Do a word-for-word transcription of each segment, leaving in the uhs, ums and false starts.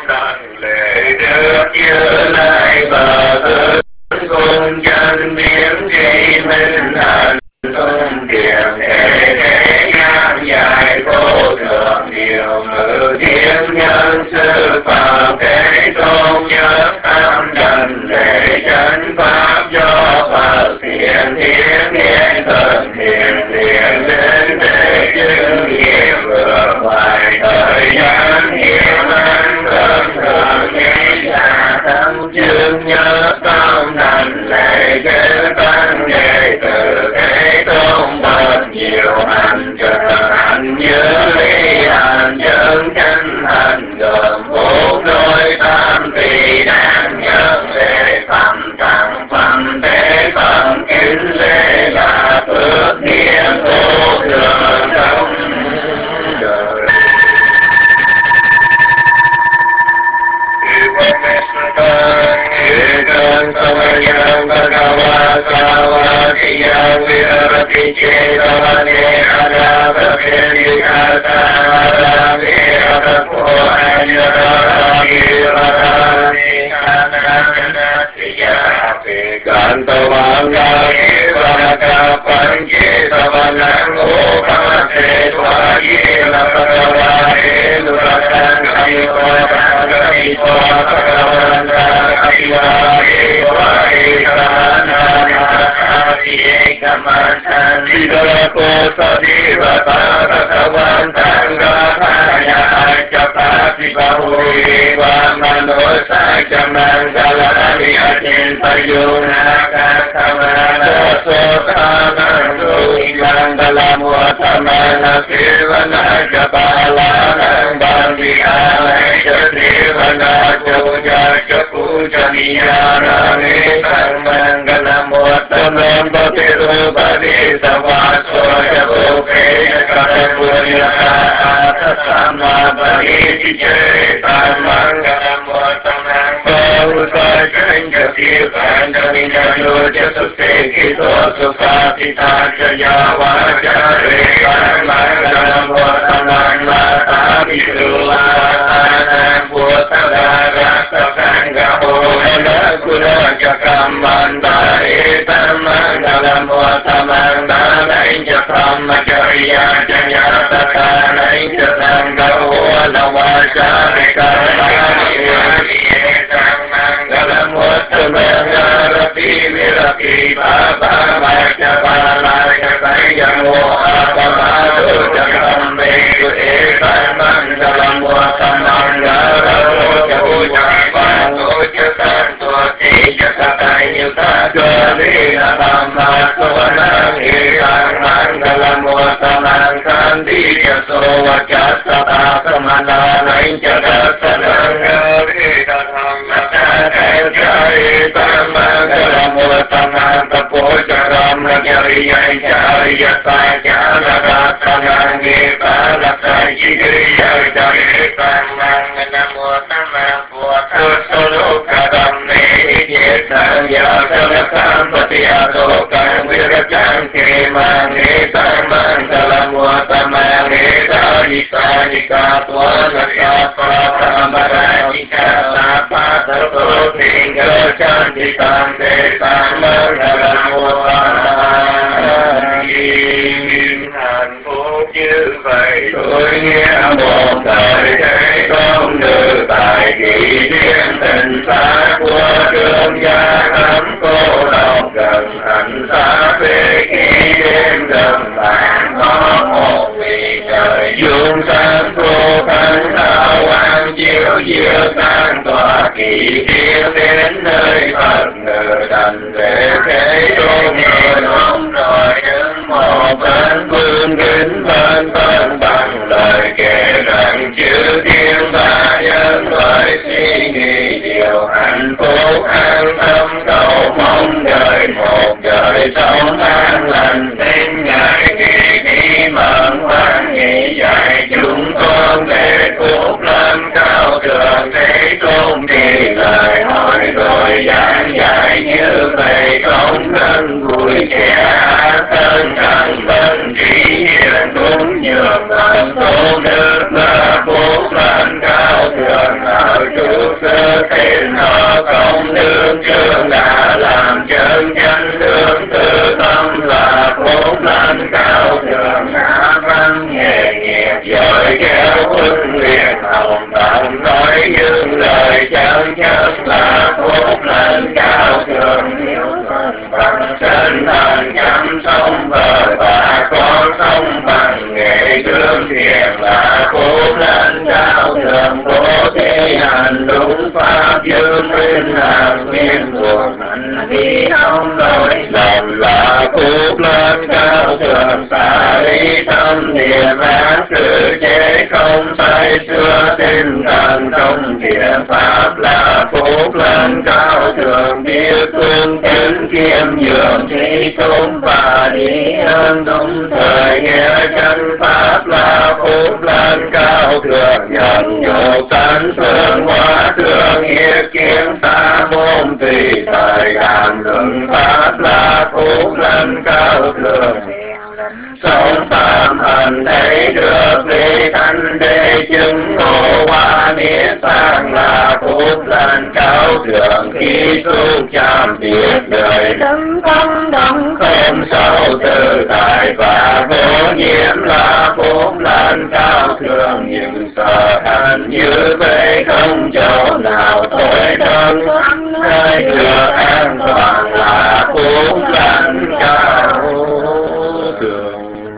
đảnh lễ trước Như Lai Phật tử cùng chân biến tri minh hạnh tung kiềm thế thế gian dài vô thượng điều ngự thiên nhân sư phạm thế tôn nhất tâm đảnh lễ chân pháp do Phật thiện thiên nhiên thần thiện thiện đến để chứng nghiệm vượt ngoài thời gian hiểm an cơn thường nghĩ xa tâm chứng nhớ tâm đảnh lễ chư tăng đệ tử thế tôn bậc nhiều hành trợ hành như ly hành chân chân hành gồm bốn đôi tam tỳ đáng nhân lễ phẩm tặng phẩm thế phẩm kính lễ là phước nghiệp vô thường trong đời. Ekam samayam bhagava savadiyam virati cetavane adavapeni katarami adapo anyarami radhani kananasiyati kantavangami vanakapanche savanam upamase svayena bhagavane nuratan kayivavagami svabhagavana Apivahe vahe kananasati ekamantan Vidako sadivata bhagavantan gathaya acapati bahuhi vamanosa camangalani acintayuna kathamana sotanam mangalamuatamana sivana jabalanam bandhiyana sivana puja Pujaniyarani Sarmangalamuttamam Bhatirupadi Savasvaya Bhukaya Karapuryaka Atasamabhari Chitare Mangalamuttamam Bhavusajanja Sirpanjamina Yoja Susekito Sukatita Jaya Vajare Mangalamuttamam Mataviruvatanam Puttavara Guna Jakamanda Etamangala Muatamanda Nainja Brahmacharya Jaya Tatana Inja Sangha Ola Vajare Karmani Etamangala Muatamanda Rapi Virati Baba Vajabala Jaya Moha Pamadu Jakambe Etamangala Muatamanda Raja Puja Santo Teja Satayuta Jalina Dhamma Savanam Hirang Mangalam Vatanam Sandhya Sovachastata Samana Injada Sananga Veda Dhamma Satayuta Mangalam Vatanam Tapocharam Najariya Jariya Sajana Ratanam Gita Rasajigriya Jarita Mangalam Vatanam Solokatam Nehityetam Yasanakam Patiyasokan Virajam Kemang Netam Mangalam Vatamang Netayisanika Tvanasapa Pramarajika Sapa Sarto Tingga Chantitam Tetam Mangalam Vatamang Hạnh phúc như vậy tôi nghe một thời thế công nữ tại kỳ thiên tình xa của trường gia thắm cô độc gần hành xa về khi đêm gần bạn có một vị trời dương sáng vô thắng thao quang chiếu diệu tan tỏa kỳ thiên đến nơi Phật ngự thành về thế tôn người nóng rồi đứng một bên vương kính bên bên bằng lời kể rằng chữ thiên ba nhân loại suy nghĩ điều hạnh phúc an tâm cầu mong đời một đời sống an lành đến ngày khi đi mận hoan nghĩ dạy chúng con để phúc lâm cao thượng thế tôn thì lời hỏi rồi giảng dạy như vậy không thân vui trẻ thân cần bên trí hiền đúng nhường thân tôn đức là phúc lâm cao thượng ở thời dương lời chân chất là phúc lên cao thượng hiếu thuận bằng chân thành chăm sông bờ và con sông bằng nghệ thương thiền là phúc lên cao thượng bố thí hành đúng pháp dương nguyên hàng nguyên thuộc hành vi không lỗi lầm là phúc lên cao thượng xả lý tâm niệm ác sự chế không say xưa tinh thần trong thiện pháp là phúc lên cao thượng biết phương kính kiêm nhường trí tốn và đi ơn đúng thời nghe chân pháp là phúc lên cao thượng nhận nhục tánh phương hóa thương hiệp kiến xa môn tùy thời đàm luận pháp là phúc lên cao thượng sống phạm hành thấy được lý thanh đế chứng ngộ hoa niết bàn là phúc lên cao thượng khi xuống chạm biệt đời tâm không động không sâu tự tại và vô nhiễm là phúc lên cao thượng những sở hành như vậy không chỗ nào tối thân nơi được an toàn là phúc lên cao thượng.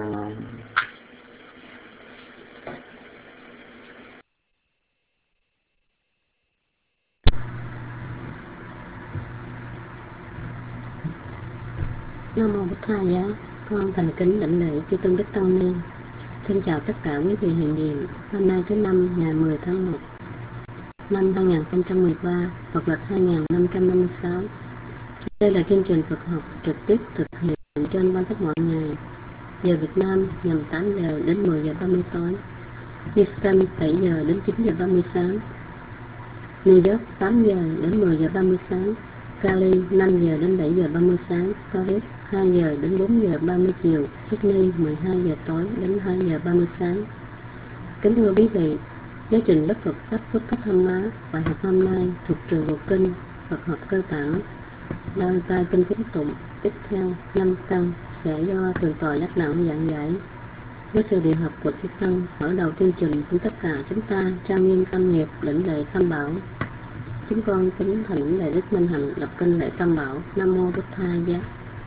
Nam mô Bụt Tha Giá. Con thành kính đảnh lễ chư tôn đức tăng ni. Xin chào tất cả quý vị hiền điền. Hôm nay thứ năm ngày mười tháng một năm hai nghìn không trăm mười ba, Phật lịch hai nghìn năm trăm năm mươi sáu. Đây là chương trình Phật học trực tiếp thực hiện trên ban phát mọi ngày. Giờ Việt Nam nhằm tám giờ đến mười giờ ba mươi tối, Houston bảy giờ đến chín giờ ba mươi sáng, New York tám giờ đến mười giờ ba mươi sáng, Cali năm giờ đến bảy giờ ba mươi sáng, Paris hai giờ đến bốn giờ ba mươi chiều, Sydney mười hai giờ tối đến hai giờ ba mươi sáng. Kính thưa quý vị, giáo trình lớp Phật pháp Phúc Thất Tham Má bài học hôm nay thuộc trường Bộ Kinh Phật học cơ bản đăng tai kinh cúng tụng. Tiếp theo năm căn sẽ do thượng tọa Giác Nặng giảng giải với sự điều học của chư tăng. Mở đầu chương trình của tất cả chúng ta trang nghiêm tâm nghiệp lĩnh lệ tam bảo. Chúng con kính thỉnh Đại Đức Minh Hạnh đọc kinh lễ tam bảo. Nam mô Bụt Tha Giá.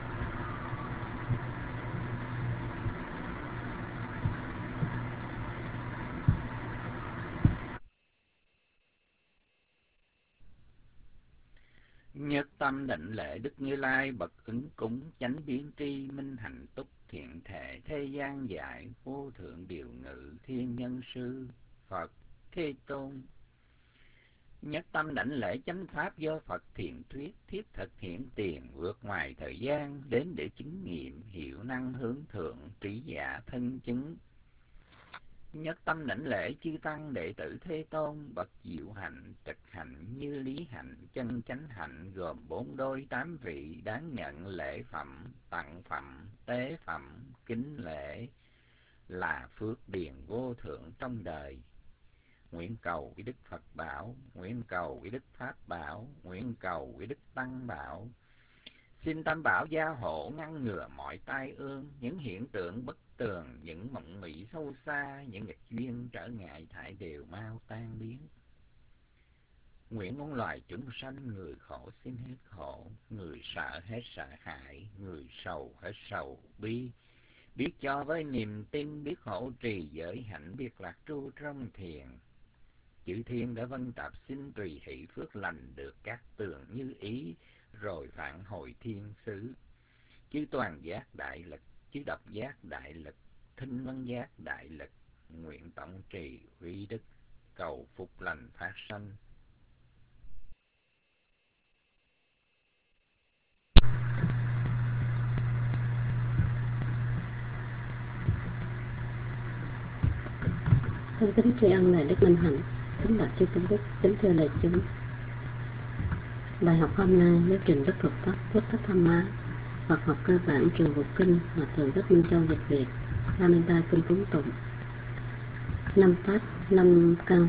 Nhất tâm định lễ Đức Như Lai bậc ứng cúng chánh biến tri minh hạnh túc thiện thể thế gian giải vô thượng điều ngự thiên nhân sư Phật Thế Tôn. Nhất tâm đảnh lễ chánh pháp do Phật thiện thuyết thiết thực hiện tiền vượt ngoài thời gian đến để chứng nghiệm hiệu năng hướng thượng trí giả thân chứng. Nhất tâm đảnh lễ chư tăng đệ tử Thế Tôn bậc diệu hạnh trực hạnh như lý hạnh chân chánh hạnh gồm bốn đôi tám vị đáng nhận lễ phẩm tặng phẩm tế phẩm kính lễ là phước điền vô thượng trong đời. Nguyện cầu với Đức Phật bảo, nguyện cầu với Đức Pháp bảo, nguyện cầu với Đức Tăng bảo. Xin Tam Bảo gia hộ ngăn ngừa mọi tai ương, những hiện tượng bất tường, những mộng mị sâu xa, những nghịch duyên trở ngại thải đều mau tan biến. Nguyện muôn loài chúng sanh, người khổ xin hết khổ, người sợ hết sợ hãi, người sầu hết sầu bi. Biết cho với niềm tin, biết hộ trì giới hạnh, biết lạc tru trong thiền. Chư thiên đã vân tập xin tùy hỷ phước lành được các tường như ý, rồi phản hồi thiên xứ. Chư toàn giác đại lực, chư độc giác đại lực, thinh văn giác đại lực, nguyện tổng trì uy đức, cầu phục lành phát sanh. Thân kính tri ân Đại Đức Minh Hạnh, kính bạch chư tôn đức, kính thưa đại chúng. Bài học hôm nay giáo trình Đức Phật pháp Phúc Thất Tham Má Phật học cơ bản trường Bộ Kinh mà Thượng Đức Minh Châu dịch Việt. hai mươi ba kinh cúng tụng. Năm pháp, năm căn.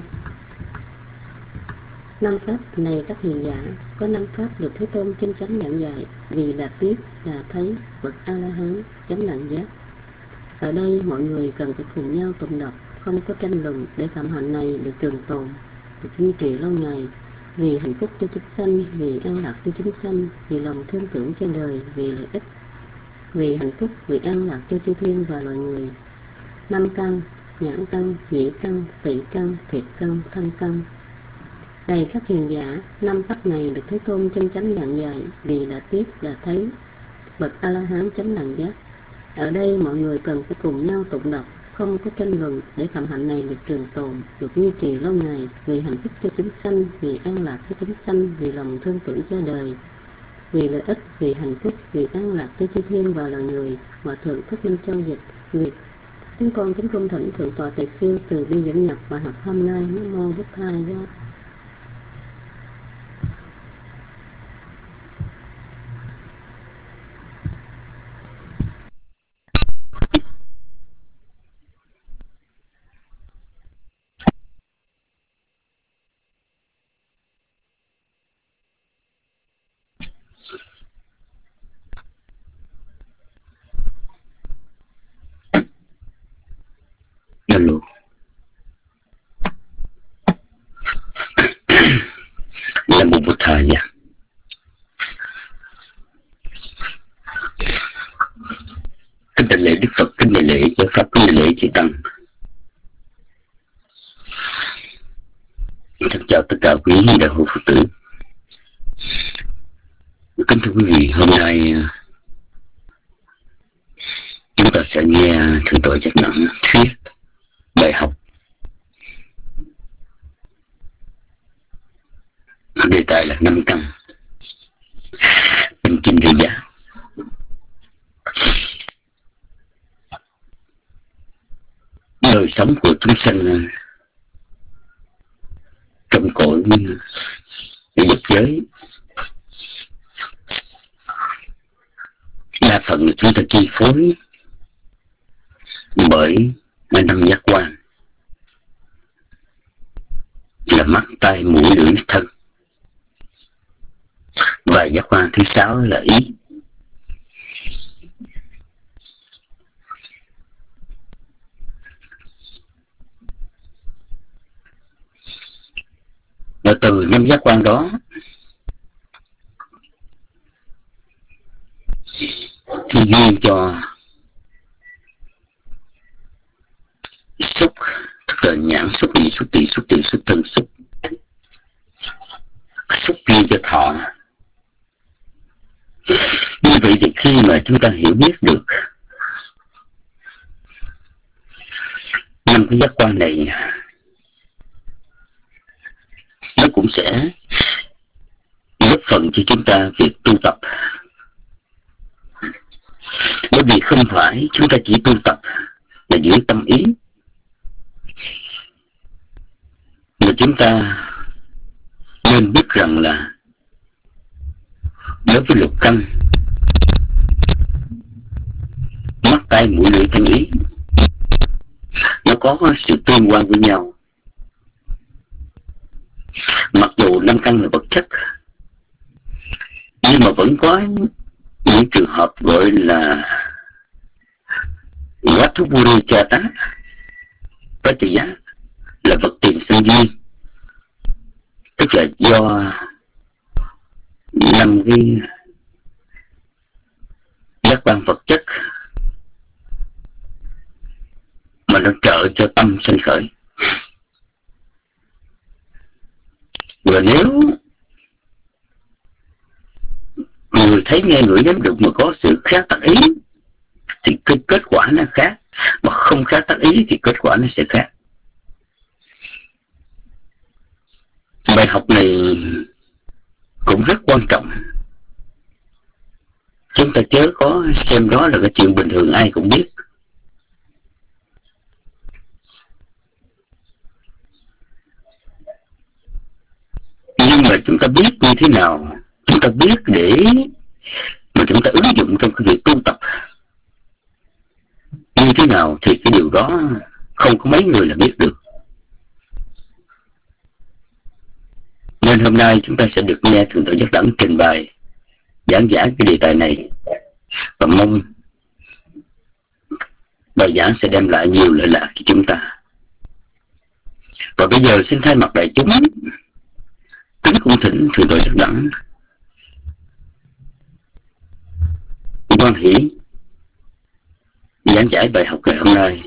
Năm pháp này các hiền giả, có năm pháp được Thế Tôn chân chánh giảng dạy, vì là biết, là thấy bậc A La Hán chánh đẳng giác. Ở đây mọi người cần phải cùng nhau tụng đọc, không có tranh luận để phạm hạnh này được trường tồn. được duy trì lâu ngày, vì hạnh phúc cho chúng sanh, vì an lạc cho chúng sanh, vì lòng thương tưởng cho đời, vì lợi ích, vì hạnh phúc, vì an lạc cho chư thiên và loài người. Năm căn: nhãn căn, nhĩ căn, tỷ căn, thiệt căn, thân căn. Này các hiền giả, năm pháp này được Thế Tôn chân chánh giảng dạy, vì là biết, là thấy, bậc A La Hán chánh đẳng giác. Ở đây mọi người cần phải cùng nhau tụng đọc, không có tranh luận, để phạm hạnh này được trường tồn, được duy trì lâu ngày, vì hạnh phúc cho chúng sanh, vì an lạc cho chúng sanh, vì lòng thương tưởng cho đời, vì lợi ích, vì hạnh phúc, vì an lạc cho chư thiên và loài người. Hòa thượng Thích Minh Châu dịch. Việc chúng con kính cung thỉnh thượng tọa Tề Siêu từ bi dẫn nhập bài học hôm nay. Nam mô Bổn Thầy Giá. Alo. Nam mô Bổn Thầy Giá. Kính đại lễ Đức Phật, kính đại lễ giáo pháp, kính đại lễ chư tăng. Thân chào tất cả quý đạo hữu Phật tử. Kính thưa quý vị, hôm nay chúng ta sẽ nghe thượng tọa Giác Đẳng thuyết bài học đề tài là năm căn bên kinh Rì Giá. Đời sống của chúng sanh trong cõi vật giới đa phần là chúng ta chi phối bởi năm giác quan là mắt, tai, mũi, lưỡi, thân, và giác quan thứ sáu là ý. Và từ năm giác quan đó thì duyên cho xúc, tức là nhãn xúc, nhĩ xúc, tỷ xúc, tiểu xúc, thân xúc. Xúc duyên cho thọ. Như vậy thì khi mà chúng ta hiểu biết được năm cái giác quan này, nó cũng sẽ góp phần cho chúng ta việc tu tập. Bởi vì không phải chúng ta chỉ tu tập là giữ tâm ý, mà chúng ta nên biết rằng là đối với lục căn mắt, tai, mũi, lưỡi, thân, ý, nó có sự tương quan với nhau. Mặc dù năm căn là vật chất, nhưng mà vẫn có những trường hợp gọi là Vatthupuri Chata Pratyaya, là vật tiền sinh duyên, tức là do năm cái giác quan vật chất mà nó trợ cho tâm sinh khởi. Và nếu người thấy nghe ngửi nếm được mà có sự khác tác ý thì cái kết quả nó khác, mà không khác tác ý thì kết quả nó sẽ khác. Bài học này cũng rất quan trọng. Chúng ta chớ có xem đó là cái chuyện bình thường ai cũng biết. Nhưng mà chúng ta biết như thế nào, chúng ta biết để mà chúng ta ứng dụng trong cái việc tu tập như thế nào thì cái điều đó không có mấy người là biết được. Nên hôm nay chúng ta sẽ được nghe thượng tọa Giác Đẳng trình bày giảng giải cái đề tài này, và mong bài giảng sẽ đem lại nhiều lợi lạc cho chúng ta. Và bây giờ xin thay mặt đại chúng kính cung thỉnh thượng tọa Giác Đẳng quan hỷ giảng giải bài học ngày hôm nay.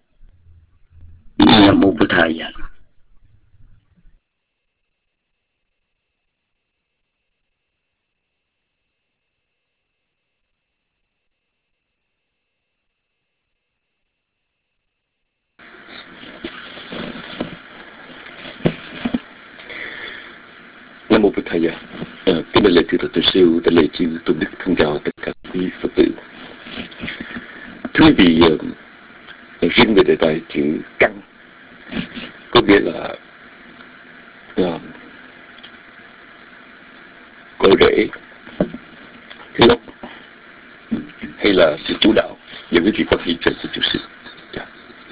Nam mô Bổn Thầy. Nam mô Bổn Thầy. À, kính đại lễ thượng tọa Từ Siêu, đại lễ chư tôn đức, thân chào tất cả quý Phật tử. Thưa quý vị, uh, riêng về đề tài chữ căn, có nghĩa là uh, cội rễ, cái gốc, hay là sự chủ đạo, và quý vị quan hệ cho một chút xíu. Yeah.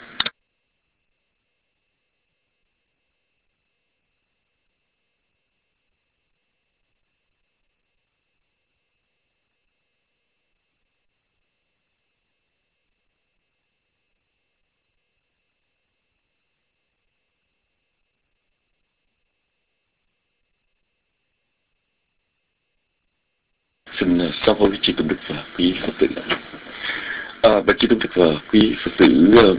Xin sám hối chư tôn đức và quý Phật tử. À, và chư tôn đức và quý Phật tử, uh,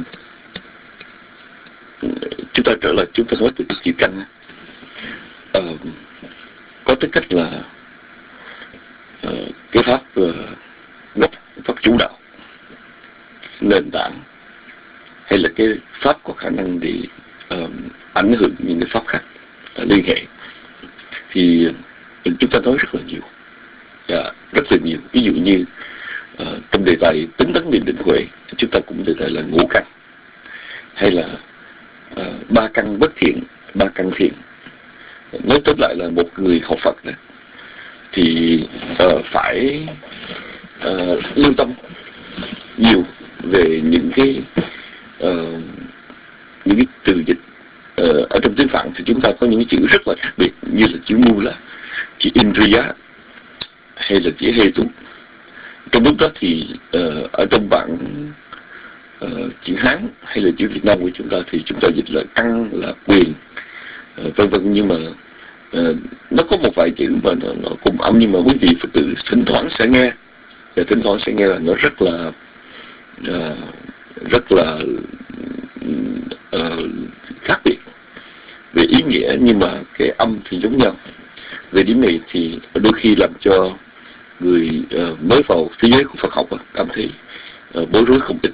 chúng ta trở lại, chúng ta nói về chữ căn. Uh, có tính cách là uh, cái pháp uh, gốc, pháp chủ đạo, nền tảng, hay là cái pháp có khả năng để uh, ảnh hưởng những cái pháp khác uh, liên hệ. Thì uh, chúng ta nói rất là nhiều. Dạ, rất là nhiều. Ví dụ như uh, trong đề tài tính tấn niệm định huệ, chúng ta cũng đề tài là ngũ căn, hay là uh, ba căn bất thiện, ba căn thiện. Nói tóm lại là một người học Phật này, thì uh, phải uh, lưu tâm nhiều về những cái uh, những cái từ dịch. Uh, ở trong tiếng Phạn thì chúng ta có những cái chữ rất là khác biệt, như là chữ mu, là chữ Indriya, hay là chữ hê tu. Trong lúc đó thì uh, ở trong bản uh, chữ Hán hay là chữ Việt Nam của chúng ta thì chúng ta dịch là căn, là quyền, uh, vân vân. Nhưng mà uh, nó có một vài chữ mà nó, nó cùng âm, nhưng mà quý vị Phật tử thỉnh thoảng sẽ nghe, và thỉnh thoảng sẽ nghe là nó rất là uh, rất là uh, khác biệt về ý nghĩa, nhưng mà cái âm thì giống nhau. Về điểm này thì đôi khi làm cho người uh, mới vào thế giới của Phật học uh, cảm thấy uh, bối rối không ít.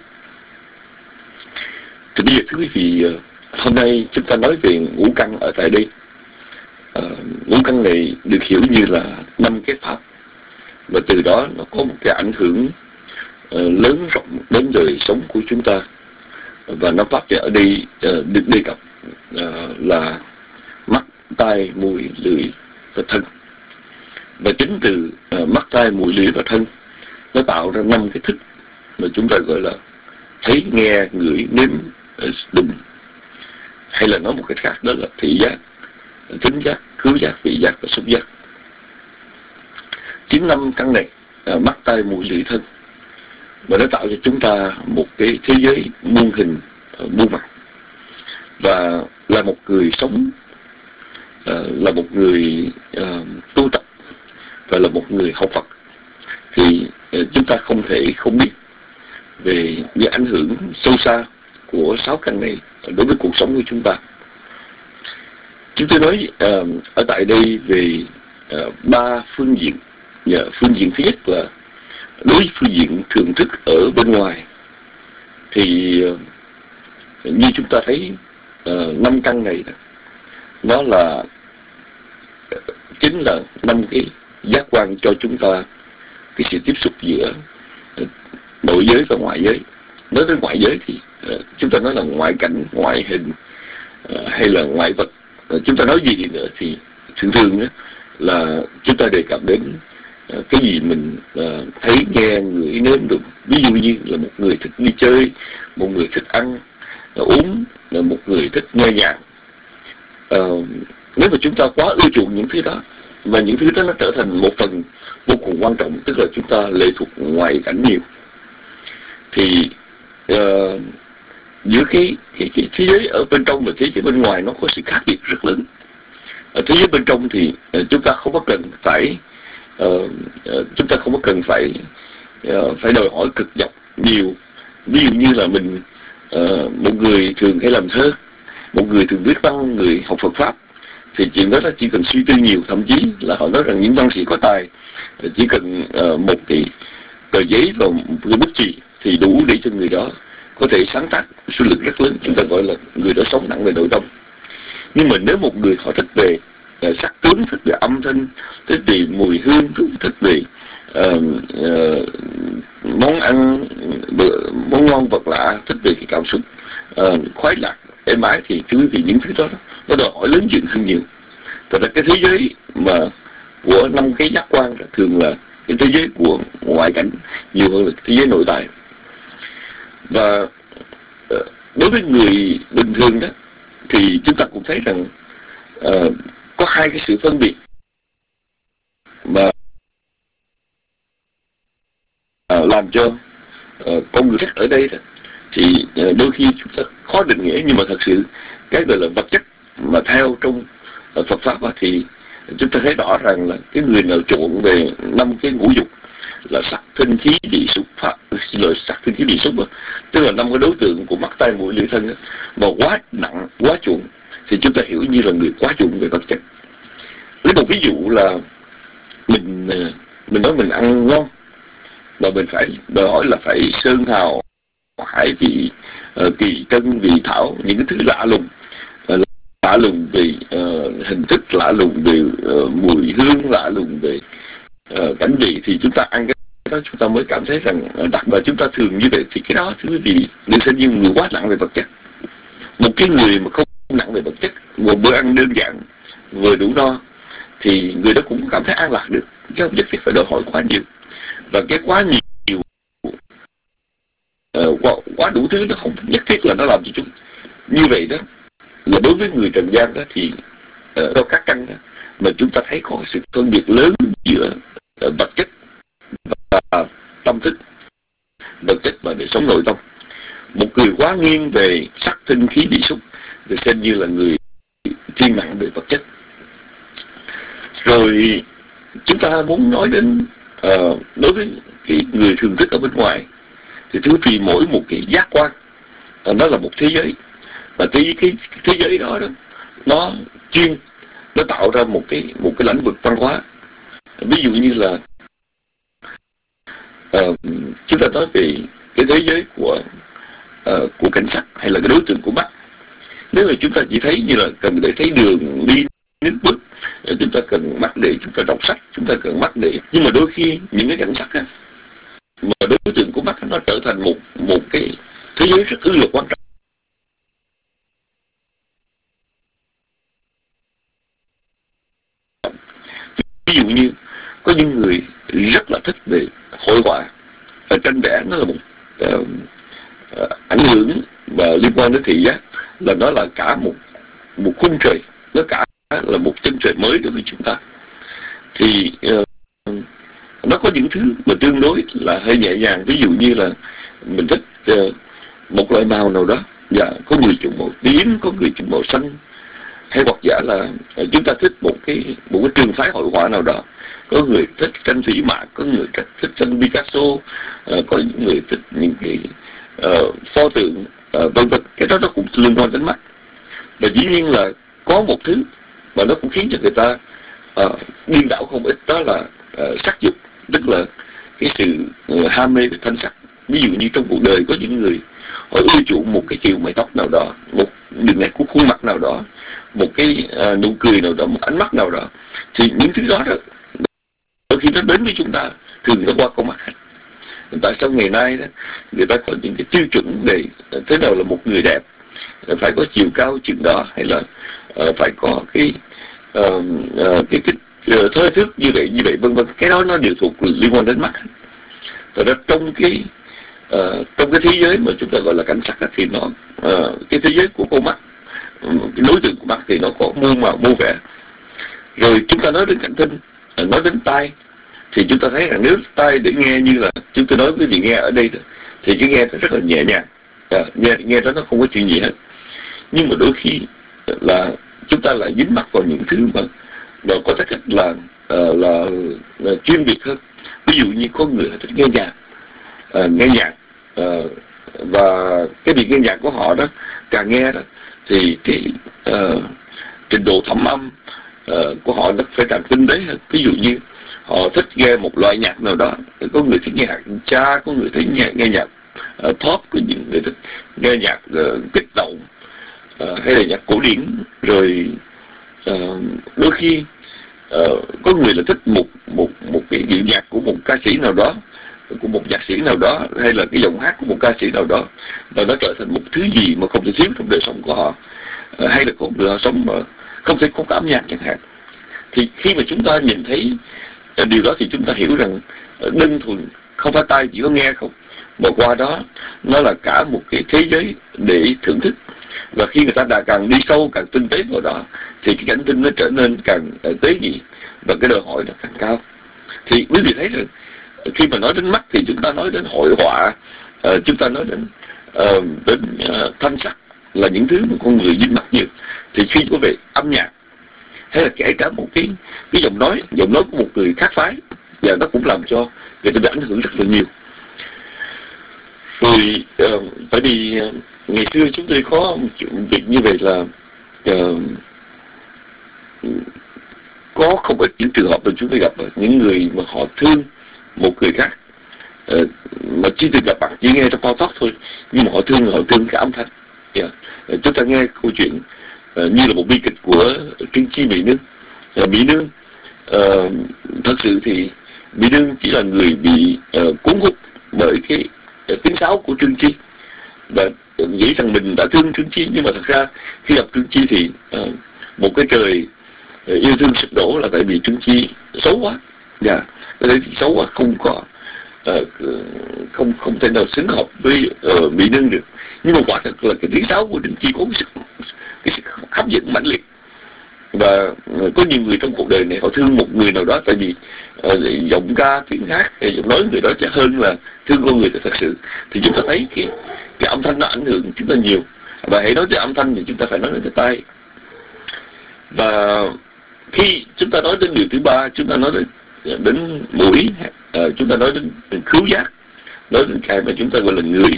Thì bây giờ thưa quý vị, uh, hôm nay chúng ta nói về ngũ căn ở tại đây. Uh, ngũ căn này được hiểu như là năm cái pháp, và từ đó nó có một cái ảnh hưởng uh, lớn rộng đến đời sống của chúng ta. Và năm pháp ở đây uh, được đề cập uh, là mắt, tai, mũi, lưỡi và thân. Và chính từ uh, mắt, tai, mũi, lưỡi và thân nó tạo ra năm cái thức mà chúng ta gọi là thấy, nghe, ngửi, nếm, uh, đùm, hay là nói một cách khác đó là thị giác, thính giác, khứu giác, vị giác và xúc giác. Chính năm căn này, uh, mắt, tai, mũi, lưỡi, thân, và nó tạo cho chúng ta một cái thế giới muôn hình, uh, muôn mặt. Và là một người sống, uh, là một người uh, tu tập, và là một người học Phật, thì uh, chúng ta không thể không biết về những ảnh hưởng sâu xa của sáu căn này đối với cuộc sống của chúng ta. Chúng tôi nói uh, ở tại đây về uh, ba phương diện. Yeah, phương diện thứ nhất là đối với phương diện thưởng thức ở bên ngoài, thì uh, như chúng ta thấy uh, năm căn này nó là uh, chính là năm cái giác quan cho chúng ta cái sự tiếp xúc giữa uh, nội giới và ngoại giới. Nói đến ngoại giới thì uh, chúng ta nói là ngoại cảnh, ngoại hình, uh, hay là ngoại vật. Uh, chúng ta nói gì nữa thì thường thường uh, là chúng ta đề cập đến uh, cái gì mình uh, thấy, nghe, ngửi, nếm được. Ví dụ như là một người thích đi chơi, một người thích ăn, uh, uống, là một người thích nghe nhạc. Uh, nếu mà chúng ta quá ưa chuộng những thứ đó, và những thứ đó nó trở thành một phần vô cùng quan trọng, tức là chúng ta lệ thuộc ngoại cảnh nhiều, thì uh, giữa cái, cái, cái thế giới ở bên trong và thế giới bên ngoài nó có sự khác biệt rất lớn. Ở thế giới bên trong thì uh, chúng ta không có cần phải uh, uh, chúng ta không có cần phải uh, phải đòi hỏi cực nhọc nhiều. Ví dụ như là mình uh, một người thường hay làm thơ, một người thường viết văn, người học Phật pháp, thì chuyện đó là chỉ cần suy tư nhiều. Thậm chí là họ nói rằng những văn sĩ có tài chỉ cần uh, một cái tờ giấy và một cái bút chì thì đủ để cho người đó có thể sáng tác số lượng rất lớn. Chúng ta gọi là người đó sống nặng về nội tâm. Nhưng mà nếu một người họ thích về uh, sắc tướng, thích về âm thanh, thích về mùi hương, thích về uh, uh, món ăn, món ngon vật lạ, thích về cái cảm xúc uh, khoái lạc, êm ái, thì thưa quý vị, những thứ đó nó đòi hỏi lớn chuyện hơn nhiều. Thật ra cái thế giới mà của năm cái giác quan thường là cái thế giới của ngoại cảnh nhiều hơn là thế giới nội tại. Và đối với người bình thường đó thì chúng ta cũng thấy rằng uh, có hai cái sự phân biệt mà uh, làm cho uh, con người ở đây đó, thì uh, đôi khi chúng ta khó định nghĩa. Nhưng mà thật sự cái gọi là vật chất mà theo trong uh, Phật pháp đó, thì chúng ta thấy rõ ràng là cái người nào chuộng về năm cái ngũ dục là sắc thân khí vị xúc pháp, xin lỗi, sắc thân khí vị xúc, tức là năm cái đối tượng của mắt tai mũi lưỡi thân đó, mà quá nặng, quá chuộng thì chúng ta hiểu như là người quá chuộng về vật chất. Lấy một ví dụ là mình mình nói mình ăn ngon mà mình phải đòi hỏi là phải sơn hào hải vị, uh, kỳ tân vị thảo, những cái thứ lạ lùng, uh, lạ lùng về uh, hình thức, lạ lùng về uh, mùi hương, lạ lùng về uh, cảnh vị, thì chúng ta ăn cái đó chúng ta mới cảm thấy rằng uh, đặc, và chúng ta thường như vậy. Thì cái đó thưa quý vị, được xem như người quá nặng về vật chất. Một cái người mà không nặng về vật chất, một bữa ăn đơn giản vừa đủ no thì người đó cũng cảm thấy an lạc được, chứ không nhất thiết phải đòi hỏi quá nhiều. Và cái quá nhiều uh, quá, quá đủ thứ nó không nhất thiết là nó làm cho chúng như vậy đó. Là đối với người trần gian đó thì uh, trong các căn đó mà chúng ta thấy có sự phân biệt lớn giữa uh, vật chất và tâm thức, vật chất và đời sống nội tâm. Một người quá nghiêng về sắc thân khí vị xúc được xem như là người thiên nặng về vật chất. Rồi chúng ta muốn nói đến uh, đối với cái người thường thức ở bên ngoài thì thưa vì mỗi một cái giác quan uh, nó là một thế giới, và cái, cái thế giới đó, đó nó chuyên nó tạo ra một cái một cái lĩnh vực văn hóa. Ví dụ như là uh, chúng ta nói về cái thế giới của uh, của cảnh sắc hay là cái đối tượng của mắt. Nếu mà chúng ta chỉ thấy như là cần để thấy đường đi nước bước, chúng ta cần mắt để chúng ta đọc sách, chúng ta cần mắt để, nhưng mà đôi khi những cái cảnh sắc á, mà đối tượng của mắt nó trở thành một một cái thế giới rất ư là quan trọng. Ví dụ như có những người rất là thích về hội họa, và tranh vẽ nó là một uh, uh, ảnh hưởng và liên quan đến thị giác, là nó là cả một một khung trời, nó cả là một chân trời mới đối với chúng ta. Thì uh, nó có những thứ mà tương đối là hơi nhẹ nhàng. Ví dụ như là mình thích uh, một loại màu nào đó, và có người chọn màu tím, có người chọn màu xanh, hay hoặc giả là uh, chúng ta thích một cái một cái trường phái hội họa nào đó. Có người thích tranh thủy mạc, có người thích tranh Picasso, uh, có những người thích những cái uh, pho tượng, uh, vân vân. Cái đó nó cũng liên quan đến mắt. Và dĩ nhiên là có một thứ mà nó cũng khiến cho người ta uh, điên đảo không ít, đó là uh, sắc dục, tức là cái sự uh, ham mê về thanh sắc. Ví dụ như trong cuộc đời có những người họ ưa chuộng một cái kiểu mái tóc nào đó, một đường nét của khuôn mặt nào đó, một cái uh, nụ cười nào đó, một ánh mắt nào đó, thì những thứ đó đó đôi khi nó đến với chúng ta thường nó qua con mắt hết. Tại sao ngày nay đó người ta có những cái tiêu chuẩn về thế nào là một người đẹp, phải có chiều cao chừng đó, hay là uh, phải có cái uh, uh, cái cái uh, thơ thức như vậy như vậy vân vân. Cái đó nó đều thuộc liên quan đến mắt. Thật ra trong cái uh, trong cái thế giới mà chúng ta gọi là cảnh sắc đó, thì nó uh, cái thế giới của con mắt, um, cái đối tượng của mắt thì nó có muôn màu muôn vẻ. Rồi chúng ta nói đến cảnh thính, uh, nói đến tai, thì chúng ta thấy rằng nếu tai để nghe như là chúng tôi nói với vị nghe ở đây đó, thì cái nghe nó rất là nhẹ nhàng. à, nghe nghe đó nó không có chuyện gì hết. Nhưng mà đôi khi là chúng ta lại dính mắc vào những thứ mà nó có tất cách là, uh, là là chuyên biệt hơn. Ví dụ như có người thích nghe nhạc, uh, nghe nhạc uh, và cái việc nghe nhạc của họ đó, càng nghe đó thì cái uh, trình độ thẩm âm uh, của họ nó phải càng tinh tế hơn. Ví dụ như họ thích nghe một loại nhạc nào đó, có người thích nghe nhạc cha, có người thích nghe, nghe nhạc uh, pop, có những người thích nghe nhạc uh, kích động, uh, hay là nhạc cổ điển. Rồi uh, đôi khi uh, có người là thích một một một cái điệu nhạc của một ca sĩ nào đó, của một nhạc sĩ nào đó, hay là cái giọng hát của một ca sĩ nào đó, và nó trở thành một thứ gì mà không thể thiếu trong đời sống của họ. Uh, hay là con người họ sống mà không thể có âm nhạc chẳng hạn. Thì khi mà chúng ta nhìn thấy điều đó thì chúng ta hiểu rằng đơn thuần không phải tai chỉ có nghe không, mà qua đó nó là cả một cái thế giới để thưởng thức. Và khi người ta đã càng đi sâu, càng tinh tế vào đó, thì cái cảnh tinh nó trở nên càng tế nhị và cái đòi hỏi nó càng cao. Thì quý vị thấy rằng khi mà nói đến mắt thì chúng ta nói đến hội họa, uh, chúng ta nói đến uh, đến uh, thanh sắc, là những thứ mà con người dính mắc nhiều. Thì khi có về âm nhạc, hay là kể cả một cái cái giọng nói giọng nói của một người khác phái, và nó cũng làm cho người ta bị ảnh hưởng rất là nhiều. Rồi uh, bởi vì uh, ngày xưa chúng tôi có một việc như vậy là uh, có không ít những trường hợp mà chúng tôi gặp những người mà họ thương một người khác, uh, mà chỉ từng gặp mặt, chỉ nghe trong bao tóc thôi, nhưng mà họ thương họ thương cái âm thanh. Yeah. Uh, chúng ta nghe câu chuyện uh, như là một bi kịch của Trương Chi Mỹ Nương. Uh, Mỹ Nương uh, thật sự thì Mỹ Nương chỉ là người bị uh, cuốn hút bởi cái uh, tiếng sáo của Trương Chi, và nghĩ rằng mình đã thương Trương Chi. Nhưng mà thật ra khi gặp Trương Chi thì uh, một cái trời uh, yêu thương sụp đổ, là tại vì Trương Chi xấu quá. Dạ, yeah. Cái đấy thì xấu quá, không có uh, không không thể nào xứng hợp với uh, Mỹ Nương được. Nhưng mà quả thật là cái tiếng sáo của Trương Chi có cái sức, cái sức hấp dẫn mãnh liệt. Và uh, có nhiều người trong cuộc đời này họ thương một người nào đó tại vì uh, giọng ca, tiếng hát, giọng nói người đó chắc hơn là thương con người thật sự. Thì chúng ta thấy cái cái âm thanh nó ảnh hưởng chúng ta nhiều. Và hãy nói tới âm thanh thì chúng ta phải nói đến cái tai. Và khi chúng ta nói đến điều thứ ba, chúng ta nói đến đến mũi, uh, chúng ta nói đến, đến khứu giác, nói đến cái mà chúng ta gọi là ngửi.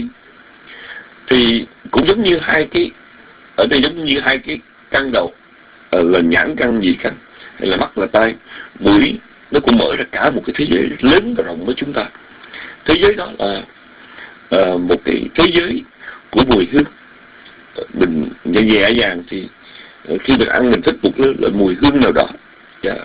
Thì cũng giống như hai cái ở đây, giống như hai cái căn đầu, uh, là nhãn căn, nhĩ căn, hay là mắt là tai. Mũi nó cũng mở ra cả một cái thế giới lớn và rộng với chúng ta. Thế giới đó là uh, một cái thế giới của mùi hương. Uh, mình nhẹ nhẹ nhàng thì uh, khi mình ăn mình thích một loại mùi hương nào đó. Yeah.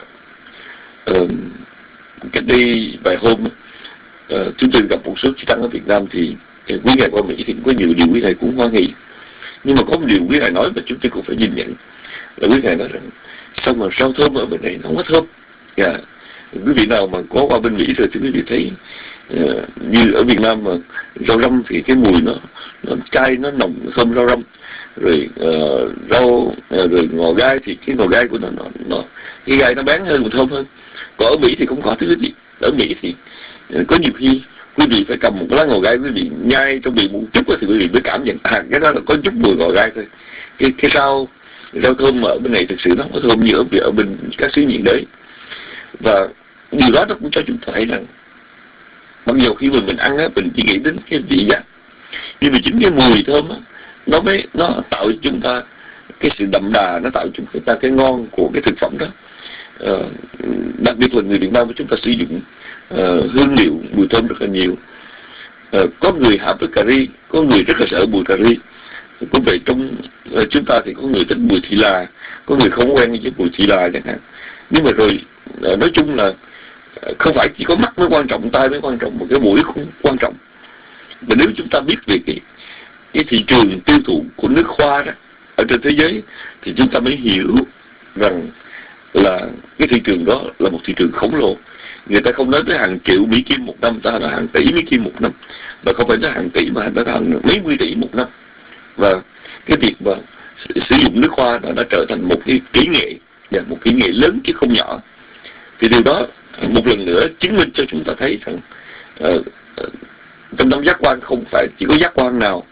Uh, cách đây vài hôm uh, chúng tôi gặp một số chư tăng ở Việt Nam, thì uh, quý ngài qua Mỹ thì cũng có nhiều điều quý ngài cũng hoan hỉ. Nhưng mà có một điều quý ngài nói mà chúng tôi cũng phải nhìn nhận, là quý ngài nói rằng sao mà rau thơm ở bên này nó không có thơm. Yeah. Quý vị nào mà có qua bên Mỹ rồi thì quý vị thấy uh, như ở Việt Nam mà rau răm thì cái mùi nó nó cay, nó nồng, thơm rau răm. Rồi uh, rau uh, rồi ngò gai thì cái ngò gai của nó nó, nó cái gai nó bén hơn, thơm hơn. Còn ở Mỹ thì không có thứ gì. Ở Mỹ thì uh, có nhiều khi quý vị phải cầm một lá ngò gai, quý vị nhai trong miệng một chút thì quý vị mới cảm nhận à, cái đó là có chút mùi ngò gai thôi. Cái cái rau rau thơm ở bên này thực sự nó không có thơm như ở, ở bên các xứ nhiệt đới. Và điều đó nó cũng cho chúng ta thấy rằng mặc dù khi mà mình ăn á, mình chỉ nghĩ đến cái vị giác, nhưng mà chính cái mùi thơm á, nó mới nó tạo cho chúng ta cái sự đậm đà, nó tạo cho chúng ta cái ngon của cái thực phẩm đó. Uh, đặc biệt là người Việt Nam của chúng ta sử dụng uh, hương liệu mùi thơm rất là nhiều. Uh, có người hợp với cà ri, có người rất là sợ mùi cà ri. Có vậy trong uh, chúng ta thì có người thích mùi thị là, có người không quen với mùi thị là chẳng hạn. Nhưng mà rồi uh, nói chung là uh, không phải chỉ có mắt mới quan trọng, tai mới quan trọng, mà cái mũi cũng quan trọng. Và nếu chúng ta biết về cái cái thị trường tiêu thụ của nước hoa đó ở trên thế giới, thì chúng ta mới hiểu rằng là cái thị trường đó là một thị trường khổng lồ. Người ta không nói tới hàng triệu Mỹ Kim một năm, ta nói hàng tỷ Mỹ Kim một năm, và không phải nói hàng tỷ mà nó hàng mấy mươi tỷ một năm. Và cái việc mà sử dụng nước hoa nó đã trở thành một cái kỹ nghệ, một kỹ nghệ lớn chứ không nhỏ. Thì điều đó một lần nữa chứng minh cho chúng ta thấy rằng uh, uh, trong năm giác quan không phải chỉ có giác quan nào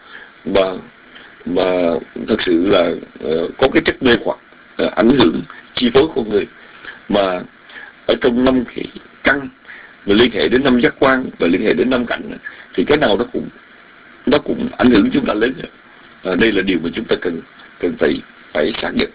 mà mà thật sự là uh, có cái chất mê hoặc uh, ảnh hưởng chi phối con người, mà ở trong năm cái căn và liên hệ đến năm giác quan và liên hệ đến năm cảnh thì cái nào nó cũng nó cũng ảnh hưởng chúng ta lớn hơn. À, đây là điều mà chúng ta cần cần phải phải xác nhận.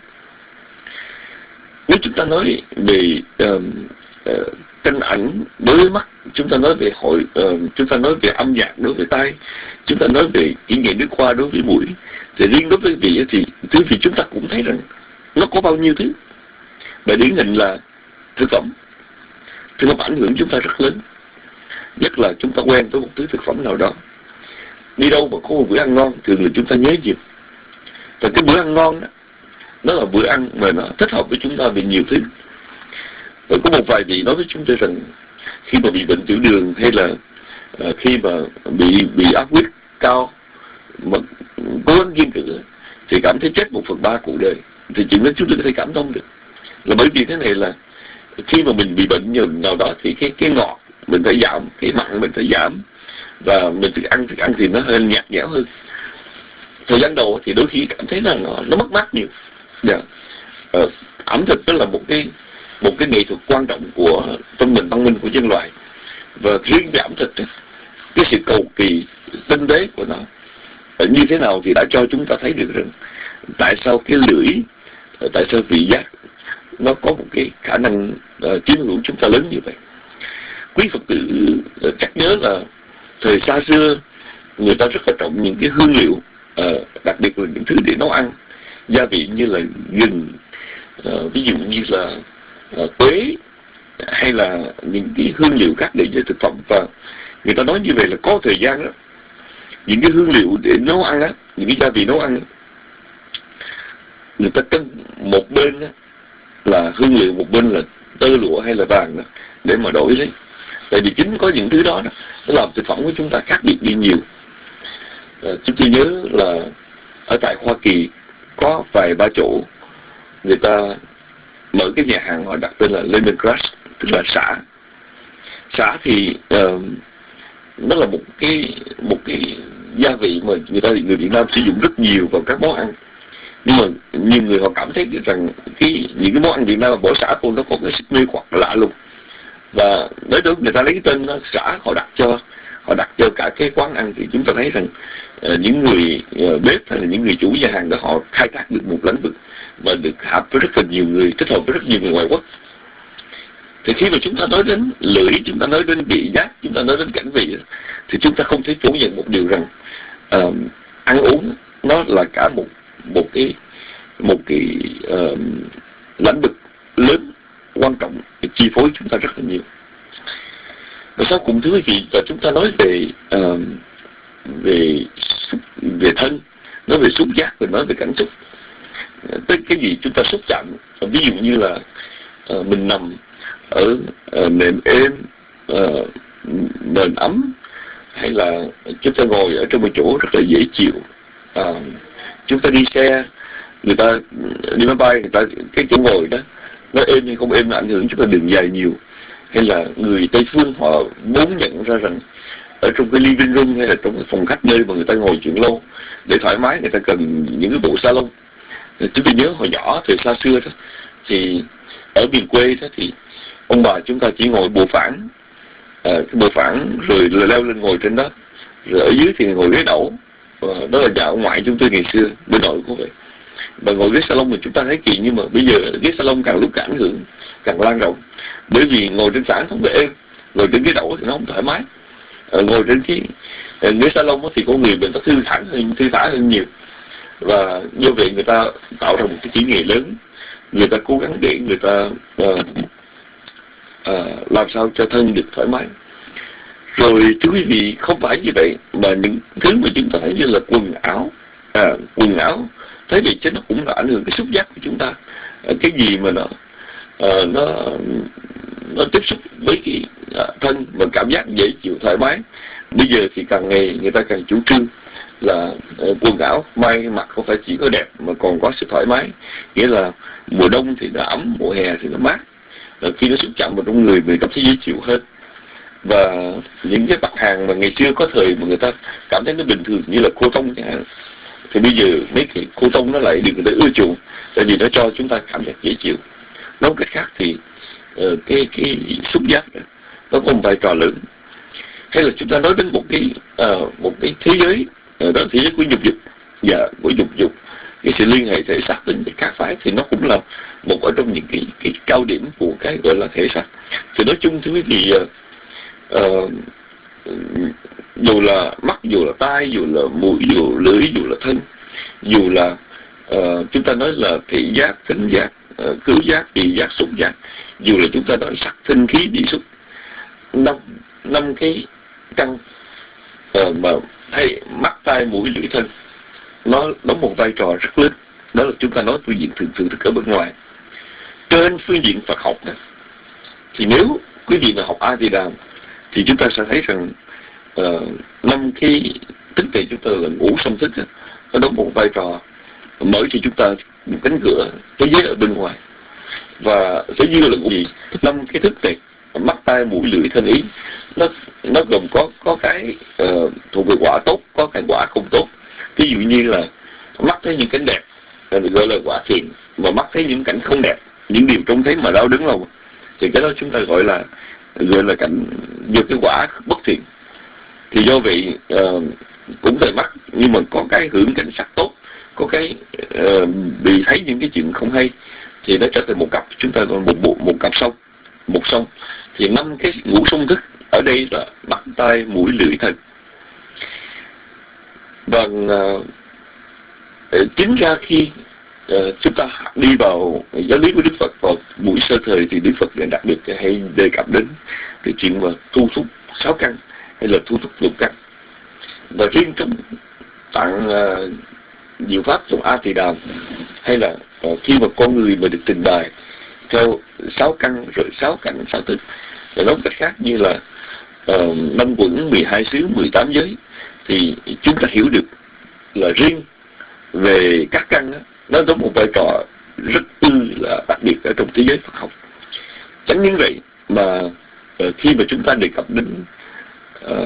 Nếu chúng ta nói về uh, uh, tranh ảnh đối với mắt, chúng ta nói về hội uh, chúng ta nói về âm nhạc đối với tai, chúng ta nói về kỹ nghệ nước hoa đối với mũi, thì riêng đối với vị thì thứ vị chúng ta cũng thấy rằng nó có bao nhiêu thứ. Và điển hình là thực phẩm, thực phẩm ảnh hưởng chúng ta rất lớn, nhất là chúng ta quen với một thứ thực phẩm nào đó. Đi đâu mà có một bữa ăn ngon thường là chúng ta nhớ nhiều, và cái bữa ăn ngon đó nó là bữa ăn mà nó thích hợp với chúng ta về nhiều thứ. Và có một vài vị nói với chúng tôi rằng khi mà bị bệnh tiểu đường hay là uh, khi mà bị bị áp huyết cao mà cố gắng kiêng cự thì cảm thấy chết một phần ba cuộc đời, thì chuyện đó chúng tôi có thể cảm thông được. Là bởi vì thế này là khi mà mình bị bệnh nhiều nào đó thì cái cái ngọt mình phải giảm, cái mặn mình phải giảm, và mình thức ăn thức ăn thì nó hơi nhạt nhẽo hơn. Thời gian đầu thì đôi khi cảm thấy là nó, nó mất mát nhiều. Yeah. Ờ, ẩm thực đó là một cái một cái nghệ thuật quan trọng của trong nền văn minh của nhân loại, và riêng về ẩm thực đó, cái sự cầu kỳ tinh tế của nó ờ, như thế nào thì đã cho chúng ta thấy được rằng tại sao cái lưỡi, tại sao vị giác nó có một cái khả năng uh, chiếm hữu chúng ta lớn như vậy. Quý Phật tử uh, chắc nhớ là thời xa xưa người ta rất là trọng những cái hương liệu, uh, đặc biệt là những thứ để nấu ăn, gia vị như là gừng, uh, ví dụ như là uh, quế, hay là những cái hương liệu khác để cho thực phẩm. Và người ta nói như vậy là có thời gian đó, những cái hương liệu để nấu ăn á, những cái gia vị nấu ăn á, người ta cân một bên á, là hương liệu, một bên là tơ lụa hay là vàng đó, để mà đổi lấy. Tại vì chính có những thứ đó, đó nó làm thực phẩm của chúng ta khác biệt đi nhiều. À, chúng tôi nhớ là ở tại Hoa Kỳ có vài ba chỗ người ta mở cái nhà hàng, họ đặt tên là lemongrass, tức là sả. Sả thì uh, nó là một cái một cái gia vị mà người ta người Việt Nam sử dụng rất nhiều vào các món ăn. Nhưng mà nhiều người họ cảm thấy rằng cái những cái món ăn Việt Nam mà bỏ sả vô nó có cái sức mê hoặc lạ luôn. Và nói đúng, người ta lấy cái tên nó sả, họ đặt cho họ đặt cho cả cái quán ăn, thì chúng ta thấy rằng uh, những người uh, bếp hay là những người chủ nhà hàng đó họ khai thác được một lĩnh vực mà được hợp với rất là nhiều người, thích hợp với rất nhiều người ngoại quốc. Thì khi mà chúng ta nói đến lưỡi, chúng ta nói đến vị giác, chúng ta nói đến cảnh vị, thì chúng ta không thể phủ nhận một điều rằng uh, ăn uống nó là cả một một cái một cái uh, lĩnh vực lớn quan trọng để chi phối chúng ta rất là nhiều. Và sau cùng, thưa quý vị, là chúng ta nói về uh, về xúc, về thân, nói về xúc giác, và nói về cảm xúc. Tới cái gì chúng ta xúc chạm, ví dụ như là uh, mình nằm ở uh, nệm êm, uh, nền ấm, hay là chúng ta ngồi ở trong một chỗ rất là dễ chịu. Uh, chúng ta đi xe, người ta đi máy bay, người ta cái chỗ ngồi đó nó êm hay không êm nó ảnh hưởng chúng ta đường dài nhiều. Hay là người Tây phương họ muốn nhận ra rằng ở trong cái living room hay là trong cái phòng khách nơi mà người ta ngồi chuyện lâu để thoải mái, người ta cần những cái bộ salon. Chúng tôi nhớ hồi nhỏ thời xa xưa đó, thì ở miền quê đó thì ông bà chúng ta chỉ ngồi bộ phản, à, cái bộ phản rồi leo lên ngồi trên đó, rồi ở dưới thì ngồi ghế đẩu. À, đó là nhà ông ngoại chúng tôi ngày xưa, bên nội cũng vậy. Và ngồi ghế salon thì chúng ta thấy kỳ, nhưng mà bây giờ ghế salon càng lúc càng ảnh hưởng, càng lan rộng. Bởi vì ngồi trên phản không có êm, ngồi trên ghế đẩu thì nó không thoải mái. À, ngồi trên cái ghế salon thì có người mình ta thư thản hơn, thư thả hơn nhiều. Và như vậy người ta tạo ra một cái kỹ nghệ lớn, người ta cố gắng để người ta uh, uh, làm sao cho thân được thoải mái. Rồi thưa quý vị, không phải như vậy, mà những thứ mà chúng ta thấy như là quần áo, à, quần áo thế vì chứ nó cũng là ảnh hưởng cái xúc giác của chúng ta. À, cái gì mà nó uh, nó nó tiếp xúc với cái uh, thân mà cảm giác dễ chịu thoải mái. Bây giờ thì càng ngày người ta càng chủ trương là uh, quần áo may mặc không phải chỉ có đẹp mà còn có sự thoải mái, nghĩa là mùa đông thì nó ấm, mùa hè thì nó mát. Uh, khi nó xúc chạm vào trong người mình cảm thấy dễ chịu hơn. Và những cái mặt hàng mà ngày xưa có thời mà người ta cảm thấy nó bình thường như là cô tông chẳng hạn, thì bây giờ mấy cái cô tông nó lại được người ta ưa chuộng, tại vì nó cho chúng ta cảm giác dễ chịu. Nói cách khác thì uh, cái cái xúc giác nó có một vai trò lớn. Hay là chúng ta nói đến một cái uh, một cái thế giới, uh, đó là thế giới của dục dục và của dục dục, cái sự liên hệ thể xác đến các phái, thì nó cũng là một ở trong những cái cái cao điểm của cái gọi là thể xác. Thì nói chung thì thì uh, uh, dù là mắt, dù là tai, dù là mũi, dù là lưỡi, dù là thân, dù là uh, chúng ta nói là thị giác, thính giác, uh, khứu giác, vị giác, xúc giác, dù là chúng ta nói sắc, thinh, khí, vị, xúc, năm năm cái căn uh, mà hay mắt, tai, mũi, lưỡi, thân, nó đóng một vai trò rất lớn. Đó là chúng ta nói phương diện thường thường thức ở bên ngoài. Trên phương diện Phật học đó, thì nếu quý vị mà học A Di Đà thì chúng ta sẽ thấy rằng năm uh, cái thức này chúng ta là ngũ song thức đó, nó đóng một vai trò mở cho chúng ta một cánh cửa thế giới ở bên ngoài. Và thế giới là gì? Năm cái thức này, mắt, tai, mũi, lưỡi, thân, ý, nó nó gồm có có cái uh, thuộc về quả tốt, có cái quả không tốt. Ví dụ như là mắt thấy những cảnh đẹp được gọi là quả thiện, mà mắt thấy những cảnh không đẹp, những điều trông thấy mà đau đớn lòng, thì cái đó chúng ta gọi là gọi là cảnh do cái quả bất thiện. Thì do vậy uh, cũng về mắt, nhưng mà có cái hưởng cảnh sắc tốt, có cái uh, bị thấy những cái chuyện không hay, thì nó trở thành một cặp, chúng ta gọi một bộ một cặp song, một song. Thì năm cái ngũ song thức ở đây là mắt, tai, mũi, lưỡi, thân. Và uh, chính ra khi uh, chúng ta đi vào giáo lý của Đức Phật vào buổi sơ thời, thì Đức Phật đặc biệt hay đề cập đến cái chuyện mà thu thúc sáu căn hay là thu thúc lục căn. Và riêng trong tạng uh, diệu pháp trong A Tỳ Đàm, hay là uh, khi mà con người mà được trình bày theo sáu căn rồi sáu cảnh sáu thức, để nói cách khác như là uh, năm quẩn, mười hai xứ, mười tám giới, thì chúng ta hiểu được là riêng về các căn đó, nó có một vai trò rất ư là đặc biệt ở trong thế giới Phật học. Chẳng những vậy mà uh, khi mà chúng ta đề cập đến uh,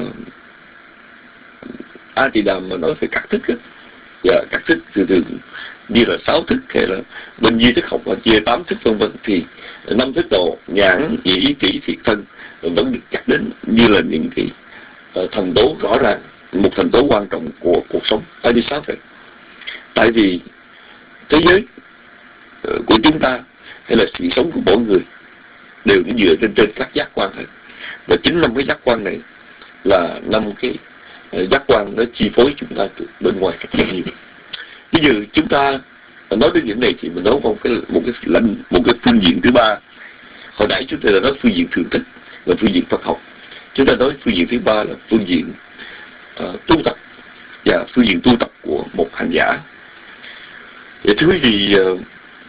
A Tỳ Đàm mà nói về các thức á, và các thức thường thường như là sáu thức, hay là bên duy thức học và chia tám thức vân vân, thì năm thức đầu nhãn, nhĩ, tỷ, thiệt, thân vẫn được nhắc đến như là những cái uh, thành tố rõ ràng, một thành tố quan trọng của cuộc sống. Tại vì sao vậy? Tại vì thế giới uh, của chúng ta hay là sự sống của mỗi người đều nó dựa trên trên các giác quan thôi. Và chính năm cái giác quan này là năm cái uh, giác quan nó chi phối chúng ta từ bên ngoài rất là nhiều. Bây giờ chúng ta nói đến những này thì mình nói một cái một cái lãnh một cái phương diện thứ ba. Hồi nãy chúng ta đã nói phương diện thường thức là phương diện Phật học. Chúng ta nói phương diện thứ ba là phương diện uh, tu tập, và phương diện tu tập của một hành giả. Thì thưa quý vị, uh,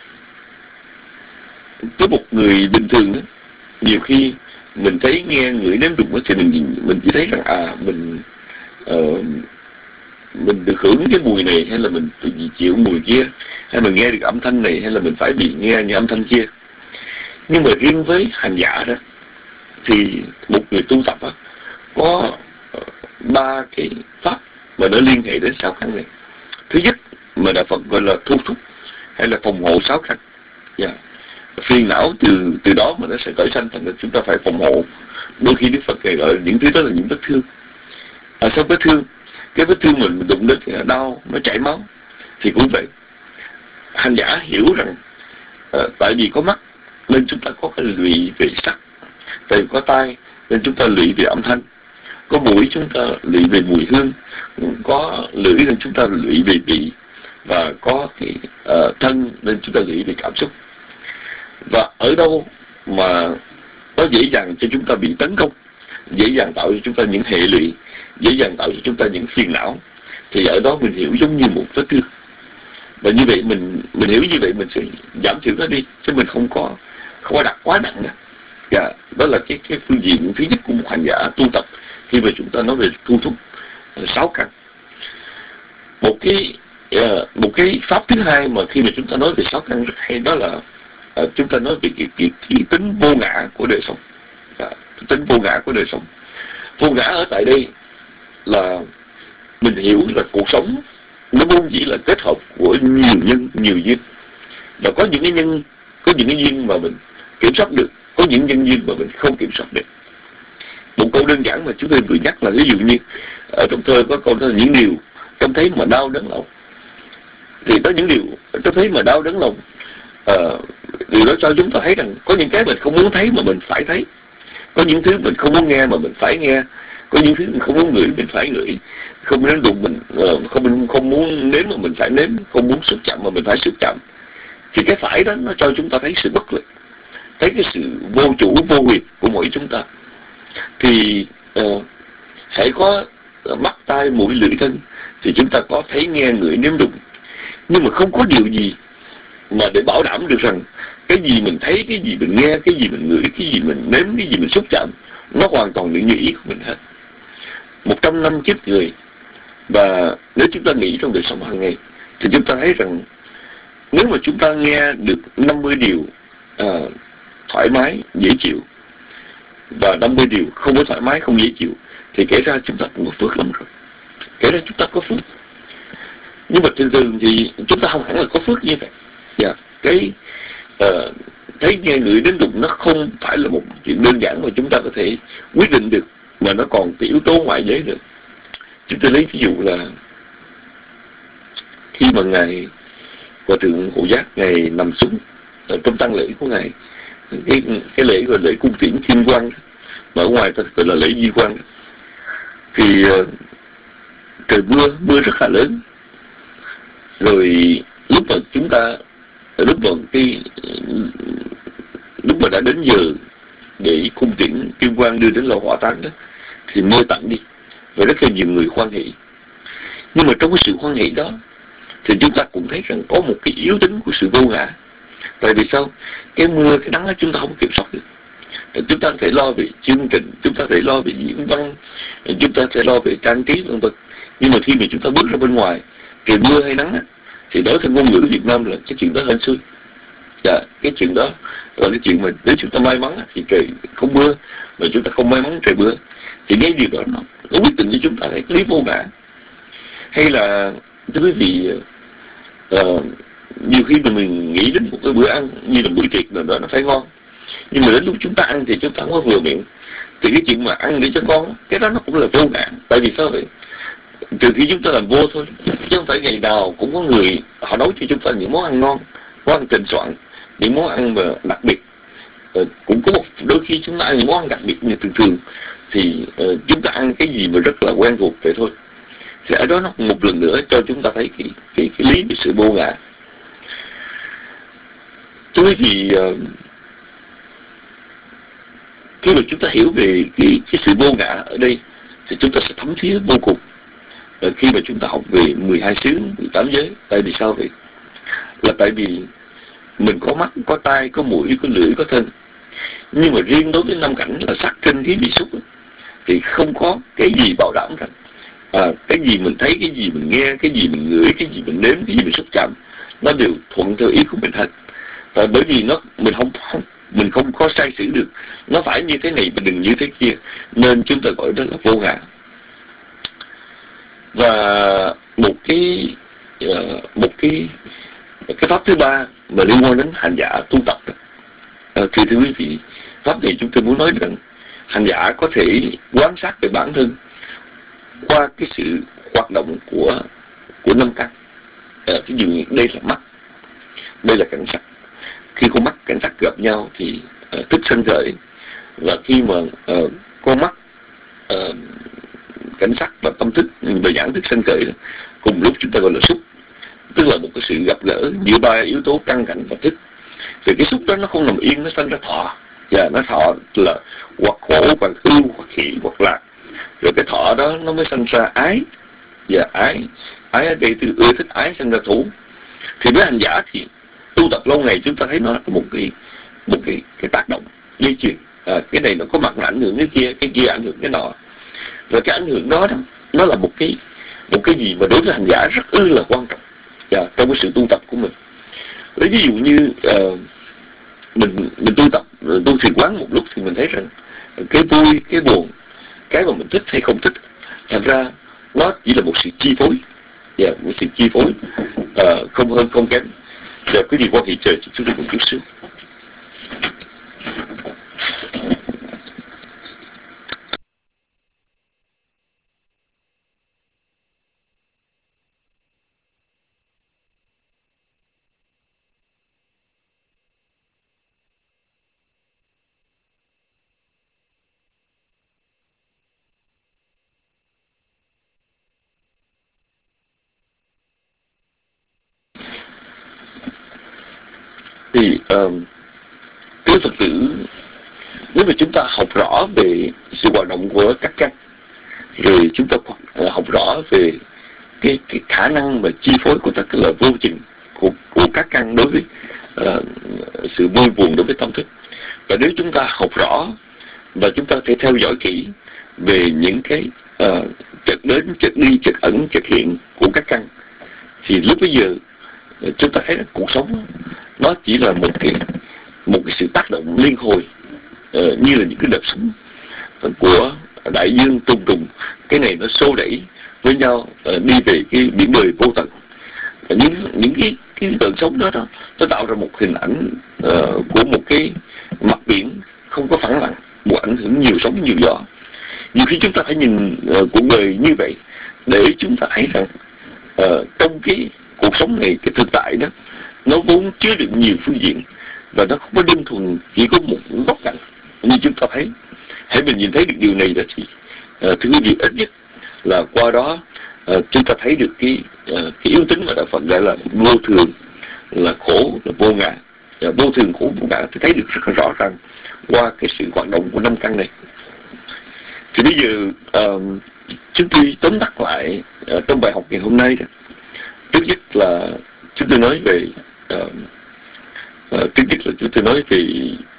với một người bình thường đó, nhiều khi mình thấy nghe người nếm đụng thì mình mình chỉ thấy rằng à mình uh, mình được hưởng cái mùi này, hay là mình chịu mùi kia, hay mình nghe được âm thanh này, hay là mình phải bị nghe những âm thanh kia. Nhưng mà riêng với hành giả đó, thì một người tu tập đó, có ba cái pháp mà nó liên hệ đến sáu căn này. Thứ nhất mà Đạo Phật gọi là thu thúc hay là phòng hộ sáu căn. Yeah. Phiền não từ từ đó mà nó sẽ khởi sanh, thành ra chúng ta phải phòng hộ. Đôi khi Đức Phật gọi là những thứ đó là những vết thương. À, sao vết thương? Cái vết thương mình đụng đến thì nó đau, nó chảy máu. Thì cũng vậy. Hành giả hiểu rằng uh, tại vì có mắt nên chúng ta có cái lụy về sắc, tại vì có tai nên chúng ta lụy về âm thanh, có mũi chúng ta lụy về mùi hương, có lưỡi nên chúng ta lụy về vị, và có cái uh, thân nên chúng ta lụy về cảm xúc. Và ở đâu mà nó dễ dàng cho chúng ta bị tấn công, dễ dàng tạo cho chúng ta những hệ lụy, dễ dàng tạo cho chúng ta những phiền não, thì ở đó mình hiểu giống như một vết thương. Và như vậy mình mình hiểu như vậy mình sẽ giảm thiểu nó đi, chứ mình không có không có đặt quá nặng nữa. Dạ, đó là cái cái phương diện thứ nhất của một hành giả tu tập khi mà chúng ta nói về thu thúc sáu căn. Một cái uh, một cái pháp thứ hai mà khi mà chúng ta nói về sáu căn rất hay, đó là uh, chúng ta nói về cái, cái, cái tính vô ngã của đời sống. Dạ, tính vô ngã của đời sống. Vô ngã ở tại đây là mình hiểu là cuộc sống nó vốn dĩ là kết hợp của nhiều nhân, nhiều duyên. Và có những cái nhân, có những cái duyên mà mình kiểm soát được, có những nhân duyên mà mình không kiểm soát được. Một câu đơn giản mà chúng tôi vừa nhắc là ví dụ như ở trong thơ có câu đó là những điều trông thấy mà đau đớn lòng. Thì có những điều trông thấy mà đau đớn lòng, à, điều đó cho chúng ta thấy rằng có những cái mình không muốn thấy mà mình phải thấy, có những thứ mình không muốn nghe mà mình phải nghe, có những thứ mình không muốn ngửi mình phải ngửi, không muốn đụng mình uh, không không muốn nếm mà mình phải nếm, không muốn xúc chạm mà mình phải xúc chạm. Thì cái phải đó nó cho chúng ta thấy sự bất lực, thấy cái sự vô chủ vô quyền của mỗi chúng ta. Thì uh, hãy có mắt tai mũi lưỡi thân thì chúng ta có thấy nghe ngửi nếm đụng, nhưng mà không có điều gì mà để bảo đảm được rằng cái gì mình thấy, cái gì mình nghe, cái gì mình ngửi, cái gì mình nếm, cái gì mình xúc chạm nó hoàn toàn được như ý của mình hết. Một trăm năm kiếp người, và nếu chúng ta nghĩ trong đời sống hàng ngày thì chúng ta thấy rằng nếu mà chúng ta nghe được năm mươi điều à, thoải mái, dễ chịu, và năm mươi điều không có thoải mái, không dễ chịu, thì kể ra chúng ta cũng có phước lắm rồi. Kể ra chúng ta có phước. Nhưng mà thường thường thì chúng ta không hẳn là có phước như vậy. Yeah. Cái uh, thấy nghe ngửi đến đụng nó không phải là một chuyện đơn giản mà chúng ta có thể quyết định được, mà nó còn cái yếu tố ngoại giới nữa. Chúng ta lấy ví dụ là khi mà ngài Hòa thượng Hộ Giác ngài nằm xuống ở trong tang lễ của ngài, cái cái lễ gọi lễ cung tiễn kim quang, mà ở ngoài ta gọi là lễ di quan, thì uh, trời mưa mưa rất là lớn. Rồi lúc mà chúng ta lúc mà cái lúc mà đã đến giờ để cung tiễn kim quang đưa đến lò hỏa táng đó, thì mưa tạnh đi và rất là nhiều người hoan hỷ. Nhưng mà trong cái sự hoan hỷ đó thì chúng ta cũng thấy rằng có một cái yếu tính của sự vô ngã. Tại vì sao? Cái mưa, cái nắng đó chúng ta không kiểm soát được. Chúng ta có thể lo về chương trình, chúng ta có thể lo về diễn văn, chúng ta có thể lo về trang trí vân vân. Nhưng mà khi mà chúng ta bước ra bên ngoài, trời mưa hay nắng á, thì đối theo ngôn ngữ Việt Nam là cái chuyện đó hên xui. Dạ, cái chuyện đó là cái chuyện mà nếu chúng ta may mắn thì trời không mưa, mà chúng ta không may mắn trời mưa, thì cái điều đó nó, nó quyết định cho chúng ta cái lý vô ngã. Hay là thưa quý vị, uh, nhiều khi mà mình nghĩ đến một cái bữa ăn như là bữa tiệc nào đó nó phải ngon, nhưng mà đến lúc chúng ta ăn thì chúng ta không có vừa miệng. Thì cái chuyện mà ăn để cho ngon, cái đó nó cũng là vô ngã. Tại vì sao vậy? Trừ khi chúng ta làm vô thôi, chứ không phải ngày nào cũng có người họ nấu cho chúng ta những món ăn ngon, món ăn thịnh soạn, những món ăn mà đặc biệt. Uh, cũng có một đôi khi chúng ta ăn những món ăn đặc biệt như thường thường thì uh, chúng ta ăn cái gì mà rất là quen thuộc vậy thôi. Thì ở đó nó một lần nữa cho chúng ta thấy cái cái, cái lý về sự vô ngã. Thưa quý vị, uh, khi mà chúng ta hiểu về cái, cái sự vô ngã ở đây thì chúng ta sẽ thấm thía vô cùng. Uh, khi mà chúng ta học về mười hai xứ, mười tám giới. Tại vì sao vậy? Là tại vì mình có mắt, có tai, có mũi, có lưỡi, có thân. Nhưng mà riêng đối với năm cảnh là sắc thân khí vị xúc thì không có cái gì bảo đảm rằng à, cái gì mình thấy, cái gì mình nghe, cái gì mình ngửi, cái gì mình nếm, cái gì mình xúc chạm nó đều thuận theo ý của mình hết. Và bởi vì nó mình không, không mình không có sai sử được, nó phải như thế này mà đừng như thế kia, nên chúng ta gọi đó là vô ngã. Và một cái uh, một cái cái pháp thứ ba mà liên quan đến hành giả tu tập đó. À, thì thưa quý vị, pháp này chúng tôi muốn nói rằng hành giả có thể quan sát về bản thân qua cái sự hoạt động của của năm căn. À, ví dụ như đây là mắt, đây là cảnh sắc. Khi con mắt cảnh sắc gặp nhau thì uh, thức sân khởi, và khi mà uh, con mắt uh, cảnh sắc và tâm thức và nhãn thức sân khởi cùng lúc chúng ta gọi là xúc, tức là một cái sự gặp gỡ giữa ba yếu tố căn cảnh và thức. Thì cái xúc đó nó không nằm yên, nó sinh ra thọ, và nó thọ là hoặc khổ, hoặc ưu, hoặc hỷ, hoặc lạc. Rồi cái thọ đó nó mới sinh ra ái, và ái ái ở đây từ ưa thích ái sinh ra thú. Thì với hành giả thì tu tập lâu ngày chúng ta thấy nó có một cái một cái cái tác động dây chuyền. À, cái này nó có mặt nó ảnh hưởng cái kia, cái kia ảnh hưởng cái nọ. Và cái ảnh hưởng đó, đó nó là một cái một cái gì mà đối với hành giả rất ư là quan trọng và trong cái sự tu tập của mình. Lấy ví dụ như uh, mình mình tu tập, tu thiền quán một lúc thì mình thấy rằng cái vui, cái buồn, cái mà mình thích hay không thích, thành ra nó chỉ là một sự chi phối. và một sự chi phối uh, không hơn không kém. Và quý vị quan hệ trời chúng tôi một chút xíu. Thì uh, cái Phật tử, nếu mà chúng ta học rõ về sự hoạt động của các căn, rồi chúng ta học rõ về cái, cái khả năng và chi phối của tất cả là vô chừng của, của các căn đối với uh, sự vui buồn đối với tâm thức, và nếu chúng ta học rõ và chúng ta thể theo dõi kỹ về những cái uh, chợt đến, chợt đi, chợt ẩn, chợt hiện của các căn, thì lúc bây giờ chúng ta thấy là cuộc sống nó chỉ là một cái một cái sự tác động liên hồi, uh, như là những cái đợt sóng của đại dương trùng trùng, cái này nó xô đẩy với nhau uh, đi về cái biển đời vô tận. Uh, những những cái cái đợt sóng đó, đó nó tạo ra một hình ảnh uh, của một cái mặt biển không có phẳng lặng, một ảnh hưởng nhiều sóng nhiều gió. Nhiều khi chúng ta phải nhìn uh, cuộc đời như vậy để chúng ta thấy rằng uh, trong cái cuộc sống này, cái thực tại đó nó vốn chứa đựng nhiều phương diện, và nó không có đơn thuần chỉ có một góc cạnh như chúng ta thấy. Hãy mình nhìn thấy được điều này đó thì uh, thưa quý vị, ít nhất là qua đó uh, chúng ta thấy được cái uh, cái yếu tính mà Đạo Phật gọi là vô thường, là khổ, là vô ngã. uh, vô thường, khổ, vô ngã thì thấy được rất là rõ ràng qua cái sự hoạt động của năm căn này. Thì bây giờ uh, chúng tôi tóm tắt lại uh, trong bài học ngày hôm nay đó. Trước nhất là chúng tôi nói về uh, uh, trước nhất là chúng tôi nói về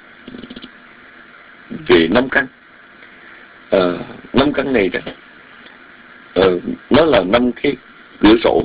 về năm căn. Uh, năm căn này đó, uh, nó là năm cái cửa sổ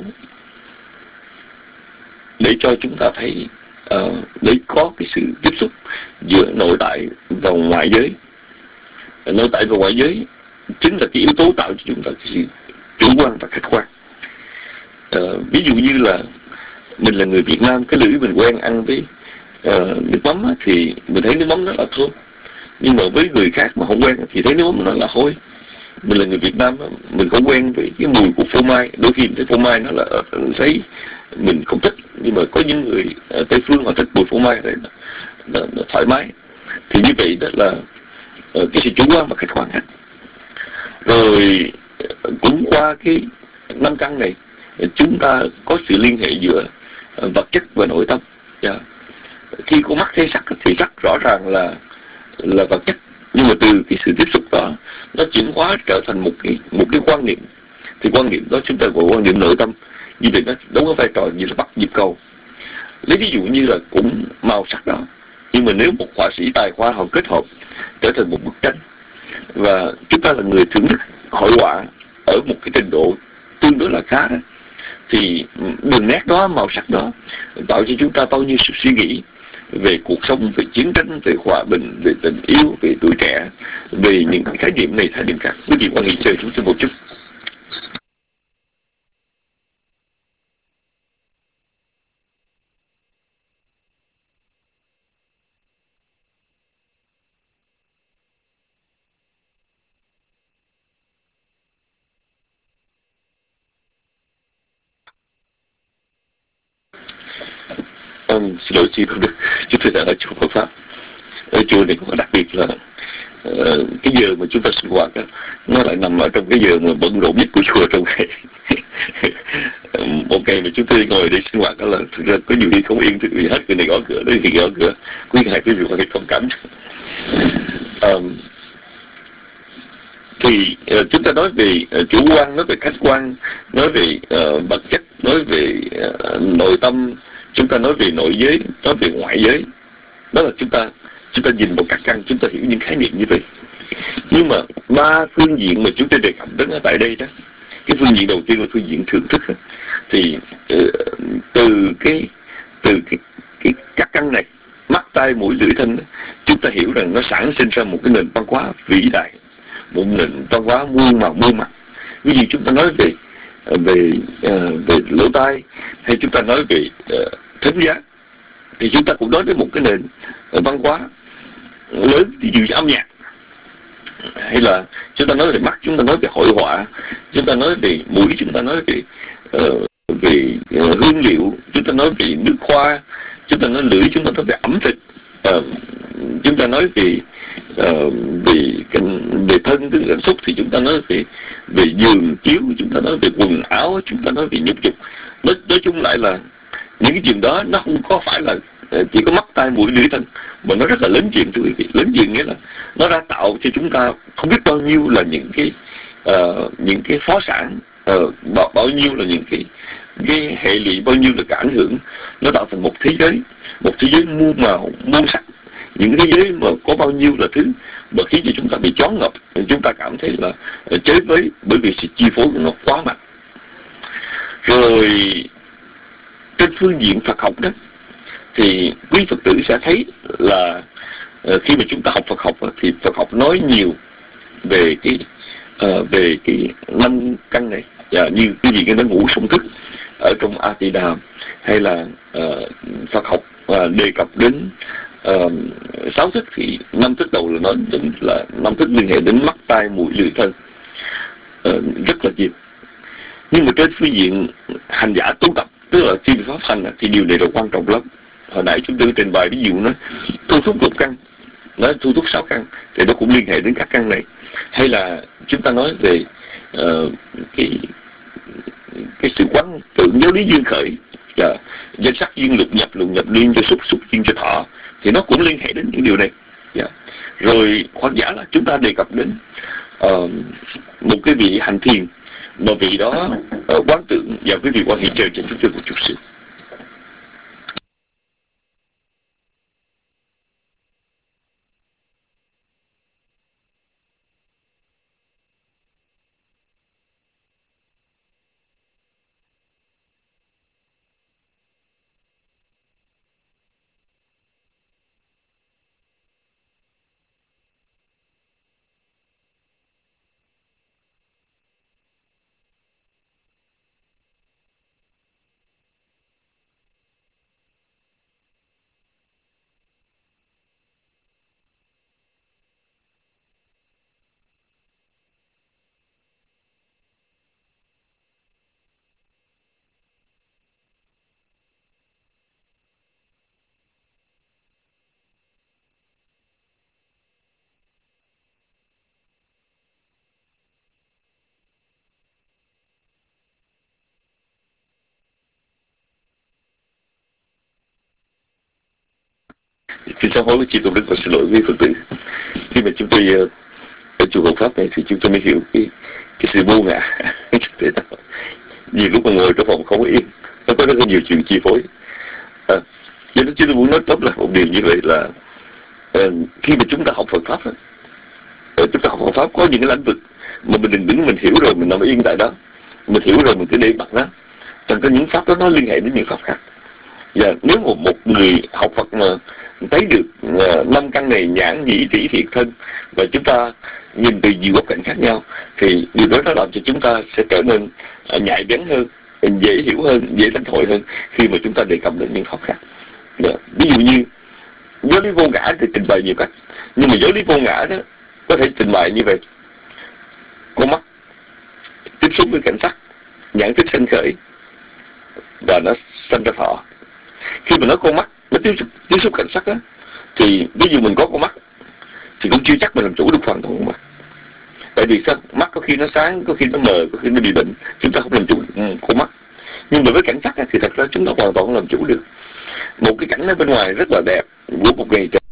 để cho chúng ta thấy, uh, để có cái sự tiếp xúc giữa nội tại và ngoại giới. Uh, nội tại và ngoại giới chính là cái yếu tố tạo cho chúng ta cái sự chủ quan và khách quan. Uh, ví dụ như là mình là người Việt Nam, cái lưỡi mình quen ăn với uh, nước mắm á, thì mình thấy nước mắm nó là thơm, nhưng mà với người khác mà không quen thì thấy nước mắm nó là hôi. Mình là người Việt Nam á, mình không quen với cái mùi của phô mai, đôi khi mình thấy phô mai nó là mình thấy mình không thích, nhưng mà có những người uh, Tây phương họ thích mùi phô mai, nó, nó, nó thoải mái. Thì như vậy đó là uh, cái sự chủ quan và khách quan hết. Rồi uh, cũng qua cái năm căn này chúng ta có sự liên hệ giữa vật chất và nội tâm. Yeah. Khi con mắt thấy sắc thì sắc rõ ràng là là vật chất, nhưng mà từ cái sự tiếp xúc đó nó chuyển hóa trở thành một cái một cái quan niệm, thì quan niệm đó chúng ta gọi quan niệm nội tâm. Như vậy nó đóng cái vai trò như là bắt nhịp cầu. Lấy ví dụ như là cũng màu sắc đó, nhưng mà nếu một họa sĩ tài hoa họ kết hợp trở thành một bức tranh, và chúng ta là người thưởng thức hội họa ở một cái trình độ tương đối là khá đó, thì đường nét đó, màu sắc đó tạo cho chúng ta bao nhiêu sự suy nghĩ về cuộc sống, về chiến tranh, về hòa bình, về tình yêu, về tuổi trẻ, về những cái khái niệm này, khái niệm khác. Quý vị quan hệ chơi chúng tôi một chút. Um, xin lỗi chị không được, chúng tôi đang ở chùa Phật Pháp. Ở chùa này có đặc biệt là uh, cái giờ mà chúng ta sinh hoạt đó, nó lại nằm ở trong cái giờ mà bận rộn nhất của chùa trong ngày. Một ngày mà chúng tôi ngồi để sinh hoạt đó là thực ra có nhiều khi không yên, thì hết người này gõ cửa, đến khi gõ cửa, quý ngài quý vị có thể thông cảm. Um, thì uh, chúng ta nói về uh, chủ quan, nói về khách quan, nói về uh, vật chất, nói về uh, nội tâm, chúng ta nói về nội giới, nói về ngoại giới. Đó là chúng ta chúng ta nhìn một các căn, chúng ta hiểu những khái niệm như vậy. Nhưng mà ba phương diện mà chúng ta đề cập đến ở tại đây đó, cái phương diện đầu tiên là phương diện thưởng thức. Thì uh, từ cái từ cái, cái các căn này, mắt, tai, mũi, lưỡi, thân, chúng ta hiểu rằng nó sản sinh ra một cái nền văn hóa vĩ đại, một nền văn hóa muôn màu muôn mặt. Ví dụ chúng ta nói về về uh, về lỗ tai, hay chúng ta nói về uh, thính giác, thì chúng ta cũng nói đến một cái nền uh, văn hóa lớn, ví dụ như âm nhạc, hay là chúng ta nói về mắt, chúng ta nói về hội họa, chúng ta nói về mũi, chúng ta nói về uh, về uh, hương liệu, chúng ta nói về nước hoa, chúng ta nói lưỡi, chúng ta nói về ẩm thực, uh, chúng ta nói về uh, về về thân tức cảm xúc, thì chúng ta nói về về giường chiếu, chúng ta nói về quần áo, chúng ta nói về nhục dục. nói, nói chung lại là những cái chuyện đó nó không có phải là chỉ có mắt tai mũi lưỡi thân, mà nó rất là lớn chuyện, thưa quý vị. Lớn chuyện nghĩa là nó đã tạo cho chúng ta không biết bao nhiêu là những cái uh, những cái phó sản, uh, bao, bao nhiêu là những cái cái hệ lụy, bao nhiêu là cái ảnh hưởng. Nó tạo thành một thế giới, một thế giới muôn màu muôn sắc, những thế giới mà có bao nhiêu là thứ mà khiến cho chúng ta bị choáng ngợp, chúng ta cảm thấy là chế với, bởi vì sự chi phối của nó quá mạnh. Rồi trên phương diện Phật học đó, thì quý Phật tử sẽ thấy là uh, khi mà chúng ta học Phật học thì Phật học nói nhiều về cái uh, về cái năm căn này, và như cái gì cái nó ngủ sống thức ở trong A Tỳ Đàm, hay là uh, Phật học uh, đề cập đến uh, sáu thức, thì năm thức đầu là nói đến là năm thức liên hệ đến mắt tai mũi lưỡi thân uh, rất là nhiều. Nhưng mà trên phương diện hành giả tu tập, tức là khi pháp hành, thì điều này là quan trọng lắm. Hồi nãy chúng tôi trình bày ví dụ nó thu thúc lục căn, nó thu thúc sáu căn, thì nó cũng liên hệ đến các căn này. Hay là chúng ta nói về uh, cái cái sự quán tưởng giáo lý duyên khởi, và danh sắc duyên lục nhập, lục nhập duyên cho xúc, xúc duyên cho thọ, thì nó cũng liên hệ đến những điều này. Yeah. Rồi hoặc giả là chúng ta đề cập đến uh, một cái vị hành thiền, mà vị đó uh, quán tưởng, và quý vị quan hệ trời cho chúng tôi một chút xíu. Xin sám hối với chị Tôn Đức và xin lỗi với Phật tử. Khi mà chúng tôi uh, ở chùa Hộ Pháp này thì chúng tôi mới hiểu cái cái sự vô ngã. Nhiều lúc mà ngồi trong phòng không yên, nó có rất là nhiều chuyện chi phối. À, cho nên chúng tôi muốn nói tóm lại một điều như vậy là uh, khi mà chúng ta học Phật Pháp, uh, chúng ta học Phật Pháp có những cái lĩnh vực mà mình đừng đứng mình hiểu rồi mình nằm yên tại đó, mình hiểu rồi mình cứ để mặt đó. Chẳng có những pháp đó nó liên hệ đến những pháp khác. Và nếu một, một người học Phật mà thấy được năm uh, căn này nhãn nhĩ tỷ thiệt thân, và chúng ta nhìn từ nhiều góc cạnh khác nhau, thì điều đó nó làm cho chúng ta sẽ trở nên uh, nhạy bén hơn, dễ hiểu hơn, dễ lãnh hội hơn khi mà chúng ta đề cập đến những pháp khác. Yeah. Ví dụ như giáo lý vô ngã thì trình bày nhiều cách, nhưng mà giáo lý vô ngã đó có thể trình bày như vậy: con mắt tiếp xúc với cảnh sắc, nhãn thức sanh khởi và nó sanh ra thọ. Khi mà nói con mắt nó tiếp xúc, tiếp xúc cảnh sắc á, thì ví dụ mình có con mắt thì cũng chưa chắc mình làm chủ được hoàn toàn con mắt. Tại vì sao? Mắt có khi nó sáng, có khi nó mờ, có khi nó bị bệnh, chúng ta không làm chủ được con mắt. Nhưng mà với cảnh sắc á, thì thật ra chúng ta hoàn toàn làm chủ được. Một cái cảnh ở bên ngoài rất là đẹp của một ngày trời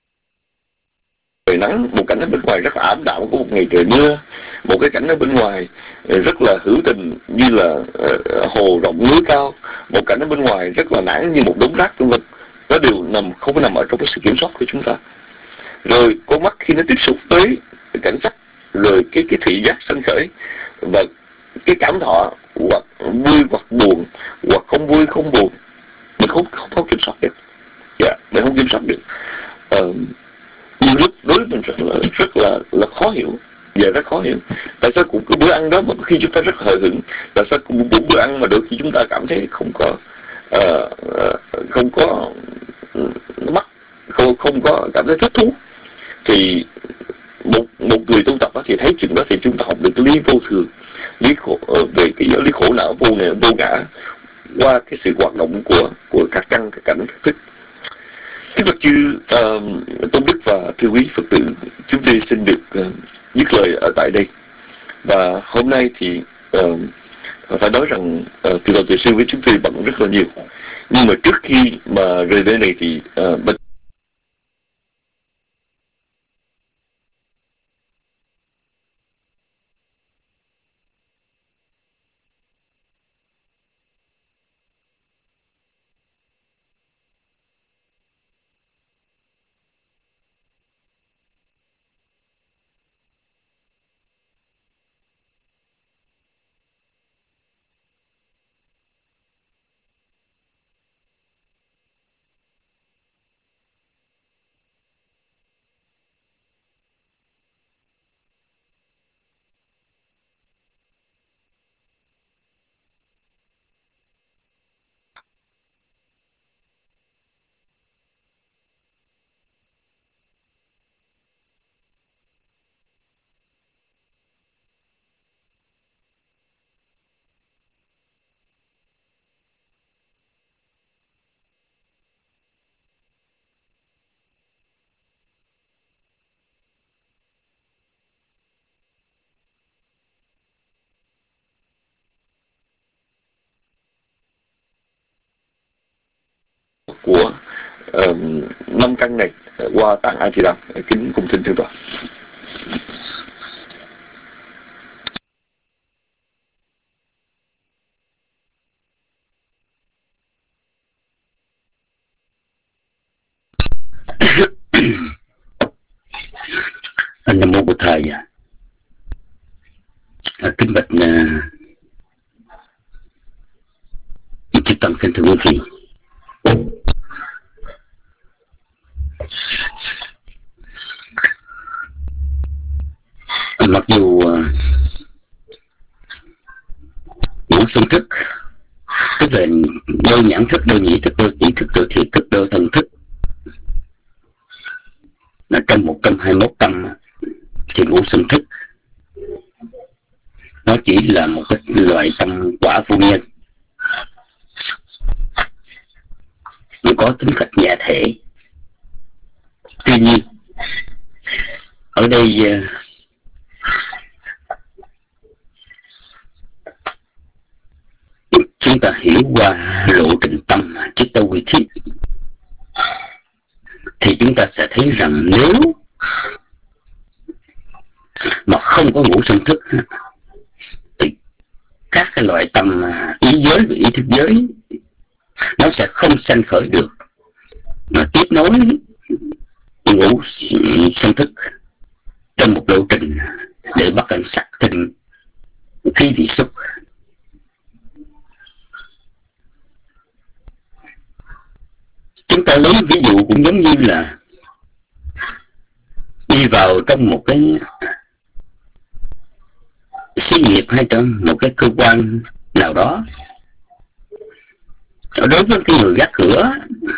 trời nắng, một cảnh ở bên ngoài rất là ảm đạm của một ngày trời mưa, một cái cảnh ở bên ngoài rất là hữu tình như là uh, hồ rộng núi cao, một cảnh ở bên ngoài rất là nản như một đống rác vân vân, nó đều nằm không có nằm ở trong cái sự kiểm soát của chúng ta. Rồi con mắt khi nó tiếp xúc với cảnh sắc, rồi cái cái thị giác sanh khởi và cái cảm thọ hoặc vui hoặc buồn, hoặc không vui không buồn, mình không không, không kiểm soát được. Dạ, yeah, mình không kiểm soát được. Uh, nhiều lúc đối với mình rất là rất là là khó hiểu, và rất khó hiểu. Tại sao cuộc cái bữa ăn đó mà khi chúng ta rất hờ hững, là sao một bữa ăn mà đôi khi chúng ta cảm thấy không có uh, uh, không có mắc, không, không có cảm thấy thích thú, thì một một người tu tập đó thì thấy chuyện đó thì chúng ta học được cái lý vô thường, lý khổ, về cái lý khổ não vô này vô ngã qua cái sự hoạt động của của các căn các cảnh các thức. Kính bạch chư uh, tôn đức và thưa quý Phật tử, chúng tôi xin được uh, dứt lời ở tại đây. Và hôm nay thì uh, phải nói rằng uh, từ đầu từ xưa với chúng tôi bận rất là nhiều, nhưng mà trước khi mà rời nơi này thì uh, của uh, năm căn này qua tạng A Di Đà, kính cùng xin thưa toàn. Nam mô Bổn Thầy. Kính bạch chư tăng kính thưa quý vị. Mặc dù uh, ngũ xung thức, tức là đôi nhãn thức, đôi nhĩ thức, đôi tỷ thức, đôi thiệt thức, đôi thần thức, là trong một trăm hai mươi mốt tâm, thì ngũ xung thức nó chỉ là một cái loại tâm quả vô nhân, nó có tính cách nhẹ thể. Tuy nhiên ở đây uh, chúng ta hiểu qua lộ trình tâm chiết tâu quy thiết, thì chúng ta sẽ thấy rằng nếu mà không có ngũ xung thức thì các cái loại tâm ý giới và ý thức giới nó sẽ không sanh khởi được, mà tiếp nối ngũ xung thức trong một lộ trình để bắt cảnh sắc tinh khí vị xúc. Chúng ta lấy ví dụ cũng giống như là đi vào trong một cái xí nghiệp hay trong một cái cơ quan nào đó. Đối với cái người gác cửa,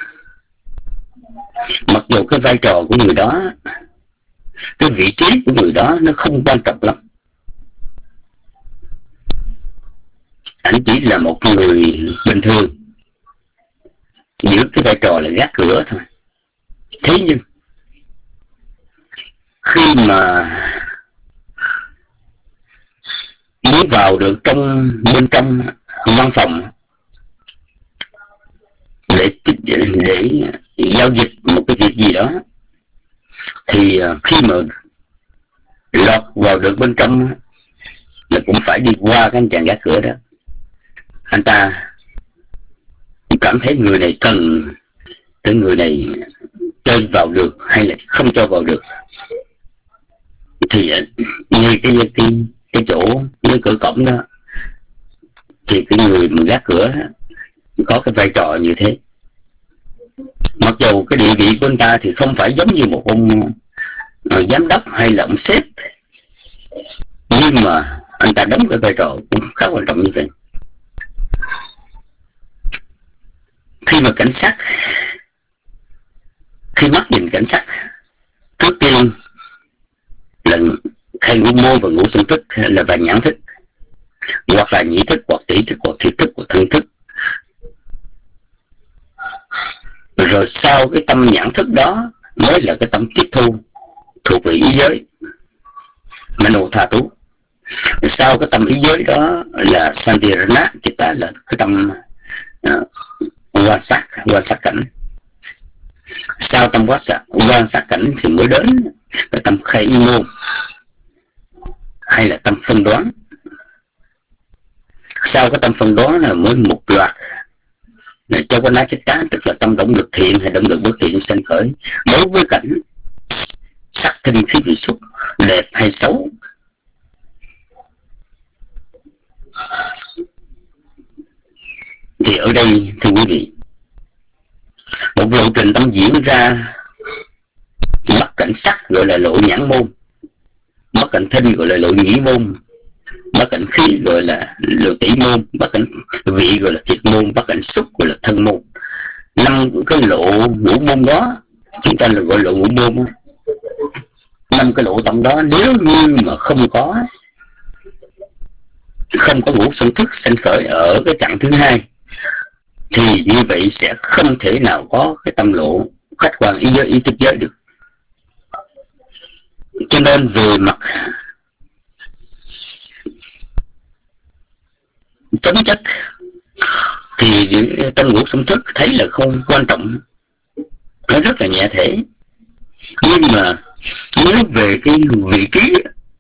mặc dù cái vai trò của người đó, cái vị trí của người đó nó không quan trọng lắm, anh chỉ là một người bình thường giữ cái vai trò là gác cửa thôi. Thế nhưng khi mà muốn vào được trong bên trong văn phòng để để giao dịch một cái việc gì đó, thì khi mà lọt vào được bên trong là cũng phải đi qua cái anh chàng gác cửa đó. Anh ta cảm thấy người này cần, cái người này cho vào được hay là không cho vào được, thì ngay cái cái cái chỗ cái cửa cổng đó thì cái người mà gác cửa đó, có cái vai trò như thế. Mặc dù cái địa vị của anh ta thì không phải giống như một ông giám đốc hay là ông sếp, nhưng mà anh ta đóng cái vai trò cũng khá quan trọng như vậy. Khi mà cảnh sát, khi mắt nhìn cảnh sát, trước tiên là khai ngũ môn và ngũ sung thức là vài nhãn thức, hoặc là nhĩ thức, hoặc tỷ thức, hoặc thiệt thức, hoặc thân thức. Rồi sau cái tâm nhãn thức đó mới là cái tâm tiếp thu thuộc về ý giới mano tha tú. Sau cái tâm ý giới đó là santirana chitta, là cái tâm uh, quan sát quan sát cảnh. Sau tâm quan sát quan sát cảnh thì mới đến cái tâm khai ý môn hay là tâm phân đoán. Sau cái tâm phân đoán là mới một loạt cho cái lá chết cá, tức là tâm động lực thiện hay động lực bất thiện sanh khởi đối với cảnh sắc thinh khí vị xúc, đẹp hay xấu. Thì ở đây thưa quý vị, một lộ trình tâm diễn ra, mất cảnh sắc gọi là lộ nhãn môn, mất cảnh thinh gọi là lộ nhĩ môn, mất cảnh khí gọi là lộ tỷ môn, mất cảnh vị gọi là thiệt môn, mất cảnh xúc gọi là thân môn. Năm cái lộ ngũ môn đó chúng ta là gọi lộ ngũ môn. Năm cái lộ tâm đó nếu như mà không có không có ngũ sung thức sanh khởi ở cái chặng thứ hai thì như vậy sẽ không thể nào có cái tâm lộ khách quan ý giới ý thức giới được. Cho nên về mặt tính chất thì tâm ngũ sung thức thấy là không quan trọng, nó rất là nhẹ thể. Nhưng mà nếu về cái vị trí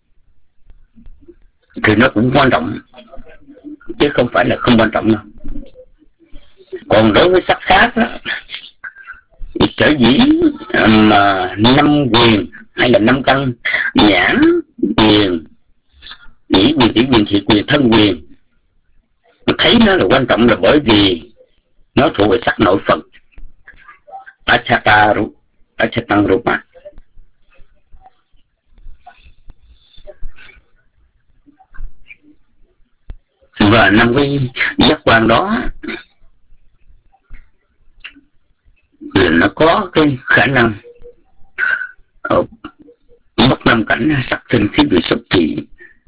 thì nó cũng quan trọng, chứ không phải là không quan trọng đâu. Còn đối với sắc pháp đó, sở dĩ mà năm quyền hay là năm căn nhãn quyền, nhĩ quyền, tỷ quyền, thiệt quyền, thân quyền thấy nó là quan trọng là bởi vì nó thuộc về sắc nội phận Achataru, Achatang Rupa. Và năm cái giác quan đó là nó có cái khả năng ở mất năm cảnh sắc thinh khí vị xúc. Thì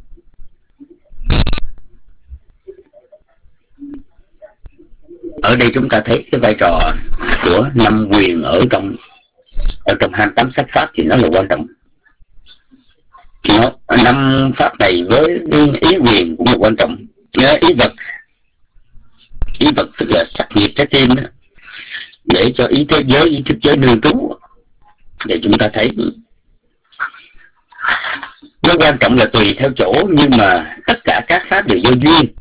ở đây chúng ta thấy cái vai trò của năm quyền ở trong ở trong hai mươi tám sắc pháp thì nó là quan trọng. Nó, năm pháp này với ý quyền cũng là quan trọng. Ý vật, ý vật tức là sắc nghiệp trái tim đó, để cho ý thế giới, ý thức giới nương trú. Để chúng ta thấy nó quan trọng là tùy theo chỗ, nhưng mà tất cả các pháp đều do duyên.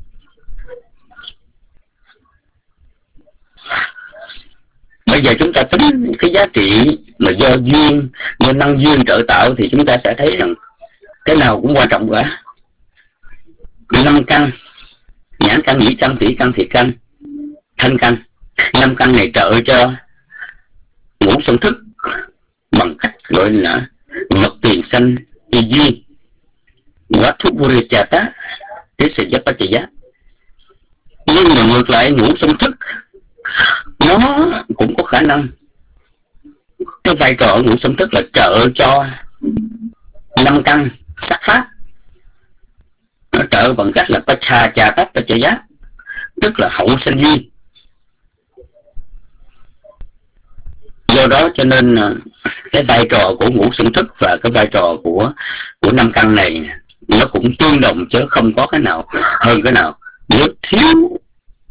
Bây giờ chúng ta tính cái giá trị mà do duyên, do năng duyên trợ tạo thì chúng ta sẽ thấy rằng cái nào cũng quan trọng cả. Năm căn, nhãn căn, nhĩ căn, tỷ căn, thiệt căn, thân căn. Năm căn này trợ cho ngũ sung thức bằng cách gọi là vật tiền sanh y duyên, quá thuốc vô rê trà tá, thế sự giáp bát giá. Nhưng mà ngược lại ngũ sung thức nó cũng có khả năng, cái vai trò ngũ sung thức là trợ cho năm căn sắc pháp. Nó trợ bằng cách là pacha trà tát pacha giá, tức là hậu sanh duyên. Do đó cho nên cái vai trò của ngũ sung thức và cái vai trò của của năm căn này nó cũng tương đồng, chứ không có cái nào hơn cái nào. Nếu thiếu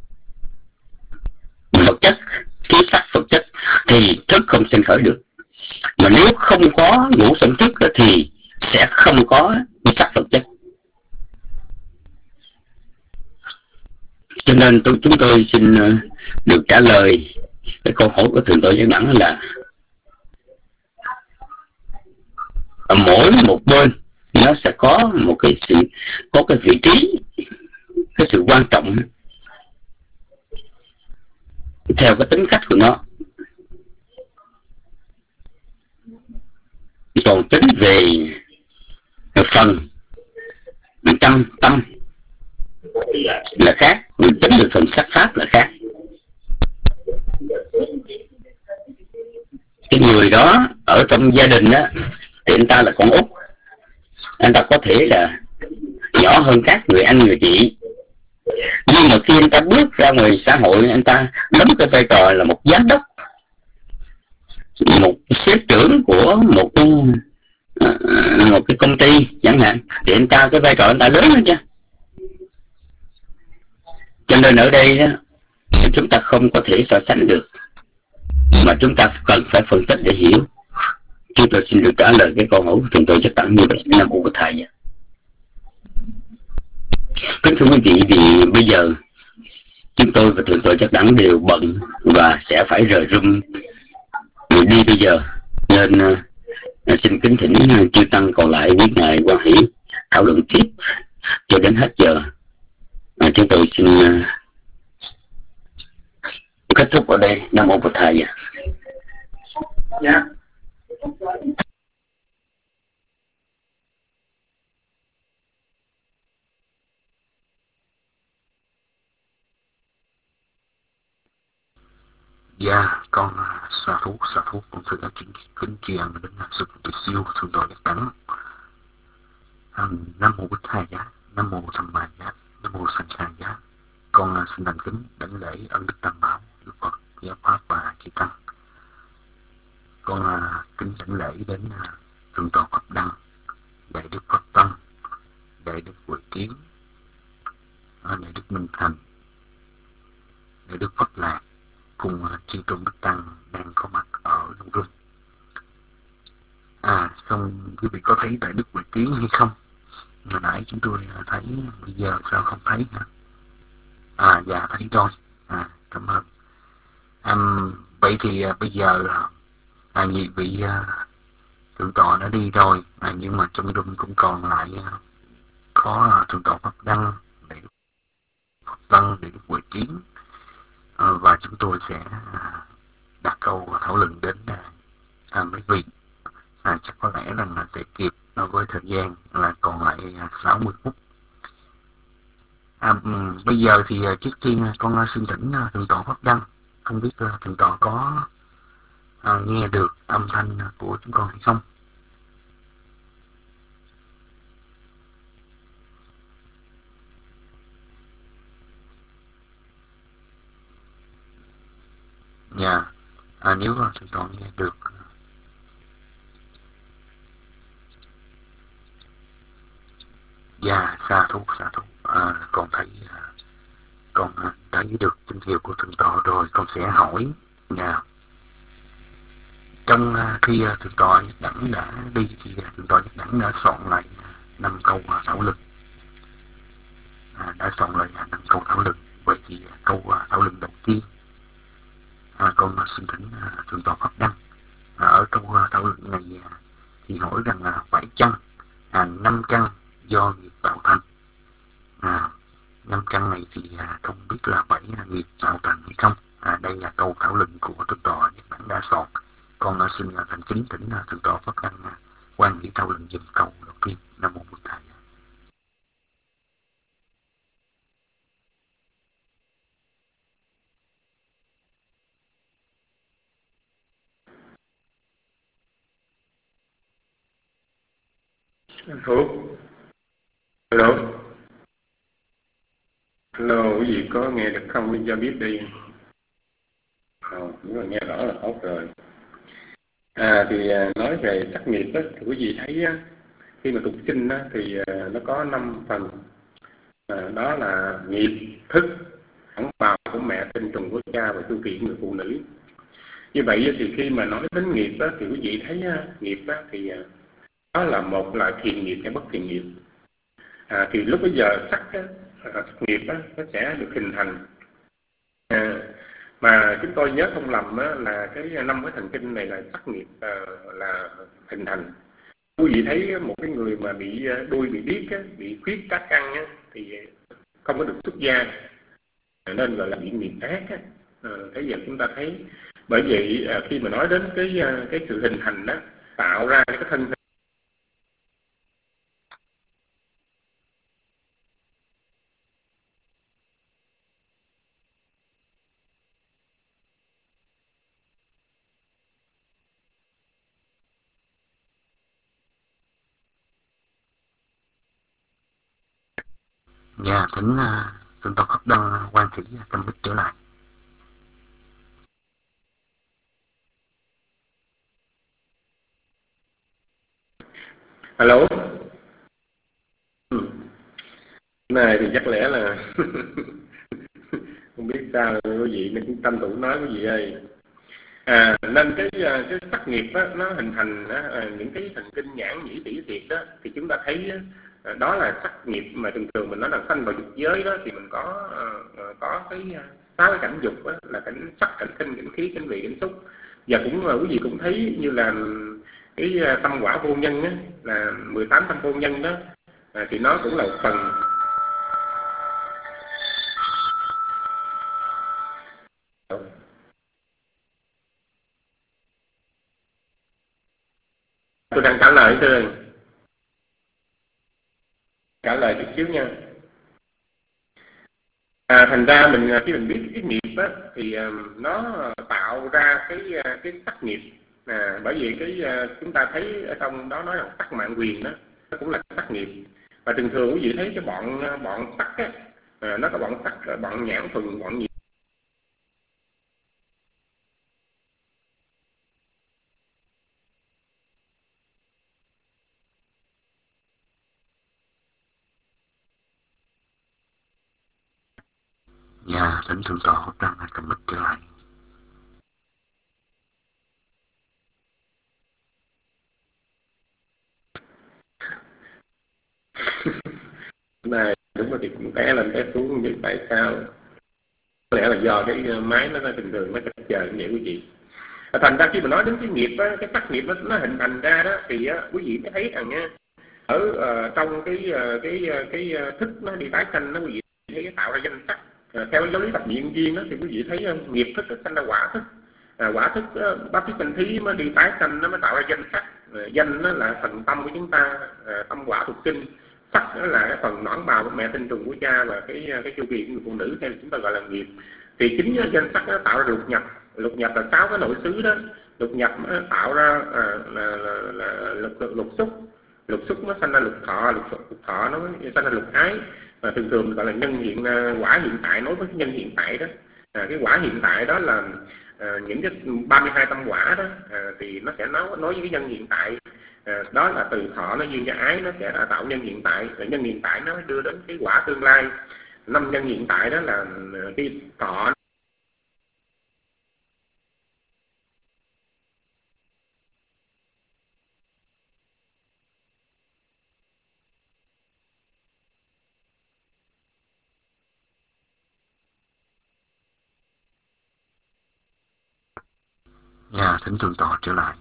vật chất, thiếu sắc vật chất thì thức không sinh khởi được, mà nếu không có ngũ sung thức thì sẽ không có sắc vật chất. Cho nên tôi, chúng tôi xin được trả lời cái câu hỏi của thượng tọa Giác Đẳng là ở mỗi một bên nó sẽ có một cái sự, có cái vị trí, cái sự quan trọng theo cái tính cách của nó. Còn tính về phần tâm tâm là khác, nhưng tính được phần sắc pháp là khác. Cái người đó ở trong gia đình đó thì anh ta là con út, anh ta có thể là nhỏ hơn các người anh người chị, nhưng mà khi anh ta bước ra ngoài xã hội, anh ta đóng cái vai trò là một giám đốc, một sếp trưởng của một một cái công ty chẳng hạn, thì anh ta cái vai trò anh ta lớn hơn chứ. Cho nên ở đây đó, chúng ta không có thể so sánh được, mà chúng ta cần phải phân tích để hiểu. Chúng tôi xin được trả lời cái câu hỏi của thượng tọa Giác Đẳng như vậy. Nam mô Bổn Thầy. Kính thưa quý vị, vì bây giờ chúng tôi và thượng tọa Giác Đẳng đều bận và sẽ phải rời room đi bây giờ, nên uh, xin kính thỉnh chư tăng còn lại quý ngài quan hỷ thảo luận tiếp cho đến hết giờ. Uh, chúng tôi xin uh, kết thúc ở đây. Nam mô Bổn Thầy. Dạ. Dạ, con xà thú, xà thú, con thưa đã kính kính tri ân đến sự tuyệt siêu thượng tọa Giác Đẳng. Nam mô Bích Thầy Giá, Nam mô Tham Ma Giá, Nam mô Sanh Khai Giá. Con xin thành kính đảnh lễ ân đức Tam Bảo, Đức Phật, Giáo Pháp và Chư Tăng. Con kính đảnh lễ đến thượng tọa Pháp Đăng, Đại Đức Pháp Tân, Đại Đức Huệ Kiến, Đại Đức Minh Thành, Đại Đức Pháp Lạc, cùng chư tôn đức tăng đang có mặt ở trong room. À, không, quý vị có thấy Đại Đức Huệ Kiến hay không? Hồi nãy chúng tôi thấy, bây giờ sao không thấy hả? À, dạ thấy rồi. À, cảm ơn. À, vậy thì à, bây giờ à, nhị vị à, thượng tọa đã đi rồi, à, nhưng mà trong room cũng còn lại à, có à, thượng tọa Pháp Đăng, Đại Đức Pháp Tân, Đại Đức Huệ Kiến. À, và chúng tôi sẽ đặt câu thảo luận đến à, mấy vị. À, chắc có lẽ rằng là sẽ kịp với thời gian là còn lại sáu mươi phút. À, bây giờ thì trước tiên con xin thỉnh thượng tọa Pháp Đăng, không biết thượng tọa có à, nghe được âm thanh của chúng con hay không? Dạ, à, nếu thượng tọa nghe được. Dạ, xa thú, xa thú. À, con thấy à, con thấy được tín hiệu của thượng tọa rồi, con sẽ hỏi. Dạ. Trong à, khi à, thượng tọa Giác Đẳng đã đi thì à, thượng tọa Giác Đẳng đã soạn lại năm câu à, thảo luận. À, đã soạn lại năm câu thảo luận. Vậy thì à, câu à, thảo luận đầu tiên, À, con xin thỉnh à, thượng tọa Pháp Đăng. À, ở câu à, thảo luận này à, thì hỏi rằng là phải chăng à, năm căn do nghiệp tạo thành. À, năm căn này thì à, không biết là phải à, nghiệp tạo thành hay không. À, đây là câu thảo luận của thượng tọa Giác Đẳng đã soạn. Con à, xin à, thành kính thỉnh à, thượng tọa Pháp Đăng à, quan nghĩ thảo luận dùm câu đầu tiên. Nam mô Bổn Thầy. Thuốc. Hello. Hello, quý vị có nghe được không? Đi cho biết đi. Ờ, nếu mà nghe rõ là tốt rồi. À thì nói về sắc nghiệp đó, thì quý vị thấy á, khi mà tụng kinh á, thì nó có năm phần. À, đó là nghiệp, thức, ẩn bào của mẹ, tinh trùng của cha và chu kỳ của người phụ nữ. Như vậy thì khi mà nói đến nghiệp đó, thì quý vị thấy á, nghiệp đó, thì đó là một là thiện nghiệp hay bất thiện nghiệp. À, thì lúc bây giờ sắc, á, sắc nghiệp á, nó sẽ được hình thành. À, mà chúng tôi nhớ không lầm á, là cái năm cái thần kinh này là sắc nghiệp à, là hình thành. Quý vị thấy một cái người mà bị đuôi bị điếc á, bị khuyết các căn á, thì không có được xuất gia, nên gọi là bị nghiệp ác á. À, thế giờ chúng ta thấy, bởi vậy à, khi mà nói đến cái cái sự hình thành đó, tạo ra cái thân Dạ, thỉnh uh, Thượng tọa Pháp Đăng quan thủy cầm bích trở lại. Alo. Ừ. Này thì chắc lẽ là không biết sao quý vị nó cũng tranh thủ nói quý vị ơi. À, nên cái cái sắc nghiệp đó, nó hình thành đó, những cái thần kinh nhãn nhĩ tỷ thiệt đó, thì chúng ta thấy đó, đó là sắc nghiệp mà thường thường mình nói là sanh vào dục giới đó, thì mình có uh, có cái sáu cái cảnh dục đó, là cảnh sắc, cảnh thinh, cảnh khí, cảnh vị, cảnh xúc. Và cũng uh, quý vị cũng thấy như là cái uh, tâm quả vô nhân á, là mười tám tâm vô nhân đó, à, thì nó cũng là một phần. Tôi đang trả lời thưa, trả lời chút xíu nha. À, thành ra mình khi mình biết cái nghiệp á, thì uh, nó tạo ra cái uh, cái sắc nghiệp. À, bởi vì cái uh, chúng ta thấy ở trong đó nói là sắc mạng quyền đó, nó cũng là sắc nghiệp. Và thường thường quý vị thấy cái bọn bọn sắc á, à, nó có bọn sắc, bọn nhãn thuần, bọn nhiệt. Dạ, thỉnh Thượng tọa Pháp Đăng cầm bích trở lại. Này đúng là thì cũng té lên té xuống, không biết tại sao. Có lẽ là do cái máy nó bình thường nó cách chờ như vậy quý vị. Thành ra khi mà nói đến cái nghiệp á, cái sắc nghiệp nó, nó hình thành ra đó, thì á, quý vị mới thấy rằng nha, ở uh, trong cái uh, cái uh, cái uh, thức nó đi tái sanh nó, quý vị thấy cái tạo ra danh sắc. Uh, theo giáo lý thập nhị viên đó, thì quý vị thấy uh, nghiệp thức nó sanh ra quả thức. À, quả thức uh, bát thí sanh thí mới đi tái sanh, nó mới tạo ra danh sắc. Uh, danh nó là phần tâm của chúng ta, uh, tâm quả thuộc sinh. Sắc đó là cái phần nõn bào của mẹ tinh trùng của cha, và cái cái chu kỳ của người phụ nữ, hay là chúng ta gọi là nghiệp. Thì chính uh, danh sắc nó tạo ra lục nhập. Lục nhập là sáu cái nội xứ đó. Lục nhập nó tạo ra uh, là, là, là lục, lục, lục xúc. Lục xúc nó sanh ra lục thọ, lục, lục thọ nó sanh ra lục ái. Và thường thường gọi là nhân hiện, quả hiện tại nối với cái nhân hiện tại đó. À, cái quả hiện tại đó là à, những cái ba mươi hai tâm quả đó, à, thì nó sẽ nói nói với cái nhân hiện tại. À, đó là từ thọ nó duyên cho ái, nó sẽ tạo nhân hiện tại. Và nhân hiện tại nó đưa đến cái quả tương lai. Năm nhân hiện tại đó là cái thọ. Dạ, thỉnh Thượng tọa trở lại.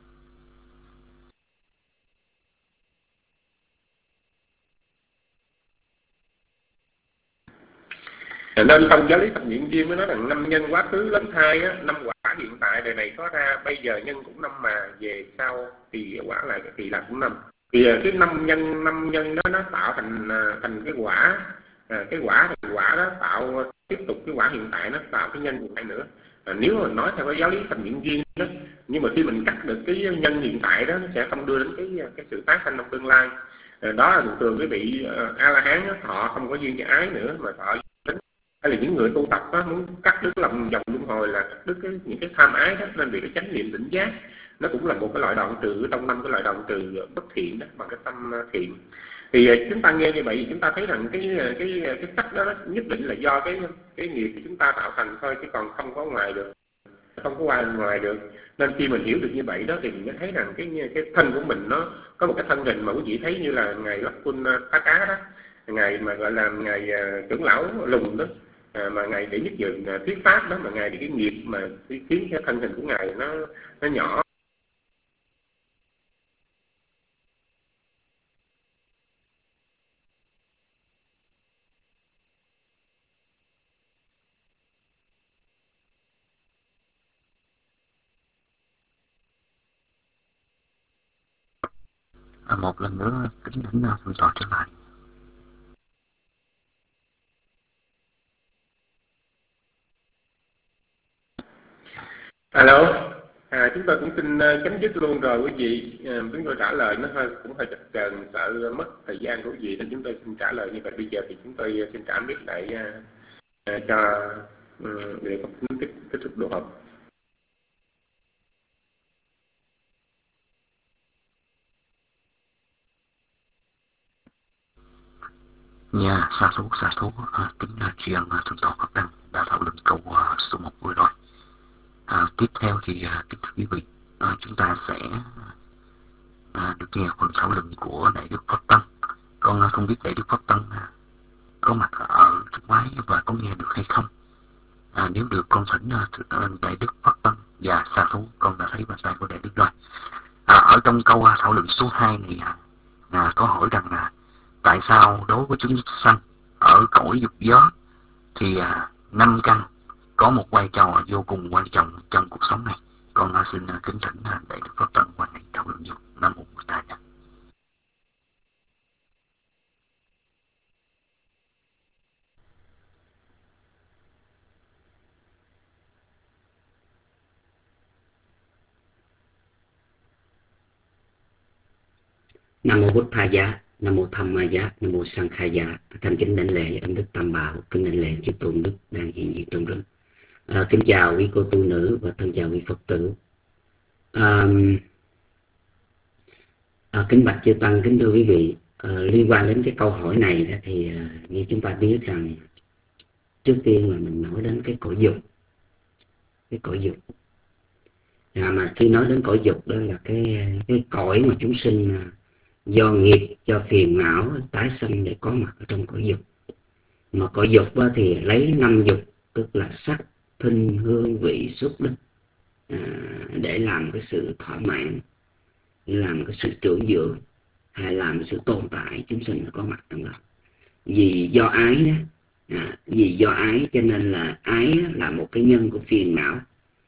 Nên trong giáo lý thập nhị viên mới nói rằng năm nhân quá khứ lớn thai á, năm quả hiện tại đời này có ra, bây giờ nhân cũng năm mà về sau thì quả là thì là cũng năm. Thì cái năm nhân năm nhân đó nó tạo thành thành cái quả. À, cái quả thì quả đó tạo tiếp tục cái quả hiện tại, nó tạo cái nhân hiện tại nữa. À, nếu mà nói theo cái giáo lý thập nhị viên đó, nhưng mà khi mình cắt được cái nhân hiện tại đó, nó sẽ không đưa đến cái cái sự tái sanh trong tương lai. À, đó là thường thường cái vị uh, A La Hán thọ không có duyên với ái nữa, mà thọ hay là những người tu tập đó, muốn cắt đứt lòng vòng luân hồi, là cắt đứt cái, những cái tham ái đó, nên vì cái chánh niệm tỉnh giác nó cũng là một cái loại đoạn trừ trong năm cái loại đoạn trừ bất thiện đó, bằng cái tâm thiện. Thì chúng ta nghe như vậy thì chúng ta thấy rằng cái cái cái sắc đó nhất định là do cái cái nghiệp của chúng ta tạo thành thôi, chứ còn không có ngoài được, không có ngoài ngoài được. Nên khi mình hiểu được như vậy đó, thì mình mới thấy rằng cái cái thân của mình nó có một cái thân hình mà quý vị thấy như là ngài Lắc Quân Thá Cá đó, ngài mà gọi là ngài trưởng lão lùng đó. À, mà ngài để nhất dựng thuyết pháp đó, mà ngài thì cái nghiệp mà khiến cái thân hình của ngài nó nó nhỏ. À, một lần nữa kính thỉnh Thượng tọa trở lại. Alo. À, chúng tôi cũng xin uh, chấm dứt luôn rồi quý vị. À, chúng tôi trả lời nó hơi cũng hơi chập chờn, sợ mất thời gian của quý vị nên chúng tôi xin trả lời như vậy. Bây giờ thì chúng tôi uh, xin trả mic lại uh, uh, cho uh, để có tính kết, kết thúc buổi họp. Dạ, sa thú, sa thú, à, kính tri ân thượng tọa Pháp Đăng đã thảo luận câu uh, số một vừa rồi. À, tiếp theo thì uh, kính thưa quý vị, uh, chúng ta sẽ uh, được nghe phần thảo luận của Đại Đức Pháp Tăng. Con uh, không biết Đại Đức Pháp Tăng uh, có mặt ở trước máy và có nghe được hay không. À, nếu được con thỉnh uh, Đại Đức Pháp Tăng và sa thú, con đã thấy bàn tay của Đại Đức rồi. À, ở trong câu uh, thảo luận số hai này uh, uh, có hỏi rằng uh, tại sao đối với chúng sanh ở cõi dục giới thì à, năm căn có một vai trò vô cùng quan trọng trong cuộc sống này. Con à, xin à, kính thỉnh à, Đại Đức Pháp Tăng quan hệ thảo luận dùng. Nam mô Bổn Thầy. Nam mô Bổn Thầy. Nam mô Tham Ma Giá, Nam mô Sang Khai Giá. Thành kính đảnh lễ âm đức Tam Bảo, kính đảnh lễ chư tôn đức đang hiện diện trong rừng. À, kính chào quý cô tu nữ và thân chào quý Phật tử. À, à, kính bạch chư tăng, kính thưa quý vị, à, liên quan đến cái câu hỏi này đó, thì à, như chúng ta biết rằng trước tiên là mình nói đến cái cõi dục, cái cõi dục. À, mà khi nói đến cõi dục đó là cái cái cõi mà chúng sinh do nghiệp, do phiền não tái sanh để có mặt ở trong cõi dục. Mà cõi dục thì lấy năm dục, tức là sắc, thinh, hương, vị, xúc đó, à, để làm cái sự thỏa mãn, làm cái sự trưởng dưỡng, hay làm sự tồn tại chúng sinh có mặt trong đó. Vì do ái đó, à, vì do ái cho nên là ái là một cái nhân của phiền não,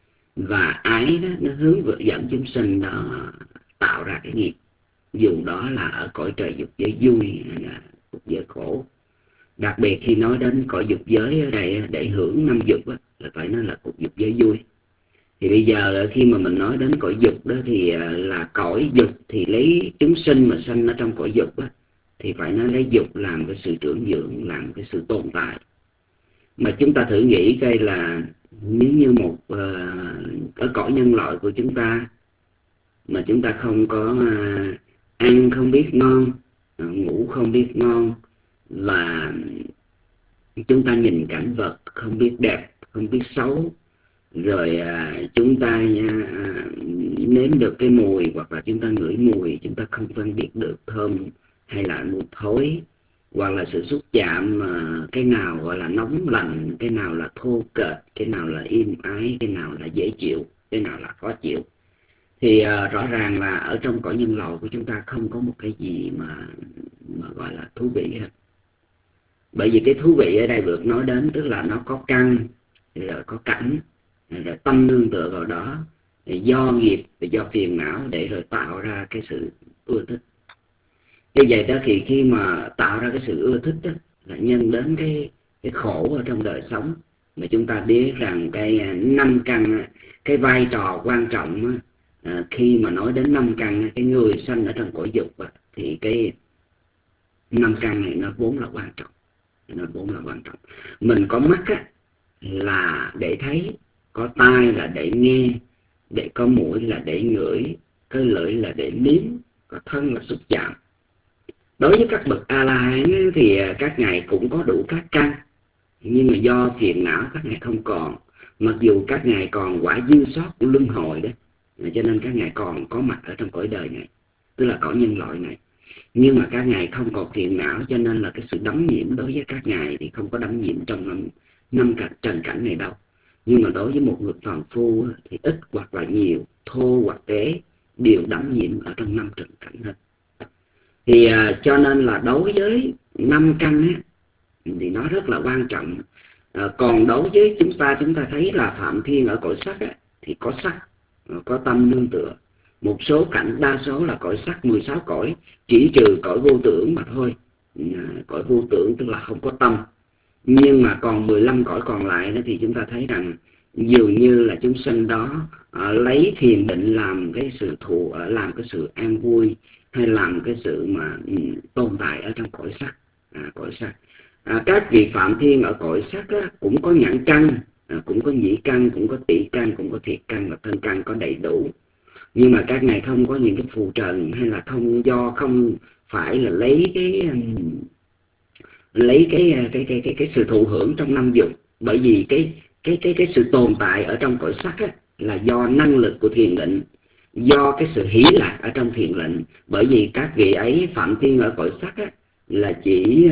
và ái đó nó hướng dẫn chúng sinh đó tạo ra cái nghiệp, dù đó là ở cõi trời dục giới vui hay là dục giới khổ. Đặc biệt khi nói đến cõi dục giới ở đây để hưởng năm dục đó, là phải nói là cuộc dục giới vui. Thì bây giờ khi mà mình nói đến cõi dục đó thì là cõi dục thì lấy chúng sinh mà sanh ở trong cõi dục đó, thì phải nói lấy dục làm cái sự trưởng dưỡng, làm cái sự tồn tại. Mà chúng ta thử nghĩ coi là nếu như một uh, ở cõi nhân loại của chúng ta mà chúng ta không có uh, ăn không biết ngon, uh, ngủ không biết ngon, và chúng ta nhìn cảnh vật không biết đẹp, không biết xấu, rồi uh, chúng ta uh, nếm được cái mùi, hoặc là chúng ta ngửi mùi chúng ta không phân biệt được thơm hay là mùi thối, hoặc là sự xúc chạm, uh, cái nào gọi là nóng lạnh, cái nào là thô kệch, cái nào là êm ái, cái nào là dễ chịu, cái nào là khó chịu. Thì uh, rõ ràng là ở trong cõi nhân loại của chúng ta không có một cái gì mà, mà gọi là thú vị hết. Bởi vì cái thú vị ở đây được nói đến tức là nó có căn, rồi có cảnh, rồi tâm nương tựa vào đó, do nghiệp, do phiền não để rồi tạo ra cái sự ưa thích. Như vậy đó thì khi mà tạo ra cái sự ưa thích đó, là nhân đến cái, cái khổ ở trong đời sống. Mà chúng ta biết rằng cái năm căn, cái vai trò quan trọng à, khi mà nói đến năm căn, cái người sanh ở trong cõi dục à, thì cái năm căn này nó vốn là quan trọng, nó vốn là quan trọng. Mình có mắt á, là để thấy, có tai là để nghe, để có mũi là để ngửi, có lưỡi là để nếm, có thân là xúc chạm. Đối với các bậc A-la-hán thì các ngài cũng có đủ các căn, nhưng mà do phiền não các ngài không còn. Mặc dù các ngài còn quả dư sót của luân hồi đó, cho nên các ngài còn có mặt ở trong cõi đời này, tức là cõi nhân loại này. Nhưng mà các ngài không còn phiền não, cho nên là cái sự đắm nhiễm đối với các ngài thì không có đắm nhiễm trong năm, năm cảnh, trần cảnh này đâu. Nhưng mà đối với một người phàm phu thì ít hoặc là nhiều, thô hoặc tế, đều đắm nhiễm ở trong năm trần cảnh hết. Thì uh, cho nên là đối với năm căn á, thì nó rất là quan trọng. Uh, còn đối với chúng ta, chúng ta thấy là Phạm Thiên ở cõi sắc á, thì có sắc, có tâm nương tựa. Một số cảnh đa số là cõi sắc, mười sáu cõi, chỉ trừ cõi vô tưởng mà thôi. Uh, cõi vô tưởng tức là không có tâm. Nhưng mà còn mười lăm cõi còn lại đó thì chúng ta thấy rằng dường như là chúng sanh đó à, lấy thiền định làm cái sự thụ, làm cái sự an vui, hay làm cái sự mà um, tồn tại ở trong cõi sắc. À, cõi sắc. À, các vị Phạm Thiên ở cõi sắc á, cũng có nhãn căn, à, cũng có nhĩ căn, cũng có tỷ căn, cũng có thiệt căn và thân căn, có đầy đủ. Nhưng mà các ngài không có những cái phù trần, hay là không do không phải là lấy cái um, lấy cái cái cái cái cái sự thụ hưởng trong năm dục, bởi vì cái cái cái cái sự tồn tại ở trong cõi sắc á, là do năng lực của thiền định, do cái sự hỷ lạc ở trong thiền định. Bởi vì các vị ấy Phạm Thiên ở cõi sắc á, là chỉ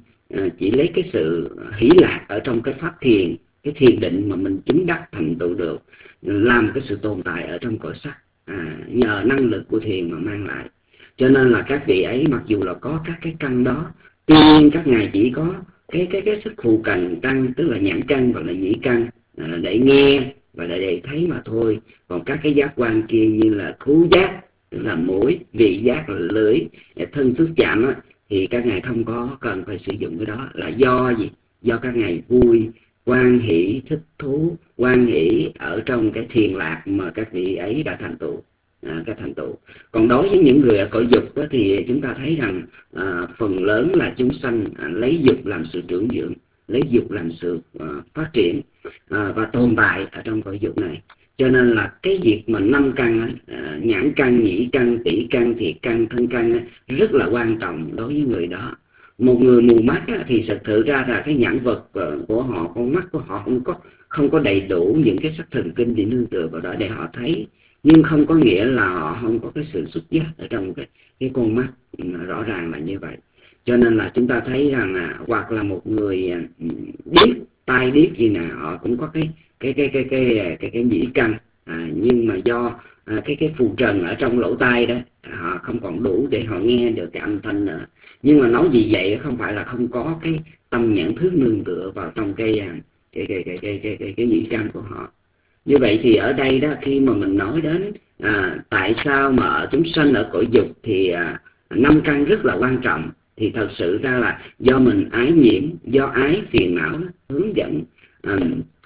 chỉ lấy cái sự hỷ lạc ở trong cái pháp thiền, cái thiền định mà mình chứng đắc thành tựu được, làm cái sự tồn tại ở trong cõi sắc, à, nhờ năng lực của thiền mà mang lại. Cho nên là các vị ấy mặc dù là có các cái căn đó, tuy nhiên các ngài chỉ có cái cái cái sức phù cần căn, tức là nhãn căn và là nhĩ căn, à, để nghe và để, để thấy mà thôi. Còn các cái giác quan kia như là khứu giác, tức là mũi, vị giác là lưỡi, thân xúc chạm á, thì các ngài không có cần phải sử dụng cái đó. Là do gì? Do các ngài vui, hoan hỷ, thích thú, hoan hỷ ở trong cái thiền lạc mà các vị ấy đã thành tựu. À, cái thành tựu. Còn đối với những người ở cõi dục đó, thì chúng ta thấy rằng à, phần lớn là chúng sanh à, lấy dục làm sự trưởng dưỡng, lấy dục làm sự à, phát triển à, và tồn tại ở trong cõi dục này. Cho nên là cái việc mà năm căn, à, nhãn căn, nhĩ căn, tỷ căn, thiệt căn, thân căn rất là quan trọng đối với người đó. Một người mù mắt á, thì thực sự ra là cái nhãn vật của họ, con mắt của họ không có không có đầy đủ những cái sắc thần kinh để nương tựa vào đó để họ thấy. Nhưng không có nghĩa là họ không có cái sự xuất giác ở trong cái, cái con mắt, rõ ràng là như vậy. Cho nên là chúng ta thấy rằng là hoặc là một người điếc, tai điếc gì nè, họ cũng có cái cái cái cái cái cái cái, cái nhĩ căn, à, nhưng mà do à, cái cái phù trần ở trong lỗ tai đó, họ không còn đủ để họ nghe được cái âm thanh nữa. Nhưng mà nói gì vậy không phải là không có cái tâm nhãn thức nương tựa vào trong cái cái cái cái cái cái cái, cái nhĩ căn của họ. Như vậy thì ở đây đó, khi mà mình nói đến à, tại sao mà ở chúng sanh ở cõi dục thì à, năm căn rất là quan trọng, thì thật sự ra là do mình ái nhiễm, do ái phiền não đó, hướng dẫn, à,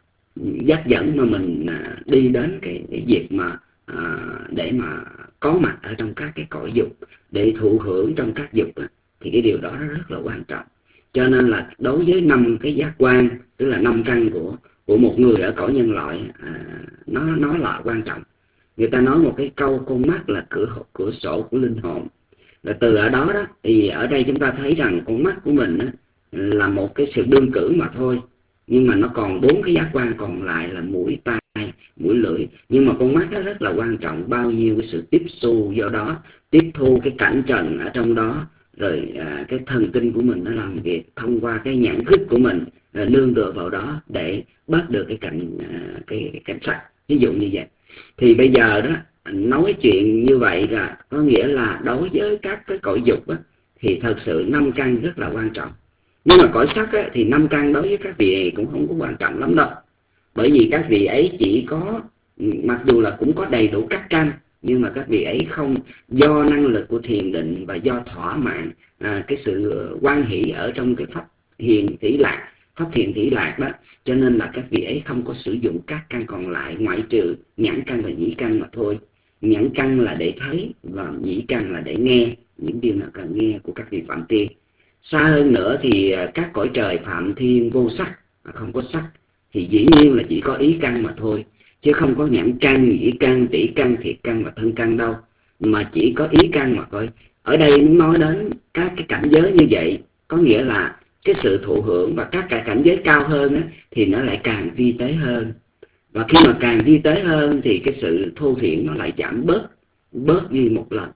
dắt dẫn mà mình à, đi đến cái, cái việc mà à, để mà có mặt ở trong các cái cõi dục, để thụ hưởng trong các dục đó, thì cái điều đó rất là quan trọng. Cho nên là đối với năm cái giác quan, tức là năm căn của của một người ở cõi nhân loại, à, nó nó là quan trọng. Người ta nói một cái câu con mắt là cửa cửa sổ của linh hồn. Là từ ở đó đó thì ở đây chúng ta thấy rằng con mắt của mình á, là một cái sự đơn cử mà thôi. Nhưng mà nó còn bốn cái giác quan còn lại là mũi, tai, mũi, lưỡi. Nhưng mà con mắt nó rất là quan trọng, bao nhiêu cái sự tiếp xu, do đó tiếp thu cái cảnh trần ở trong đó, rồi à, cái thần kinh của mình nó làm việc thông qua cái nhãn thức của mình, à, nương tựa vào đó để bắt được cái cảnh à, cái, cái cảnh sắc. Ví dụ như vậy. Thì bây giờ đó nói chuyện như vậy là có nghĩa là đối với các cái cõi dục á, thì thật sự năm căn rất là quan trọng. Nhưng mà cõi sắc á, thì năm căn đối với các vị ấy cũng không có quan trọng lắm đâu. Bởi vì các vị ấy chỉ có, mặc dù là cũng có đầy đủ các căn, nhưng mà các vị ấy không, do năng lực của thiền định và do thỏa mãn à, cái sự hoan hỷ ở trong cái pháp thiền thỉ lạc, pháp thiền thỉ lạc đó, cho nên là các vị ấy không có sử dụng các căn còn lại, ngoại trừ nhãn căn và nhĩ căn mà thôi. Nhãn căn là để thấy và nhĩ căn là để nghe những điều nào cần nghe của các vị Phạm Thiên. Xa hơn nữa thì các cõi trời Phạm Thiên vô sắc, không có sắc, thì dĩ nhiên là chỉ có ý căn mà thôi, chứ không có nhãn căn, nhĩ căn, tỷ căn, thiệt căn và thân căn đâu, mà chỉ có ý căn mà thôi. Ở đây muốn nói đến các cái cảnh giới như vậy, có nghĩa là cái sự thụ hưởng và các cái cảnh giới cao hơn á, thì nó lại càng vi tế hơn. Và khi mà càng vi tế hơn thì cái sự thô thiển nó lại giảm bớt, bớt đi một lần.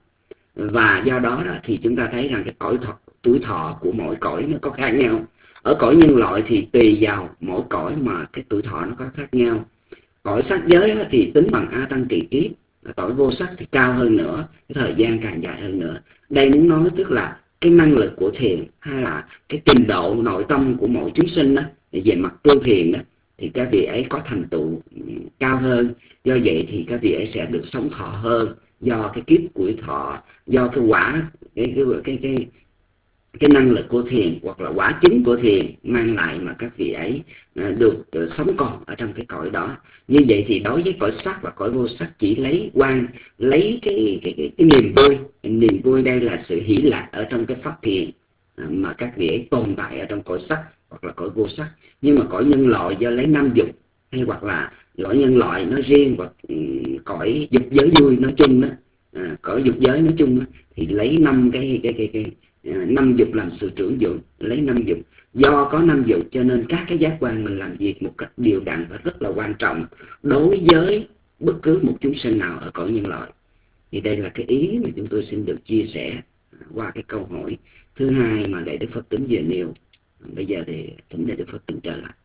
Và do đó, đó thì chúng ta thấy rằng cái cõi thọ, tuổi thọ của mỗi cõi nó có khác nhau. Ở cõi nhân loại thì tùy vào mỗi cõi mà cái tuổi thọ nó có khác nhau. Cõi sắc giới thì tính bằng A Tăng kỳ kiếp, cõi vô sắc thì cao hơn nữa, cái thời gian càng dài hơn nữa. Đây muốn nói tức là cái năng lực của thiền hay là cái trình độ nội tâm của mỗi chúng sinh đó, về mặt tu thiền đó, thì các vị ấy có thành tựu cao hơn. Do vậy thì các vị ấy sẽ được sống thọ hơn, do cái kiếp tuổi thọ, do cái quả, cái cái cái cái, cái năng lực của thiền hoặc là quả chính của thiền mang lại mà các vị ấy được sống còn ở trong cái cõi đó. Như vậy thì đối với cõi sắc và cõi vô sắc chỉ lấy quan, lấy cái, cái, cái, cái niềm vui. Niềm vui đây là sự hỷ lạc ở trong cái pháp thiền mà các vị ấy tồn tại ở trong cõi sắc hoặc là cõi vô sắc. Nhưng mà cõi nhân loại do lấy năm dục, hay hoặc là cõi nhân loại nói riêng và cõi dục giới vui nói chung đó, à, cõi dục giới nói chung đó, thì lấy năm cái cái cái cái năm dục làm sự trưởng dụng, lấy năm dục. Do có năm dục cho nên các cái giác quan mình làm việc một cách đều đặn và rất là quan trọng đối với bất cứ một chúng sinh nào ở cõi nhân loại. Thì đây là cái ý mà chúng tôi xin được chia sẻ qua cái câu hỏi thứ hai mà Đại Đức Phật Tính vừa nêu. Bây giờ thì thỉnh Đại Đức Phật Tính trở lại.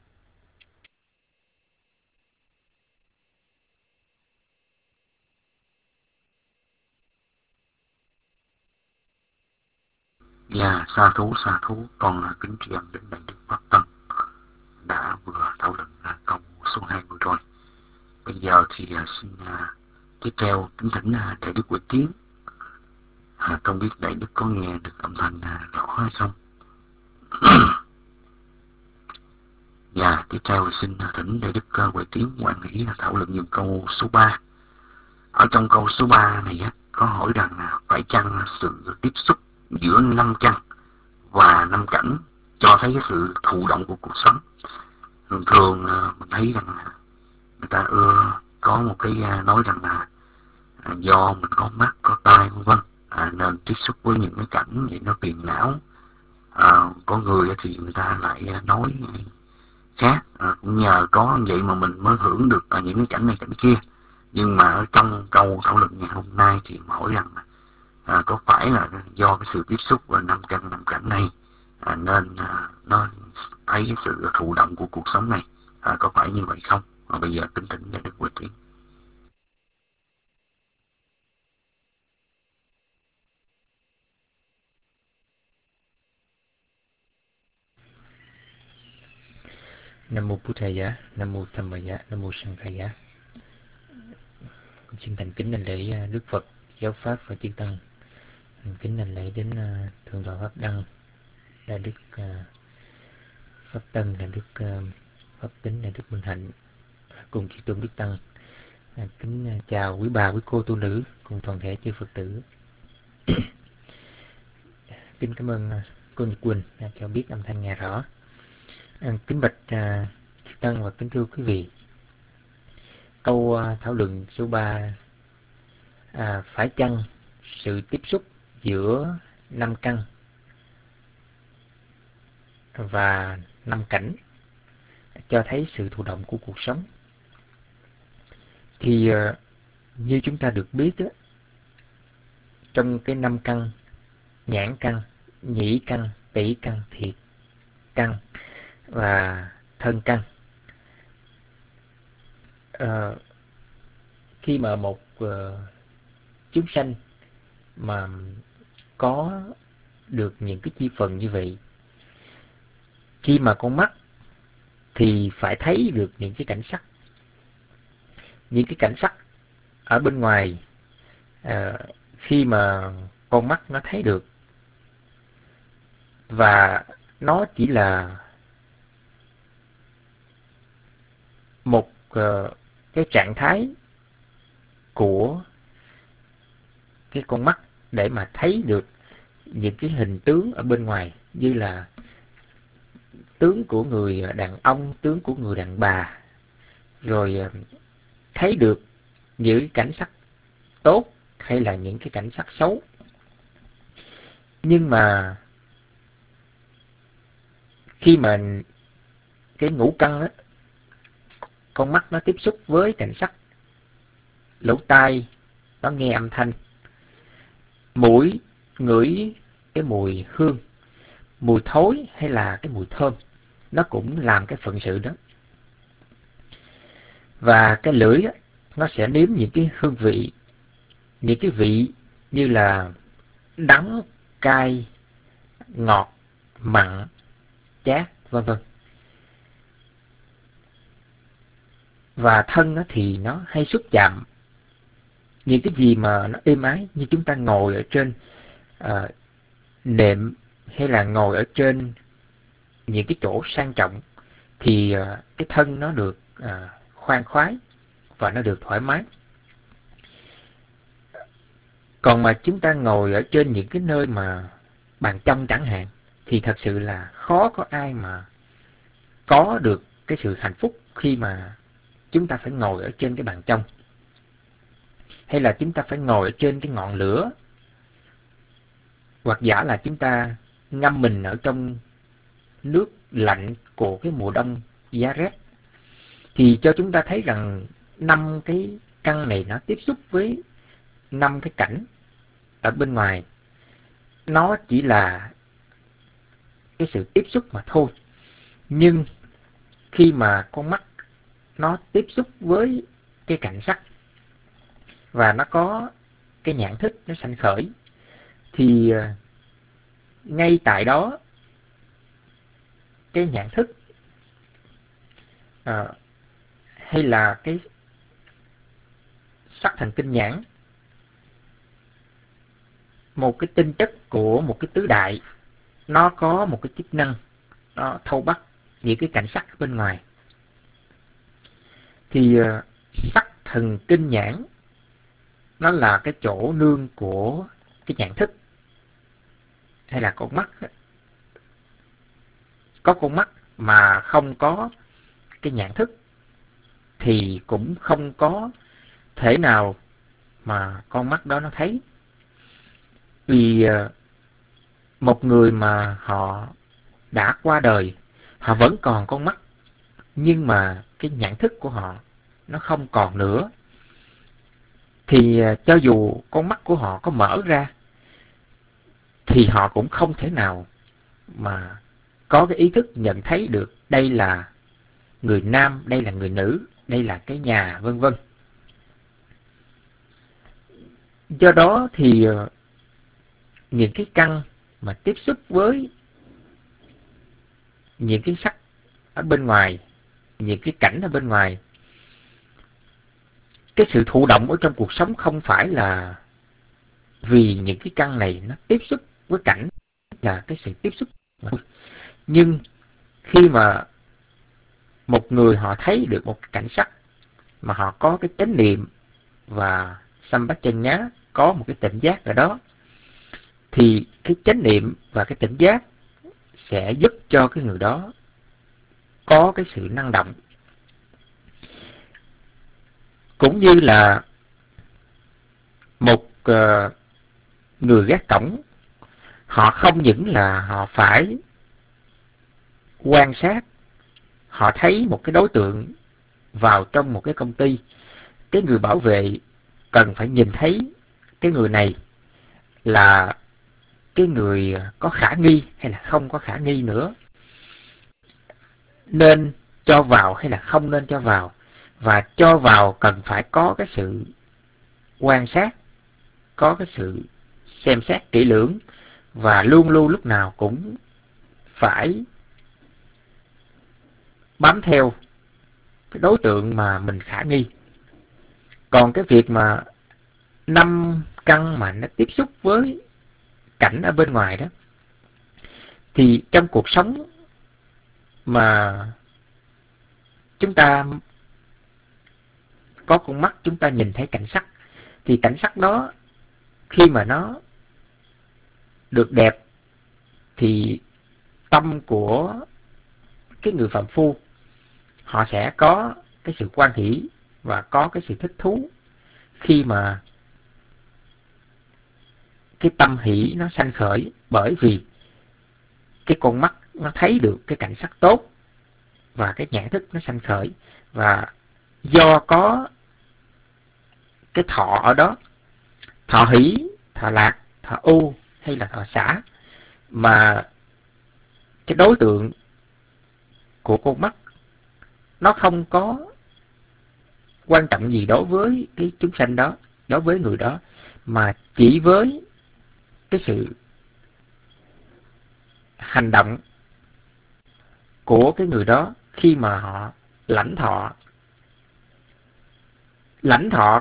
Dạ, sa thú, sa thú, con kính tri ân đến Đại Đức Pháp Tân đã vừa thảo luận câu số hai vừa rồi. Bây giờ thì xin tiếp theo kính thỉnh Đại Đức Huệ Tiến. À, không biết Đại Đức có nghe được âm thanh rõ hay không? Dạ, tiếp theo xin thỉnh Đại Đức Huệ Tiến quản lý thảo luận những câu số ba. Ở trong câu số ba này có hỏi rằng phải chăng sự tiếp xúc giữa năm căn và năm cảnh cho thấy cái sự thụ động của cuộc sống. Thường thường mình thấy rằng người ta ưa có một cái nói rằng là do mình có mắt, có tai vân vân à, nên tiếp xúc với những cái cảnh vậy nó phiền não. À, có người thì người ta lại nói khác, à, cũng nhờ có vậy mà mình mới hưởng được à, những cái cảnh này cảnh kia. Nhưng mà ở trong câu thảo luận ngày hôm nay thì hỏi rằng à, có phải là do cái sự tiếp xúc và năm căn năm cảnh này à, nên à, nó thấy cái sự thụ động của cuộc sống này, à, có phải như vậy không? À, bây giờ kính thỉnh Đại Đức Huệ Tiến. Nam mô Bụt Thầy Giá, Nam mô Tham Bà Giá, Nam mô Sang Khai Giá. Xin thành kính đảnh lễ Đức Phật, Giáo Pháp và Chư Tăng. Thành kính đảnh lễ đến uh, Thượng tọa Pháp Đăng, Đại Đức uh, Pháp Tân, Đại Đức uh, Pháp Tính, Đại Đức Minh Hạnh cùng chư tôn Đức Tăng. Uh, kính uh, chào quý bà, quý cô tu nữ cùng toàn thể chư Phật tử. Kính cảm ơn uh, cô Nhật Quỳnh đã cho biết âm thanh nghe rõ. Uh, kính bạch uh, chư Tăng và kính thưa quý vị. Câu uh, thảo luận số ba, à, phải chăng sự tiếp xúc giữa năm căn và năm cảnh cho thấy sự thụ động của cuộc sống. Thì uh, như chúng ta được biết đó, trong cái năm căn, nhãn căn, nhĩ căn, tỷ căn, thiệt căn và thân căn, uh, khi mà một uh, chúng sanh mà có được những cái chi phần như vậy, khi mà con mắt thì phải thấy được những cái cảnh sắc, những cái cảnh sắc ở bên ngoài. À, khi mà con mắt nó thấy được, và nó chỉ là một uh, cái trạng thái của cái con mắt để mà thấy được những cái hình tướng ở bên ngoài, như là tướng của người đàn ông, tướng của người đàn bà, rồi thấy được những cảnh sắc tốt hay là những cái cảnh sắc xấu. Nhưng mà khi mà cái ngũ căn đó, con mắt nó tiếp xúc với cảnh sắc, lỗ tai nó nghe âm thanh, mũi ngửi cái mùi hương, mùi thối hay là cái mùi thơm, nó cũng làm cái phận sự đó. Và cái lưỡi đó, nó sẽ nếm những cái hương vị, những cái vị như là đắng, cay, ngọt, mặn, chát, vân vân. Và thân đó thì nó hay xúc chạm những cái gì mà nó êm ái, như chúng ta ngồi ở trên uh, nệm hay là ngồi ở trên những cái chỗ sang trọng thì uh, cái thân nó được uh, khoan khoái và nó được thoải mái. Còn mà chúng ta ngồi ở trên những cái nơi mà bàn trong chẳng hạn thì thật sự là khó có ai mà có được cái sự hạnh phúc khi mà chúng ta phải ngồi ở trên cái bàn trong, hay là chúng ta phải ngồi ở trên cái ngọn lửa, hoặc giả là chúng ta ngâm mình ở trong nước lạnh của cái mùa đông giá rét. Thì cho chúng ta thấy rằng năm cái căn này nó tiếp xúc với năm cái cảnh ở bên ngoài, nó chỉ là cái sự tiếp xúc mà thôi. Nhưng khi mà con mắt nó tiếp xúc với cái cảnh sắc và nó có cái nhãn thức nó sanh khởi, thì ngay tại đó cái nhãn thức à, hay là cái sắc thần kinh nhãn, một cái tinh chất của một cái tứ đại, nó có một cái chức năng nó thâu bắt những cái cảnh sắc bên ngoài. Thì uh, sắc thần kinh nhãn nó là cái chỗ nương của cái nhãn thức hay là con mắt. Có con mắt mà không có cái nhãn thức thì cũng không có thể nào mà con mắt đó nó thấy. Vì uh, một người mà họ đã qua đời, họ vẫn còn con mắt, nhưng mà cái nhãn thức của họ nó không còn nữa, thì cho dù con mắt của họ có mở ra thì họ cũng không thể nào mà có cái ý thức nhận thấy được đây là người nam, đây là người nữ, đây là cái nhà, vân vân. Do đó thì những cái căn mà tiếp xúc với những cái sắc ở bên ngoài, những cái cảnh ở bên ngoài, cái sự thụ động ở trong cuộc sống không phải là vì những cái căn này nó tiếp xúc với cảnh, là cái sự tiếp xúc. Nhưng khi mà một người họ thấy được một cái cảnh sắc mà họ có cái chánh niệm và Sampajanya, có một cái tỉnh giác ở đó, thì cái chánh niệm và cái tỉnh giác sẽ giúp cho cái người đó có cái sự năng động. Cũng như là một uh, người gác cổng, họ không những là họ phải quan sát, họ thấy một cái đối tượng vào trong một cái công ty, cái người bảo vệ cần phải nhìn thấy cái người này là cái người có khả nghi hay là không có khả nghi nữa, nên cho vào hay là không nên cho vào. Và cho vào cần phải có cái sự quan sát, có cái sự xem xét kỹ lưỡng, và luôn luôn lúc nào cũng phải bám theo cái đối tượng mà mình khả nghi. Còn cái việc mà năm căn mà nó tiếp xúc với cảnh ở bên ngoài đó, thì trong cuộc sống mà chúng ta có con mắt, chúng ta nhìn thấy cảnh sắc, thì cảnh sắc đó khi mà nó được đẹp thì tâm của cái người phàm phu họ sẽ có cái sự quan hỷ và có cái sự thích thú khi mà cái tâm hỷ nó sanh khởi, bởi vì cái con mắt nó thấy được cái cảnh sắc tốt và cái nhãn thức nó sanh khởi. Và do có cái thọ ở đó, thọ hỷ, thọ lạc, thọ ưu hay là thọ xả, mà cái đối tượng của con mắt nó không có quan trọng gì đối với cái chúng sanh đó, đối với người đó, mà chỉ với cái sự hành động của cái người đó khi mà họ lãnh thọ. Lãnh thọ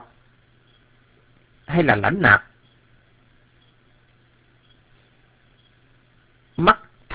hay là lãnh nạp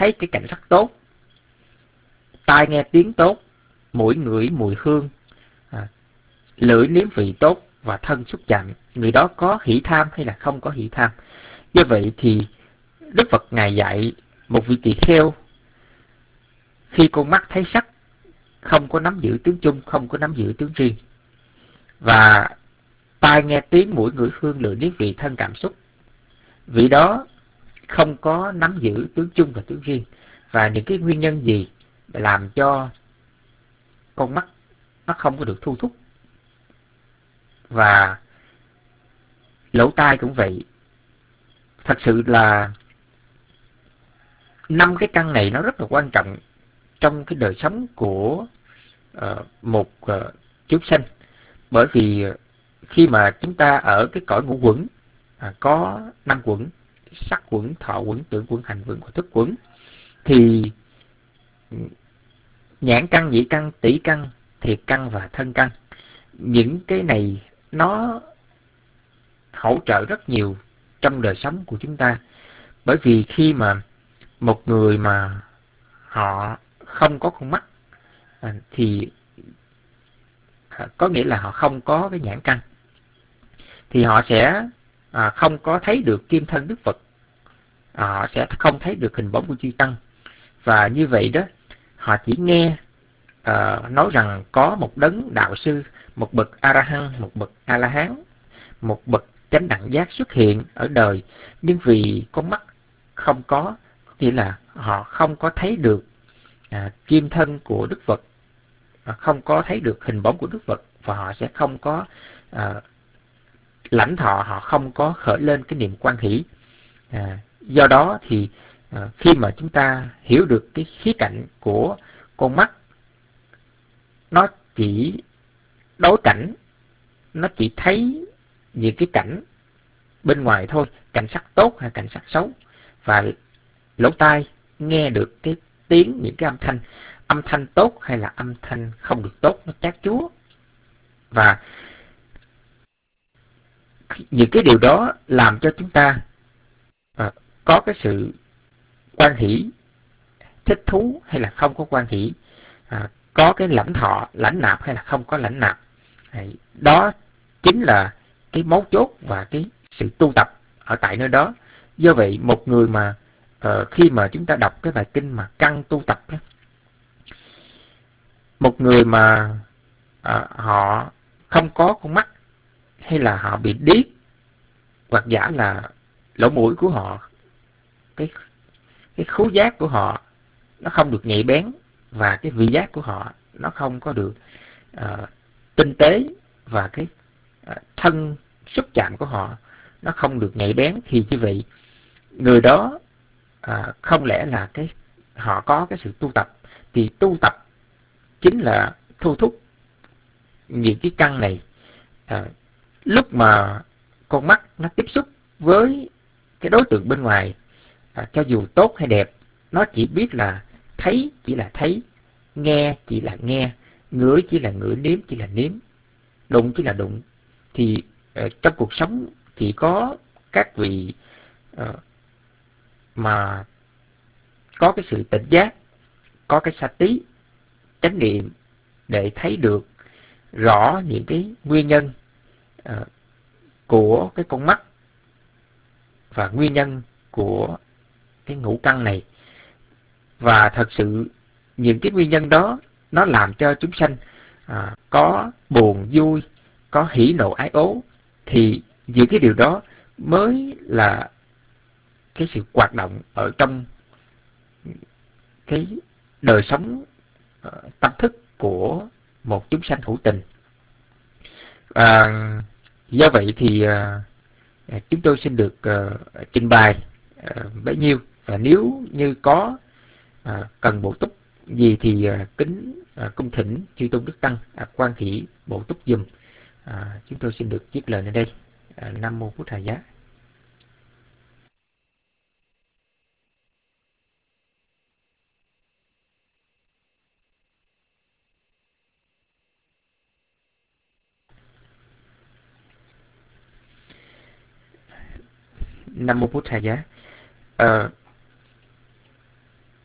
thấy cái cảnh sắc tốt, tai nghe tiếng tốt, mũi ngửi mùi hương, à, lưỡi nếm vị tốt và thân xúc chạm, người đó có hỷ tham hay là không có hỷ tham. Do vậy thì Đức Phật Ngài dạy một vị tỳ kheo, khi con mắt thấy sắc, không có nắm giữ tướng chung, không có nắm giữ tướng riêng, và tai nghe tiếng, mũi ngửi hương, lưỡi nếm vị, thân cảm xúc, vị đó không có nắm giữ tướng chung và tướng riêng. Và những cái nguyên nhân gì làm cho con mắt nó không có được thu thúc, và lỗ tai cũng vậy. Thật sự là năm cái căn này nó rất là quan trọng trong cái đời sống của uh, một uh, chúng sanh. Bởi vì khi mà chúng ta ở cái cõi ngũ quẩn, à, có năm quẩn: sắc quẩn, thọ quẩn, tưởng quẩn, hành quẩn và thức quẩn, thì nhãn căn, nhĩ căn, tỷ căn, thiệt căn và thân căn, những cái này nó hỗ trợ rất nhiều trong đời sống của chúng ta. Bởi vì khi mà một người mà họ không có con mắt, à, thì à, có nghĩa là họ không có cái nhãn căn, thì họ sẽ à, không có thấy được kim thân Đức Phật, à, họ sẽ không thấy được hình bóng của chư Tăng. Và như vậy đó, họ chỉ nghe à, nói rằng có một đấng đạo sư, một bậc A-la-hán, một bậc A-la-hán, một bậc chánh đẳng giác xuất hiện ở đời, nhưng vì con mắt không có, nghĩa là họ không có thấy được à, kim thân của Đức Phật, à, không có thấy được hình bóng của Đức Phật, và họ sẽ không có à, lãnh thọ, họ không có khởi lên cái niềm quan hỷ. À, do đó thì à, khi mà chúng ta hiểu được cái khía cạnh của con mắt, nó chỉ đối cảnh, nó chỉ thấy những cái cảnh bên ngoài thôi, cảnh sắc tốt hay cảnh sắc xấu, và lỗ tai nghe được cái tiếng, những cái âm thanh, âm thanh tốt hay là âm thanh không được tốt, nó chát chúa. Và những cái điều đó làm cho chúng ta à, có cái sự quan hỷ, thích thú hay là không có quan hỷ, à, có cái lãnh thọ, lãnh nạp hay là không có lãnh nạp. À, đó chính là cái mấu chốt và cái sự tu tập ở tại nơi đó. Do vậy một người mà uh, khi mà chúng ta đọc cái bài kinh mà căn tu tập đó, một người mà uh, họ không có con mắt, hay là họ bị điếc, hoặc giả là lỗ mũi của họ, cái cái khứu giác của họ nó không được nhạy bén, và cái vị giác của họ nó không có được uh, tinh tế, và cái uh, thân xúc chạm của họ nó không được nhạy bén, thì như vậy người đó à, không lẽ là cái họ có cái sự tu tập. Thì tu tập chính là thu thúc những cái căn này. À, lúc mà con mắt nó tiếp xúc với cái đối tượng bên ngoài, à, cho dù tốt hay đẹp, nó chỉ biết là thấy chỉ là thấy, nghe chỉ là nghe, ngửi chỉ là ngửi, nếm chỉ là nếm, đụng chỉ là đụng. Thì uh, trong cuộc sống thì có các vị uh, mà có cái sự tỉnh giác, có cái sati, chánh niệm, để thấy được rõ những cái nguyên nhân uh, của cái con mắt và nguyên nhân của cái ngũ căn này. Và thật sự những cái nguyên nhân đó nó làm cho chúng sanh à, có buồn vui, có hỉ nộ ái ố, thì những cái điều đó mới là cái sự hoạt động ở trong cái đời sống uh, tâm thức của một chúng sanh hữu tình. À, do vậy thì uh, chúng tôi xin được uh, trình bày uh, bấy nhiêu, và nếu như có uh, cần bổ túc gì thì uh, kính uh, cung thỉnh chư tôn đức tăng uh, quan hỷ bổ túc giùm. Uh, chúng tôi xin được dứt lời ở đây. Uh, Nam mô Bổn Thầy Giá. Nam mô Bổn Thầy Giá. Uh,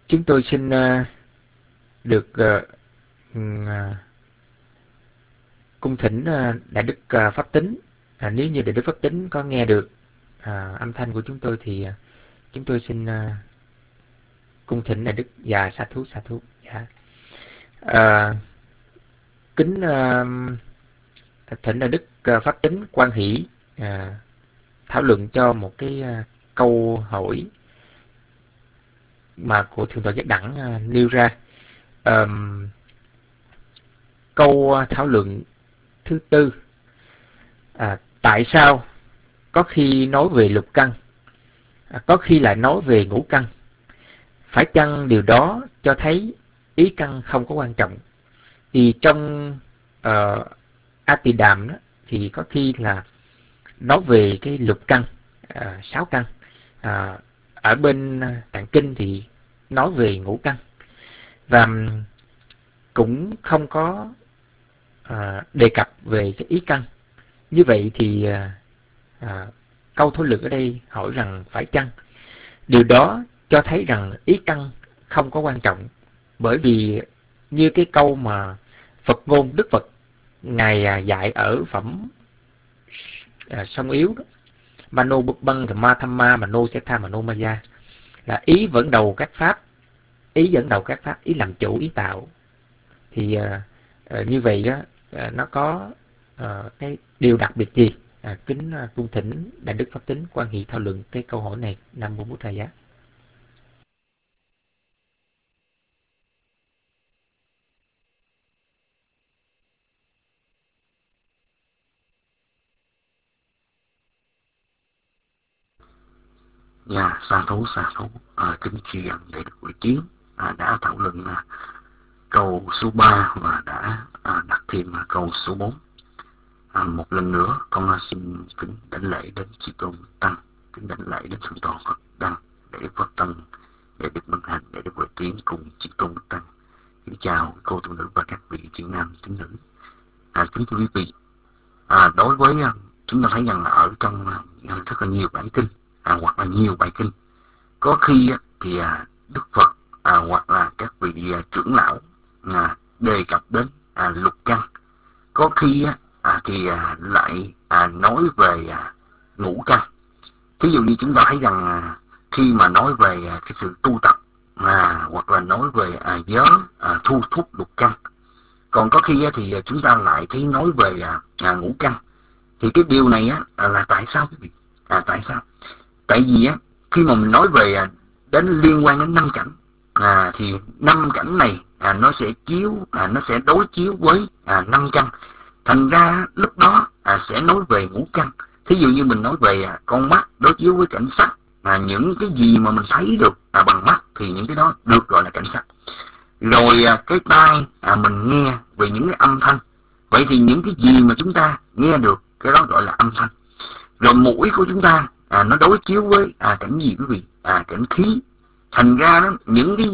chúng tôi xin uh, được uh, uh, cung thỉnh uh, Đại Đức uh, Pháp Tính. À, nếu như Đại Đức Pháp Tính có nghe được à, âm thanh của chúng tôi thì uh, chúng tôi xin uh, cung thỉnh Đại Đức. Dạ, sa thú, sa thú. Dạ. À, kính uh, thỉnh Đại Đức uh, Pháp Tính Quan Hỷ uh, thảo luận cho một cái uh, câu hỏi mà của Thượng tọa Giác Đẳng uh, nêu ra. Um, câu uh, thảo luận thứ tư: à, tại sao có khi nói về lục căn, à, có khi lại nói về ngũ căn? Phải chăng điều đó cho thấy ý căn không có quan trọng? Thì trong uh, A Tỳ Đàm đó, thì có khi là nói về cái lục căn, uh, sáu căn. Uh, ở bên Tạng Kinh thì nói về ngũ căn, và cũng không có uh, đề cập về cái ý căn. Như vậy thì uh, uh, câu thảo luận ở đây hỏi rằng phải chăng điều đó cho thấy rằng ý căn không có quan trọng? Bởi vì như cái câu mà Phật ngôn Đức Phật Ngài dạy ở phẩm à, Sông Yếu đó, Mano Bực Băng Ma Tham Ma Mano Se Tha Mano Maya, là ý dẫn đầu các pháp, ý dẫn đầu các pháp, ý làm chủ, ý tạo. Thì à, à, như vậy đó, à, nó có à, cái điều đặc biệt gì? À, kính à, cung thỉnh Đại Đức Pháp Tính Quan Hỷ thảo luận cái câu hỏi này. Nam Mô Bụt Thầy Giá. Dạ, sa thú, sa thú. À, kính tri ân Đại Đức Huệ Kiến à, đã thảo luận à, câu số ba và đã à, đặt thêm à, câu số bốn. À, một lần nữa con à, xin kính đảnh lễ đến Chư Tôn Tăng, kính đảnh lễ đến Thượng tọa Phật Đăng, Đại Đức Pháp Tân, Đại Đức Minh Hạnh, Đại Đức Huệ Kiến cùng Chư Tôn Tăng. Kính chào cô tu nữ và các vị thiện nam tín nữ. À, kính thưa quý vị, à, đối với à, chúng ta thấy rằng là ở trong à, rất là nhiều bản kinh, à, hoặc là nhiều bài kinh, có khi á, thì à, Đức Phật à, hoặc là các vị à, trưởng lão à, đề cập đến à, lục căn, có khi á, à, thì à, lại à, nói về à, ngũ căn. Ví dụ như chúng ta thấy rằng à, khi mà nói về à, cái sự tu tập à, hoặc là nói về à, giới à, thu thúc lục căn, còn có khi á, thì à, chúng ta lại thấy nói về à, à, ngũ căn. Thì cái điều này á, à, là tại sao quý vị? À, tại sao? Tại vì á, khi mà mình nói về à, đến liên quan đến năm cảnh, à, thì năm cảnh này à, nó sẽ chiếu, à, nó sẽ đối chiếu với à, năm căn. Thành ra lúc đó à, sẽ nói về ngũ căn. Thí dụ như mình nói về à, con mắt đối chiếu với cảnh sắc, à, những cái gì mà mình thấy được à, bằng mắt thì những cái đó được gọi là cảnh sắc. Rồi à, cái tai à, mình nghe về những cái âm thanh, vậy thì những cái gì mà chúng ta nghe được cái đó gọi là âm thanh. Rồi mũi của chúng ta à, nó đối chiếu với à, cảnh gì quý vị? À, cảnh khí. Thành ra đó, những cái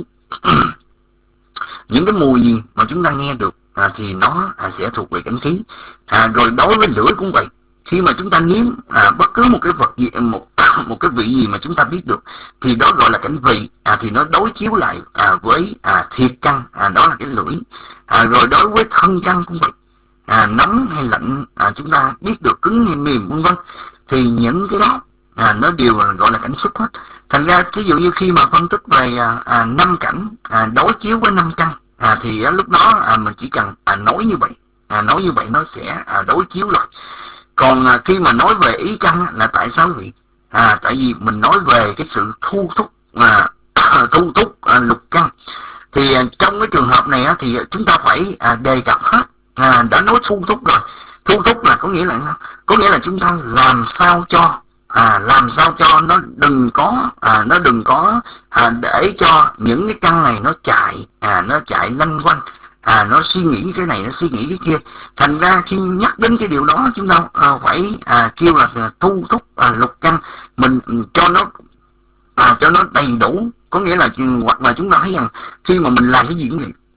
những cái mùi gì mà chúng ta nghe được à, thì nó à, sẽ thuộc về cảnh khí. À, rồi đối với lưỡi cũng vậy. Khi mà chúng ta nếm à, bất cứ một cái vật gì, một một cái vị gì mà chúng ta biết được thì đó gọi là cảnh vị. À, thì nó đối chiếu lại à, với à, thiệt căn, à, đó là cái lưỡi. À, rồi đối với thân căn cũng vậy. À, nóng hay lạnh à, chúng ta biết được, cứng hay mềm vân vân, thì những cái đó à, nó đều gọi là cảnh xúc hết. Thành ra ví dụ như khi mà phân tích về à, à, năm cảnh à, đối chiếu với năm căn à, thì à, lúc đó à, mình chỉ cần à, nói như vậy, à, nói như vậy nó sẽ à, đối chiếu lại. Còn à, khi mà nói về ý căn là tại sao vậy? À, tại vì mình nói về cái sự thu thúc à, thu thúc à, lục căn, thì à, trong cái trường hợp này á, thì chúng ta phải à, đề cập hết. À, đã nói thu thúc rồi. Thu thúc là có nghĩa là có nghĩa là chúng ta làm sao cho à, làm sao cho nó đừng có à, nó đừng có à, để cho những cái căn này nó chạy à, nó chạy lanh quanh, à, nó suy nghĩ cái này, nó suy nghĩ cái kia. Thành ra khi nhắc đến cái điều đó, chúng ta à, phải à, kêu là, là thu thúc à, lục căn, mình cho nó à, cho nó đầy đủ. Có nghĩa là hoặc là chúng ta thấy rằng khi mà mình làm cái gì cũng vậy,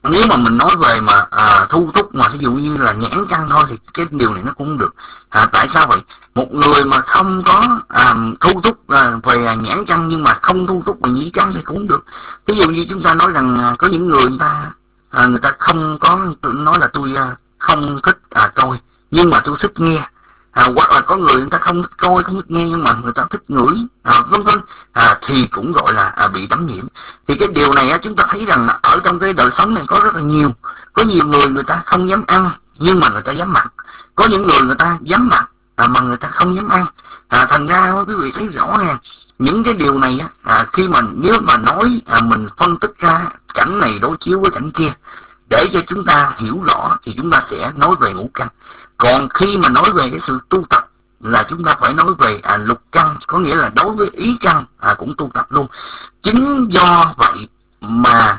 nếu mà mình nói về mà à, thu thúc mà ví dụ như là nhãn căn thôi thì cái điều này nó cũng không được. À, tại sao vậy? Một người mà không có à, thu thúc à, về nhãn căn nhưng mà không thu thúc về nhĩ căn thì cũng không được. Ví dụ như chúng ta nói rằng à, có những người người ta à, người ta không có nói là tôi à, không thích à, coi nhưng mà tôi thích nghe. À, hoặc là có người người ta không thích coi không thích nghe nhưng mà người ta thích ngửi à, vân vân à, thì cũng gọi là à, bị đắm nhiễm. Thì cái điều này á, chúng ta thấy rằng ở trong cái đời sống này có rất là nhiều, có nhiều người người ta không dám ăn nhưng mà người ta dám mặc, có những người người ta dám mặc à, mà người ta không dám ăn. À, thành ra quý vị thấy rõ ràng những cái điều này á, à, khi mà nếu mà nói à, mình phân tích ra cảnh này đối chiếu với cảnh kia để cho chúng ta hiểu rõ thì chúng ta sẽ nói về ngũ căn. Còn khi mà nói về cái sự tu tập là chúng ta phải nói về à, lục căn, có nghĩa là đối với ý căn à, cũng tu tập luôn. Chính do vậy mà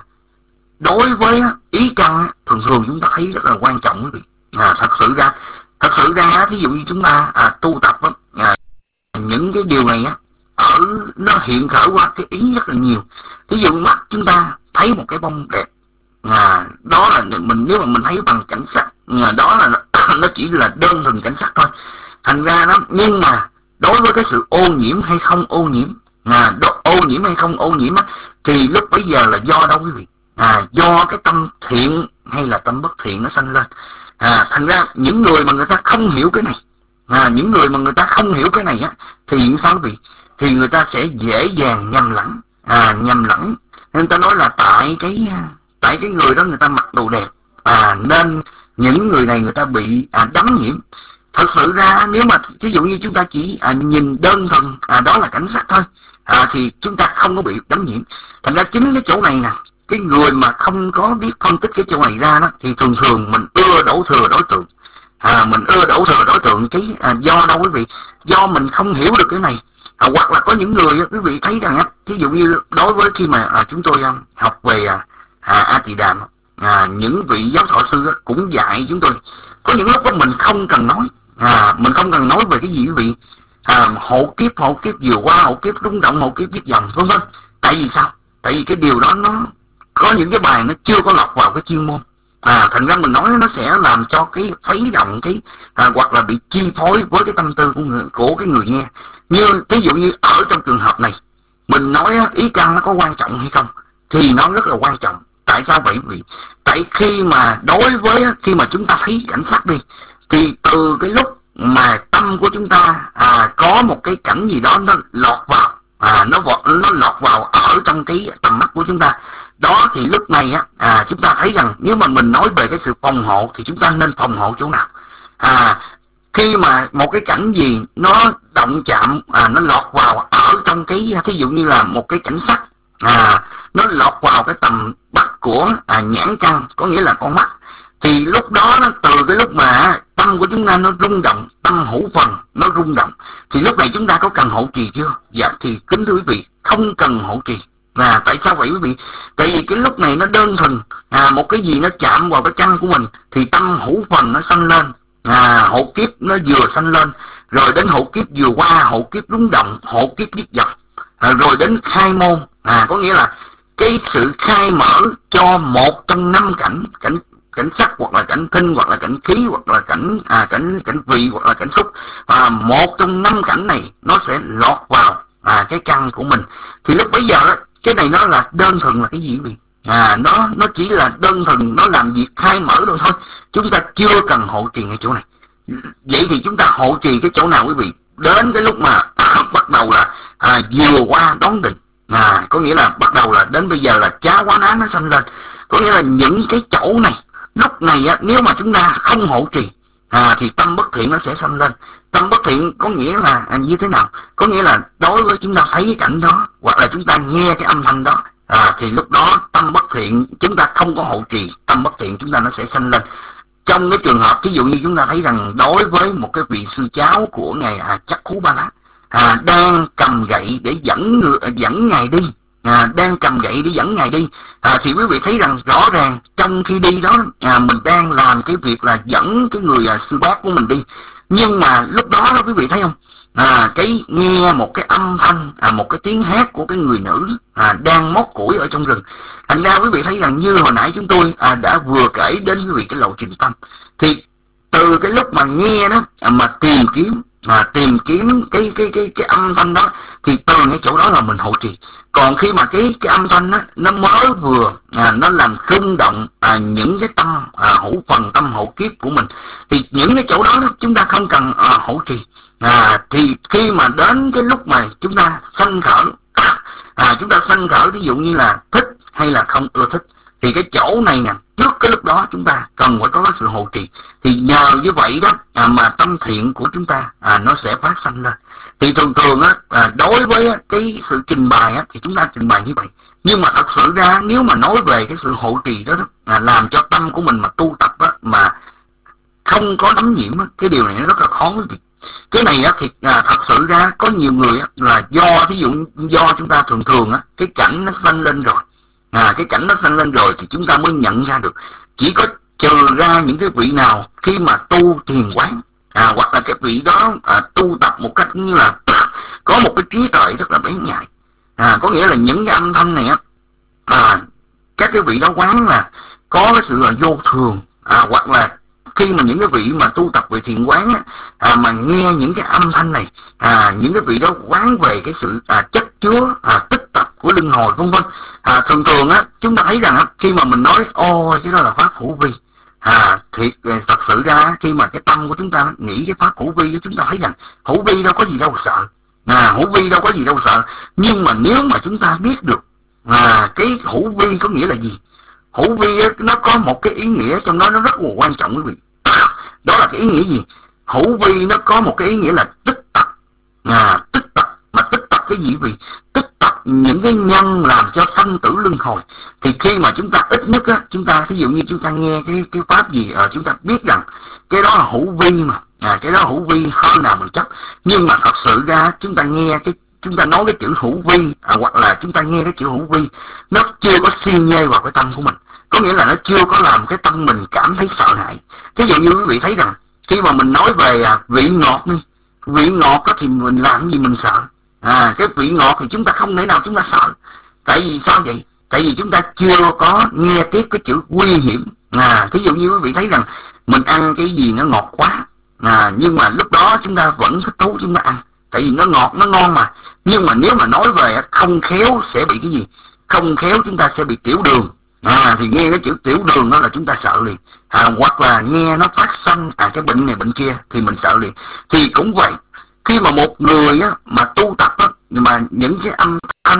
đối với ý căn thường thường chúng ta thấy rất là quan trọng quý vị. À, thật sự ra thật sự ra thí dụ như chúng ta à, tu tập à, những cái điều này á, ở nó hiện khởi qua cái ý rất là nhiều. Ví dụ mắt chúng ta thấy một cái bông đẹp, à, đó là mình nếu mà mình thấy bằng cảnh sắc, à, đó là nó chỉ là đơn thuần cảnh sắc thôi. Thành ra đó, nhưng mà đối với cái sự ô nhiễm hay không ô nhiễm, à, ô nhiễm hay không ô nhiễm á, thì lúc bấy giờ là do đâu quý vị? À, do cái tâm thiện hay là tâm bất thiện nó sanh lên. À, thành ra những người mà người ta không hiểu cái này, à, những người mà người ta không hiểu cái này á, thì sao quý vị? Thì người ta sẽ dễ dàng nhầm lẫn, à, nhầm lẫn. Người ta nói là tại cái tại cái người đó người ta mặc đồ đẹp, à, nên những người này người ta bị à, đắm nhiễm. Thật sự ra nếu mà ví dụ như chúng ta chỉ à, nhìn đơn thuần à, đó là cảnh sắc thôi, à, thì chúng ta không có bị đắm nhiễm. Thành ra chính cái chỗ này nè, cái người mà không có biết phân tích cái chỗ này ra đó thì thường thường mình ưa đổ thừa đối tượng, à, mình ưa đổ thừa đối tượng cái à, do đâu quý vị? Do mình không hiểu được cái này. À, hoặc là có những người quý vị thấy rằng á, ví dụ như đối với khi mà à, chúng tôi à, học về à, à, A Tỳ Đàm, à, những vị giáo thọ sư á, cũng dạy chúng tôi. Có những lúc đó mình không cần nói, à, mình không cần nói về cái gì quý vị, à, hộ kiếp hộ kiếp vừa qua, hộ kiếp rung động, hộ kiếp viết dòng vân vân. Tại vì sao? Tại vì cái điều đó nó có những cái bài nó chưa có lọt vào cái chuyên môn, à, thành ra mình nói nó sẽ làm cho cái khuấy động cái à, hoặc là bị chi phối với cái tâm tư của người, của cái người nghe. Như ví dụ như ở trong trường hợp này mình nói ý căn nó có quan trọng hay không thì nó rất là quan trọng. Tại sao vậy quý vị? Tại khi mà đối với khi mà chúng ta thấy cảnh sắc đi, thì từ cái lúc mà tâm của chúng ta à, có một cái cảnh gì đó nó lọt vào, à, nó vọt nó lọt vào ở trong cái tầm mắt của chúng ta đó, thì lúc này á à, chúng ta thấy rằng nếu mà mình nói về cái sự phòng hộ thì chúng ta nên phòng hộ chỗ nào? À, khi mà một cái cảnh gì nó động chạm, à, nó lọt vào ở trong cái thí dụ như là một cái cảnh sắc, à, nó lọt vào cái tầm mắt của à, nhãn căn, có nghĩa là con mắt, thì lúc đó nó từ cái lúc mà tâm của chúng ta nó rung động, tâm hữu phần nó rung động, thì lúc này chúng ta có cần hộ trì chưa? Dạ thì kính thưa quý vị, không cần hộ trì. À, tại sao vậy quý vị? Tại vì cái lúc này nó đơn thuần à, một cái gì nó chạm vào cái căn của mình thì tâm hữu phần nó sanh lên, à, hộ kiếp nó vừa sanh lên, rồi đến hộ kiếp vừa qua, hộ kiếp rung động, hộ kiếp dứt dọc, à, rồi đến khai môn, à, có nghĩa là cái sự khai mở cho một trong năm cảnh, cảnh cảnh sắc hoặc là cảnh thinh hoặc là cảnh khí hoặc là cảnh à, cảnh cảnh vị hoặc là cảnh xúc, à, một trong năm cảnh này nó sẽ lọt vào à, cái căn của mình. Thì lúc bấy giờ đó, cái này nó là đơn thuần là cái gì vậy? À, nó nó chỉ là đơn thuần nó làm việc khai mở rồi thôi, chúng ta chưa cần hộ trì ngay chỗ này. Vậy thì chúng ta hộ trì cái chỗ nào quý vị? Đến cái lúc mà bắt đầu là à, vừa qua đón định, à, có nghĩa là bắt đầu là đến bây giờ là chá quá ná nó sanh lên, có nghĩa là những cái chỗ này lúc này á, nếu mà chúng ta không hộ trì à, thì tâm bất thiện nó sẽ sanh lên. Tâm bất thiện có nghĩa là à, như thế nào? Có nghĩa là đối với chúng ta thấy cái cảnh đó hoặc là chúng ta nghe cái âm thanh đó, à, thì lúc đó tâm bất thiện chúng ta không có hộ trì, tâm bất thiện chúng ta nó sẽ sanh lên. Trong cái trường hợp ví dụ như chúng ta thấy rằng đối với một cái vị sư cháu của ngài à, Chắc Khú Ba La à, đang cầm gậy để dẫn người, dẫn ngài đi, à, đang cầm gậy để dẫn ngài đi, à, thì quý vị thấy rằng rõ ràng trong khi đi đó à, mình đang làm cái việc là dẫn cái người à, sư bác của mình đi. Nhưng mà lúc đó quý vị thấy không, à, cái nghe một cái âm thanh, à, một cái tiếng hát của cái người nữ à, đang móc củi ở trong rừng. Thành ra quý vị thấy rằng như hồi nãy chúng tôi à, đã vừa kể đến quý vị cái lộ trình tâm, thì từ cái lúc mà nghe đó à, mà tìm kiếm mà tìm kiếm cái cái cái cái âm thanh đó, thì từ cái chỗ đó là mình hộ trì. Còn khi mà cái cái âm thanh đó, nó mới vừa à, nó làm rung động à, những cái tâm à, hữu phần tâm hậu kiếp của mình, thì những cái chỗ đó, đó chúng ta không cần à, hộ trì. À, thì khi mà đến cái lúc mà chúng ta sanh khởi à, chúng ta sanh khởi ví dụ như là thích hay là không ưa thích, thì cái chỗ này nè, trước cái lúc đó chúng ta cần phải có cái sự hộ trì. Thì nhờ như vậy đó à, mà tâm thiện của chúng ta à, nó sẽ phát sanh lên. Thì thường thường á à, đối với á, cái sự trình bày á, thì chúng ta trình bày như vậy. Nhưng mà thật sự ra nếu mà nói về cái sự hộ trì đó, đó à, làm cho tâm của mình mà tu tập á, mà không có đắm nhiễm á, cái điều này nó rất là khó quý vị. Cái này á, thì à, thật sự ra có nhiều người á, là do ví dụ do chúng ta thường thường á, cái cảnh nó sanh lên rồi à, cái cảnh nó sanh lên rồi thì chúng ta mới nhận ra được. Chỉ có trừ ra những cái vị nào khi mà tu thiền quán à, hoặc là cái vị đó à, tu tập một cách như là có một cái trí tuệ rất là bén nhạy à, có nghĩa là những cái âm thanh này á à, các cái vị đó quán là có cái sự là vô thường à, hoặc là khi mà những cái vị mà tu tập về thiền quán á, à, mà nghe những cái âm thanh này à, những cái vị đó quán về cái sự à, chất chứa à, tích tập của luân hồi vân vân à, thường thường á chúng ta thấy rằng á, khi mà mình nói ôi cái đó là pháp hữu vi à, thiệt thật sự ra khi mà cái tâm của chúng ta nghĩ cái pháp hữu vi, chúng ta thấy rằng hữu vi đâu có gì đâu sợ à, hữu vi đâu có gì đâu sợ. Nhưng mà nếu mà chúng ta biết được à, cái hữu vi có nghĩa là gì, hữu vi á, nó có một cái ý nghĩa trong đó nó rất là quan trọng quý vị. Đó là cái ý nghĩa gì? Hữu vi nó có một cái ý nghĩa là tích tập à, tích tập. Mà tích tập cái gì vì tích tập những cái nhân làm cho sanh tử luân hồi. Thì khi mà chúng ta ít nhất á, chúng ta ví dụ như chúng ta nghe cái cái pháp gì à, chúng ta biết rằng cái đó là hữu vi mà à, cái đó hữu vi hơn nào mình chấp. Nhưng mà thật sự ra chúng ta nghe cái chúng ta nói cái chữ hữu vi à, hoặc là chúng ta nghe cái chữ hữu vi, nó chưa có xuyên nhê vào cái tâm của mình. Có nghĩa là nó chưa có làm cái tâm mình cảm thấy sợ hãi. Ví dụ như quý vị thấy rằng khi mà mình nói về à, vị ngọt đi, vị ngọt đó thì mình làm gì mình sợ à, cái vị ngọt thì chúng ta không thể nào chúng ta sợ. Tại vì sao vậy? Tại vì chúng ta chưa có nghe tiếp cái chữ nguy hiểm à, ví dụ như quý vị thấy rằng mình ăn cái gì nó ngọt quá à, nhưng mà lúc đó chúng ta vẫn thích thú chúng ta ăn, tại vì nó ngọt nó ngon mà. Nhưng mà nếu mà nói về không khéo sẽ bị cái gì, không khéo chúng ta sẽ bị tiểu đường à, thì nghe cái chữ tiểu đường đó là chúng ta sợ liền à, hoặc là nghe nó phát sanh à, cái bệnh này bệnh kia thì mình sợ liền. Thì cũng vậy, khi mà một người á, mà tu tập á, mà những cái âm thanh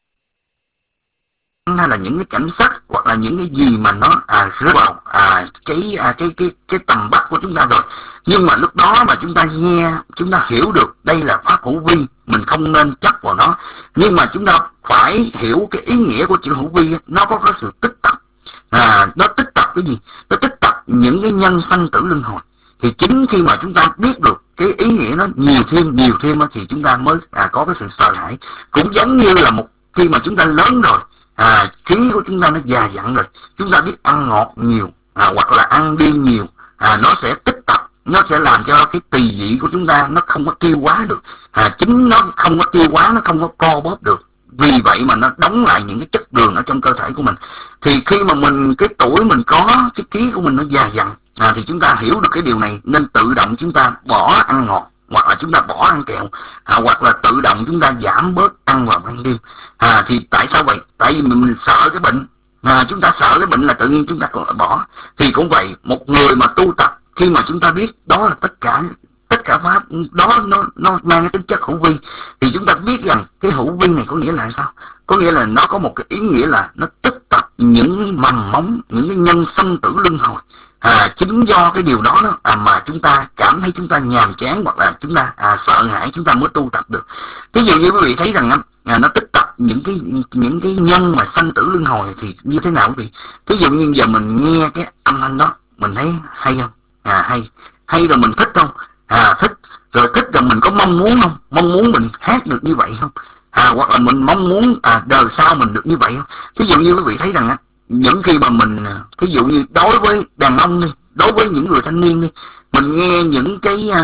hay là những cái cảnh sắc hoặc là những cái gì mà nó à, rơi vào à, cái, à, cái cái cái tầm bắt của chúng ta rồi, nhưng mà lúc đó mà chúng ta nghe, chúng ta hiểu được đây là pháp hữu vi, mình không nên chấp vào nó. Nhưng mà chúng ta phải hiểu cái ý nghĩa của chữ hữu vi, nó có cái sự tích tập à, nó tích tập cái gì? Nó tích tập những cái nhân sanh tử luân hồi. Thì chính khi mà chúng ta biết được cái ý nghĩa nó nhiều thêm nhiều thêm thì chúng ta mới à, có cái sự sợ hãi. Cũng giống như là một khi mà chúng ta lớn rồi à, trí của chúng ta nó già dặn rồi, chúng ta biết ăn ngọt nhiều à, hoặc là ăn đi nhiều à, nó sẽ tích tập, nó sẽ làm cho cái tỳ vị của chúng ta nó không có tiêu hóa được à, chính nó không có tiêu hóa, nó không có co bóp được, vì vậy mà nó đóng lại những cái chất đường ở trong cơ thể của mình. Thì khi mà mình cái tuổi mình có cái trí của mình nó già dặn à, thì chúng ta hiểu được cái điều này nên tự động chúng ta bỏ ăn ngọt hoặc là chúng ta bỏ ăn kẹo à, hoặc là tự động chúng ta giảm bớt ăn vào ban đêm à, thì tại sao vậy? Tại vì mình, mình sợ cái bệnh à, chúng ta sợ cái bệnh là tự nhiên chúng ta còn bỏ. Thì cũng vậy, một người mà tu tập khi mà chúng ta biết đó là tất cả tất cả pháp đó nó nó mang cái tính chất hữu vi, thì chúng ta biết rằng cái hữu vi này có nghĩa là sao? Có nghĩa là nó có một cái ý nghĩa là nó tích tập những mầm móng, những cái nhân sanh tử luân hồi à, chính do cái điều đó, đó à, mà chúng ta cảm thấy chúng ta nhàm chán hoặc là chúng ta à, sợ hãi, chúng ta mới tu tập được. Ví dụ như quý vị thấy rằng à, nó tích tập những cái những cái nhân mà sanh tử luân hồi thì như thế nào quý vị? Ví dụ như giờ mình nghe cái âm thanh đó mình thấy hay không? À, hay hay rồi mình thích không? À, thích rồi, thích rồi mình có mong muốn không? Mong muốn mình hát được như vậy không? À, hoặc là mình mong muốn à, đời sau mình được như vậy không? Ví dụ như quý vị thấy rằng á, những khi mà mình ví dụ như đối với đàn ông đi, đối với những người thanh niên đi, mình nghe những cái à,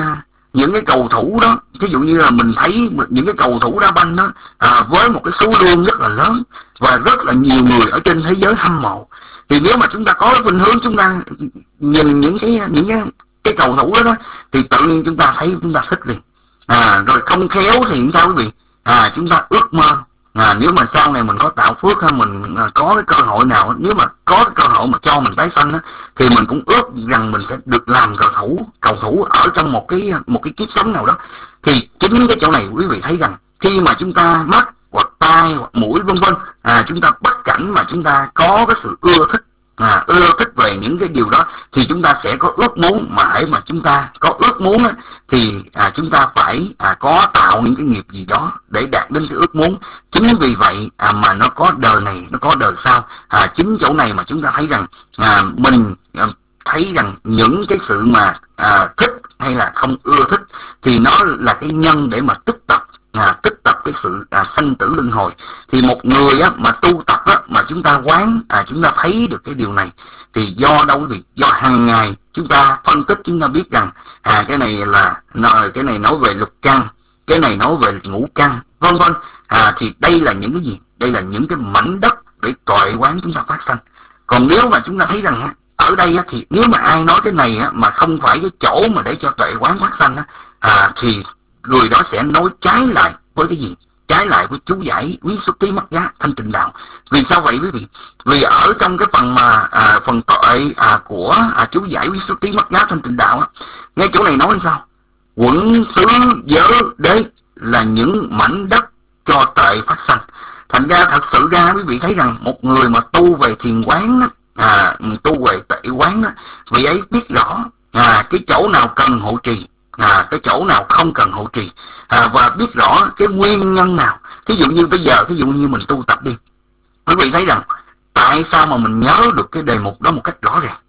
những cái cầu thủ đó, ví dụ như là mình thấy những cái cầu thủ đá banh đó à, với một cái số lương rất là lớn và rất là nhiều người ở trên thế giới hâm mộ, thì nếu mà chúng ta có khuynh hướng chúng ta nhìn những cái những cái cái cầu thủ đó, đó thì tự nhiên chúng ta thấy chúng ta thích liền. À, rồi không khéo thì sao quý vị, à, chúng ta ước mơ à, nếu mà sau này mình có tạo phước hay mình à, có cái cơ hội nào, nếu mà có cái cơ hội mà cho mình tái sanh á, thì mình cũng ước rằng mình sẽ được làm cầu thủ cầu thủ ở trong một cái một cái kiếp sống nào đó. Thì chính cái chỗ này quý vị thấy rằng khi mà chúng ta mắt hoặc tai hoặc mũi vân vân à, chúng ta bắt cảnh mà chúng ta có cái sự ưa thích à, ưa thích về những cái điều đó, thì chúng ta sẽ có ước muốn. Mà hãy mà chúng ta có ước muốn á, thì à, chúng ta phải à, có tạo những cái nghiệp gì đó để đạt đến cái ước muốn. Chính vì vậy à, mà nó có đời này, nó có đời sau. À, chính chỗ này mà chúng ta thấy rằng à, mình à, thấy rằng những cái sự mà à, thích hay là không ưa thích thì nó là cái nhân để mà tích tập à, tích tập cái sự à, sanh tử luân hồi. Thì một người á, mà tu tập á, mà chúng ta quán à, chúng ta thấy được cái điều này thì do đâu vì do hàng ngày chúng ta phân tích, chúng ta biết rằng à cái này là cái này nói về lục căn, cái này nói về ngũ căn vân vân. À, thì đây là những cái gì? Đây là những cái mảnh đất để tuệ quán chúng ta phát sanh. Còn nếu mà chúng ta thấy rằng ở đây á, thì nếu mà ai nói cái này á, mà không phải cái chỗ mà để cho tuệ quán phát sanh á, à, thì người đó sẽ nói trái lại với cái gì? Trái lại với chú giải Quý Xuất Tí Mắt Giá Thanh Tịnh Đạo. Vì sao vậy quý vị? Vì ở trong cái phần mà à, phần tuệ à, của à, chú giải Quý Xuất Tí Mắt Giá Thanh Tịnh Đạo á, ngay chỗ này nói sao? Quẩn xứ giới đế là những mảnh đất cho tuệ phát sanh. Thành ra thật sự ra quý vị thấy rằng một người mà tu về thiền quán á, à, tu về tuệ quán á, vị ấy biết rõ à, cái chỗ nào cần hộ trì, à, cái chỗ nào không cần hộ trì, à, và biết rõ cái nguyên nhân nào. Thí dụ như bây giờ, thí dụ như mình tu tập đi, quý vị thấy rằng tại sao mà mình nhớ được cái đề mục đó một cách rõ ràng?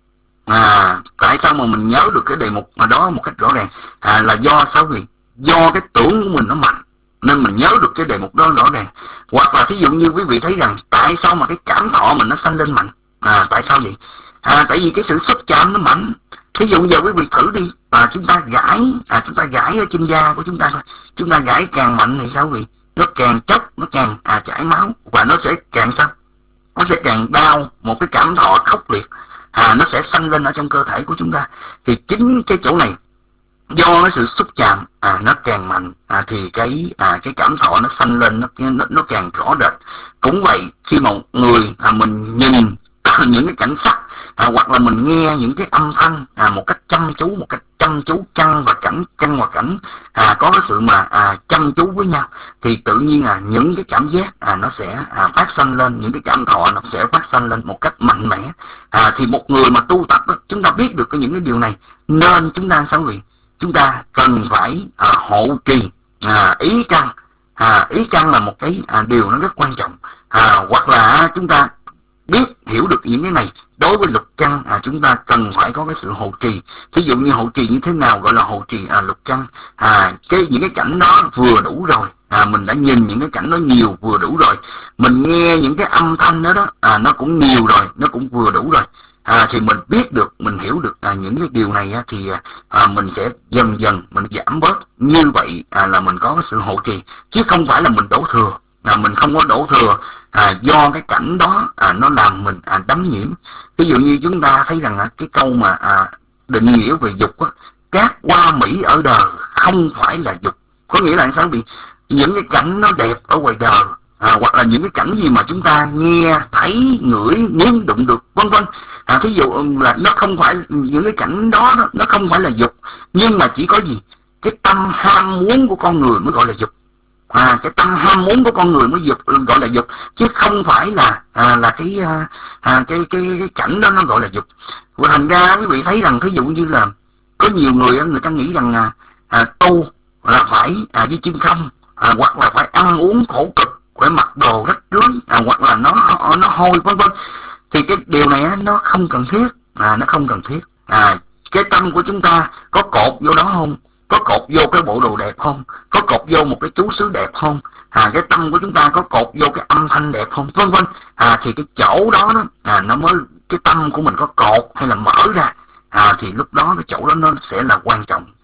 À, tại sao mà mình nhớ được cái đề mục đó một cách rõ ràng? À, là do sao vậy? Do cái tưởng của mình nó mạnh nên mình nhớ được cái đề mục đó rõ ràng. Hoặc là thí dụ như quý vị thấy rằng tại sao mà cái cảm thọ mình nó sanh lên mạnh? À, tại sao vậy? À, tại vì cái sự xúc chạm nó mạnh. Thí dụ giờ quý vị thử đi, à, chúng ta gãi, à, chúng ta gãi ở trên da của chúng ta thôi, chúng ta gãi càng mạnh thì sao vậy? Nó càng chốc, nó càng à, chảy máu, và nó sẽ càng sao? Nó sẽ càng đau, một cái cảm thọ khốc liệt, à, nó sẽ sanh lên ở trong cơ thể của chúng ta. Thì chính cái chỗ này do cái sự xúc chạm à, nó càng mạnh à, thì cái à, cái cảm thọ nó sanh lên, nó nó, nó càng rõ rệt. Cũng vậy, khi một người à, mình nhìn những cái cảnh sắc à, hoặc là mình nghe những cái âm thanh à, một cách chăm chú, một cách chăm chú, căn và cảnh, căn và cảnh à, có cái sự mà à, chăm chú với nhau, thì tự nhiên là những cái cảm giác à, nó sẽ à, phát sanh lên, những cái cảm thọ nó sẽ phát sanh lên một cách mạnh mẽ. À, thì một người mà tu tập đó, chúng ta biết được những cái điều này nên chúng ta sao vậy? Chúng ta cần phải à, hộ trì à, ý căn. À, ý căn là một cái à, điều nó rất quan trọng. À, hoặc là chúng ta biết hiểu được những cái này. Đối với lục căn à, chúng ta cần phải có cái sự hộ trì. Ví dụ như hộ trì như thế nào gọi là hộ trì à, lục căn? À, cái những cái cảnh đó vừa đủ rồi. À, mình đã nhìn những cái cảnh đó nhiều vừa đủ rồi. Mình nghe những cái âm thanh đó đó à, nó cũng nhiều rồi, nó cũng vừa đủ rồi. À, thì mình biết được, mình hiểu được à, những cái điều này á, thì à, mình sẽ dần dần mình giảm bớt. Như vậy à, là mình có cái sự hộ trì, chứ không phải là mình đổ thừa. À, mình không có đổ thừa à, do cái cảnh đó à, nó làm mình à, đắm nhiễm. Ví dụ như chúng ta thấy rằng à, cái câu mà à, định nghĩa về dục á, các hoa mỹ ở đời không phải là dục. Có nghĩa là sao bị những cái cảnh nó đẹp ở ngoài đời à, hoặc là những cái cảnh gì mà chúng ta nghe thấy ngửi nếm đụng được vân vân à, thí dụ là nó không phải những cái cảnh đó, đó nó không phải là dục, nhưng mà chỉ có gì cái tâm ham muốn của con người mới gọi là dục. À, cái tâm ham muốn của con người mới dục gọi là dục, chứ không phải là à, là cái, à, cái cái cái cảnh đó nó gọi là dục. Và thành ra quý vị thấy rằng thí dụ như là có nhiều người người ta nghĩ rằng à, à, tu là phải à, đi chân không à, hoặc là phải ăn uống khổ cực, phải mặc đồ rách rưới à, hoặc là nó nó hôi vân vân. Thì cái điều này nó không cần thiết, à, nó không cần thiết. À, cái tâm của chúng ta có cột vô đó không? Có cột vô cái bộ đồ đẹp không? Có cột vô một cái chú xứ đẹp không? À, cái tâm của chúng ta có cột vô cái âm thanh đẹp không? Vân vân. À, thì cái chỗ đó, đó à, nó mới cái tâm của mình có cột hay là mở ra. À, thì lúc đó cái chỗ đó nó sẽ là quan trọng.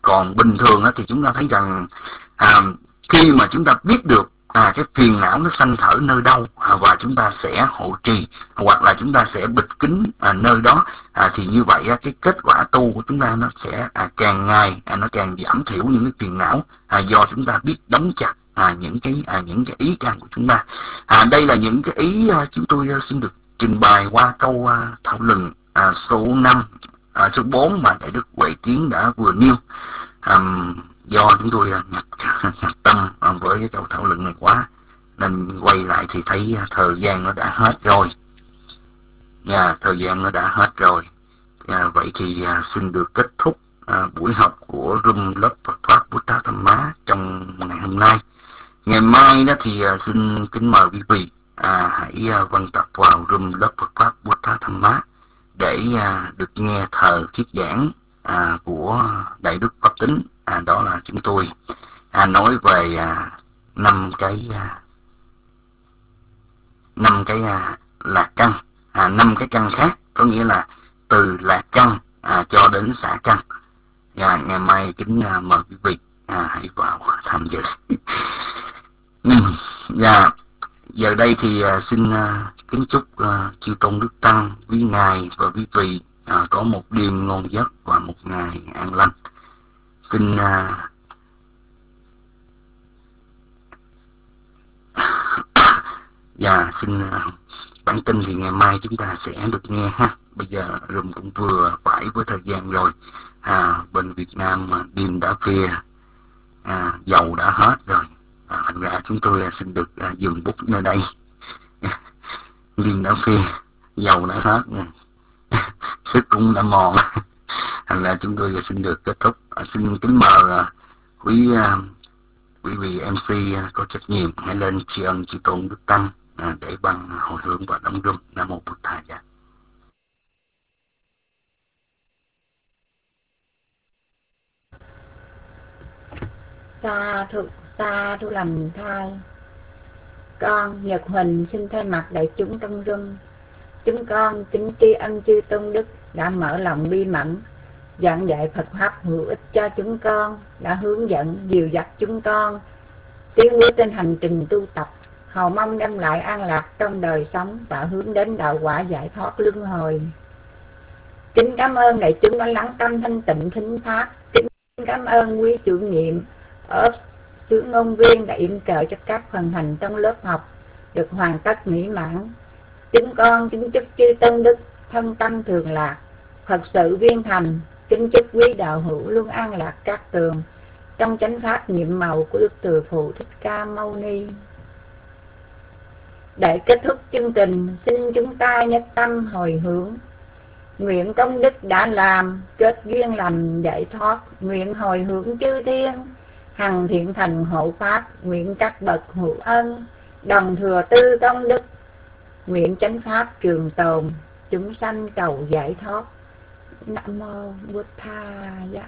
Còn bình thường á, thì chúng ta thấy rằng à, khi mà chúng ta biết được à, cái phiền não nó sanh khởi nơi đâu à, và chúng ta sẽ hộ trì hoặc là chúng ta sẽ bịt kín à, nơi đó à, thì như vậy á, cái kết quả tu của chúng ta nó sẽ à, càng ngày à, nó càng giảm thiểu những cái phiền não à, do chúng ta biết đóng chặt à, những cái à, những cái ý căn của chúng ta. À, đây là những cái ý à, chúng tôi à, xin được trình bày qua câu à, thảo luận à, số năm à, số bốn mà Đại Đức Huệ Kiến đã vừa nêu. À, do chúng tôi à, nhập, nhập tâm à, với cái câu thảo luận này quá nên quay lại thì thấy à, thời gian nó đã hết rồi. Yeah, thời gian nó đã hết rồi. À, vậy thì à, xin được kết thúc à, buổi học của room lớp Phật pháp Buddha Dhamma trong ngày hôm nay. Ngày mai đó thì à, xin kính mời quý vị à, hãy à, văn tập vào room lớp Phật pháp Buddha Dhamma để à, được nghe thờ thuyết giảng à, của Đại Đức Pháp Tính. À, đó là chúng tôi à, nói về à, năm cái à, năm cái à, lạc căn, à, năm cái căn khác, có nghĩa là từ lạc căn à, cho đến xả căn. À, ngày mai kính à, mời quý vị à, hãy vào tham dự. Dạ, giờ đây thì à, xin à, kính chúc à, chư tôn đức tăng, quý ngài và quý vị à, có một đêm ngon giấc và một ngày an lành. Xin à, dạ xin à, bản tin thì ngày mai chúng ta sẽ được nghe ha. Bây giờ rùm cũng vừa phải với thời gian rồi. À, bên Việt Nam đêm đã khuya, à, dầu đã hết rồi. À, thành ra chúng tôi xin được à, dừng bút nơi đây. Đêm đã khuya, dầu đã hết, sức cũng đã mòn. Thành ra chúng tôi xin được kết thúc. À, xin kính mời à, quý à, quý vị em xê à, có trách nhiệm hãy lên tri ân chư tôn đức tăng à, để bằng hồi hướng và đóng rung. Nam mô Bụt Thầy. Sa thụ sa thụ lành thai. Con Nhật Huỳnh xin thay mặt đại chúng trong rung, chúng con kính tri ân chư tôn đức đã mở lòng bi mẫn giảng dạy Phật pháp hữu ích cho chúng con, đã hướng dẫn dìu dắt chúng con tiến bước trên hành trình tu tập, hầu mong đem lại an lạc trong đời sống và hướng đến đạo quả giải thoát luân hồi. Kính cảm ơn đại chúng đã lắng tâm thanh tịnh thính pháp. Kính cảm ơn quý chủ nhiệm ở xứ ngôn viên đã yểm trợ cho các phần hành trong lớp học được hoàn tất mỹ mãn. Chúng con kính chúc chư tôn đức thân tâm thường lạc, Phật sự viên thành. Kính chúc quý đạo hữu luôn an lạc các tường trong chánh pháp nhiệm màu của Đức Từ Phụ Thích Ca Mâu Ni. Để kết thúc chương trình, xin chúng ta nhất tâm hồi hướng. Nguyện công đức đã làm, kết duyên lành giải thoát. Nguyện hồi hướng chư thiên, hằng thiện thành hộ pháp. Nguyện các bậc hữu ân, đồng thừa tư công đức. Nguyện chánh pháp trường tồn, chúng sanh cầu giải thoát. Nam mô Bụt Thầy.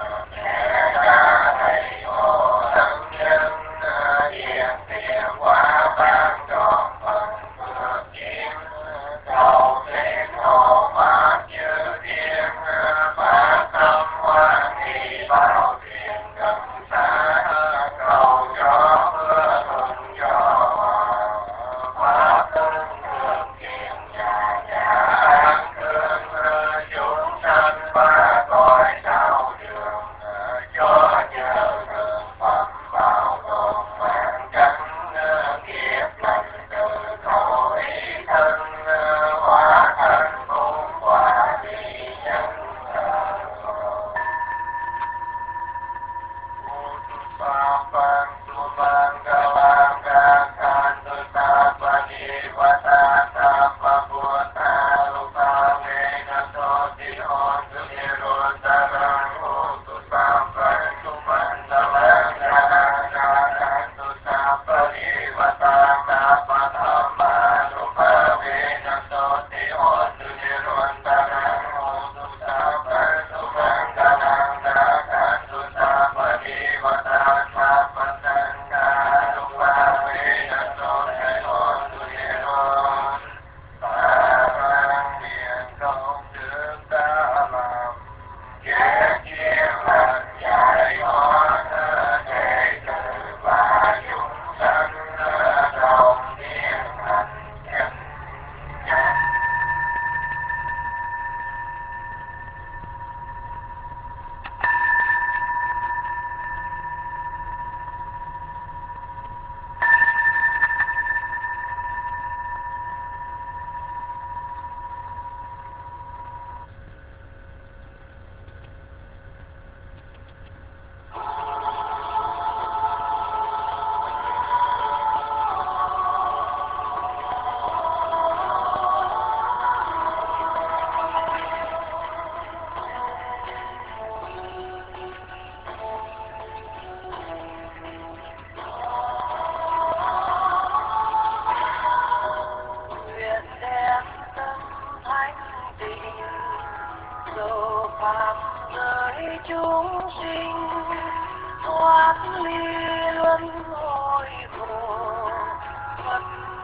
Wow.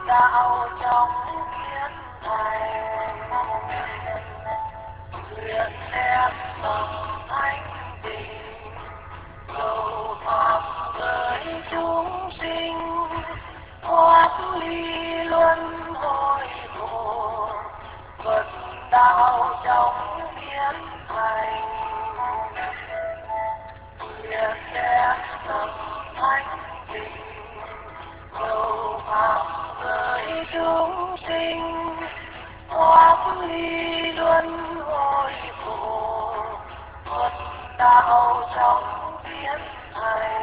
đạo trong thiên thành, nguyện đem lòng thanh tịnh cầu pháp với chúng sinh, thoát ly luân hồi khổ, Phật đạo trong thiên thành, nguyện đem lòng thanh tịnh cầu pháp với chúng sinh, thoát ly luân hồi khổ, Phật đạo trong thiên thành,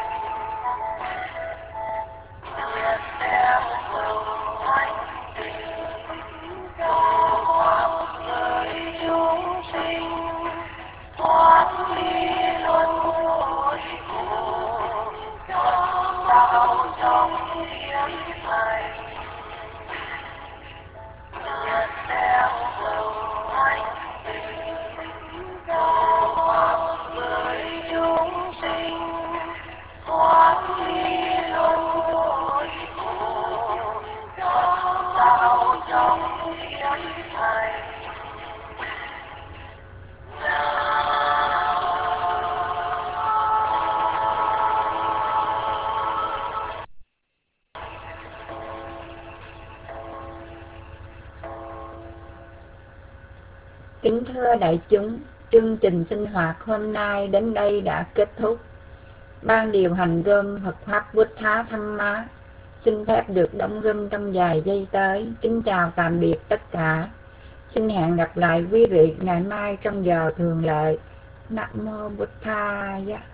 nguyện đem lòng thanh tịnh cầu pháp với chúng sinh, thoát ly luân hồi khổ, Phật đạo trong thiên thành, nguyện đem lòng thanh tịnh cầu pháp với chúng sinh, thoát ly luân hồi khổ, Phật đạo trong thiên thành. Kính thưa đại chúng, chương trình sinh hoạt hôm nay đến đây đã kết thúc. Ban điều hành room Phật Pháp Buddha Dhamma xin phép được đóng room trong vài giây tới. Kính chào tạm biệt tất cả. Xin hẹn gặp lại quý vị ngày mai trong giờ thường lệ. Nam mô Buddhaya.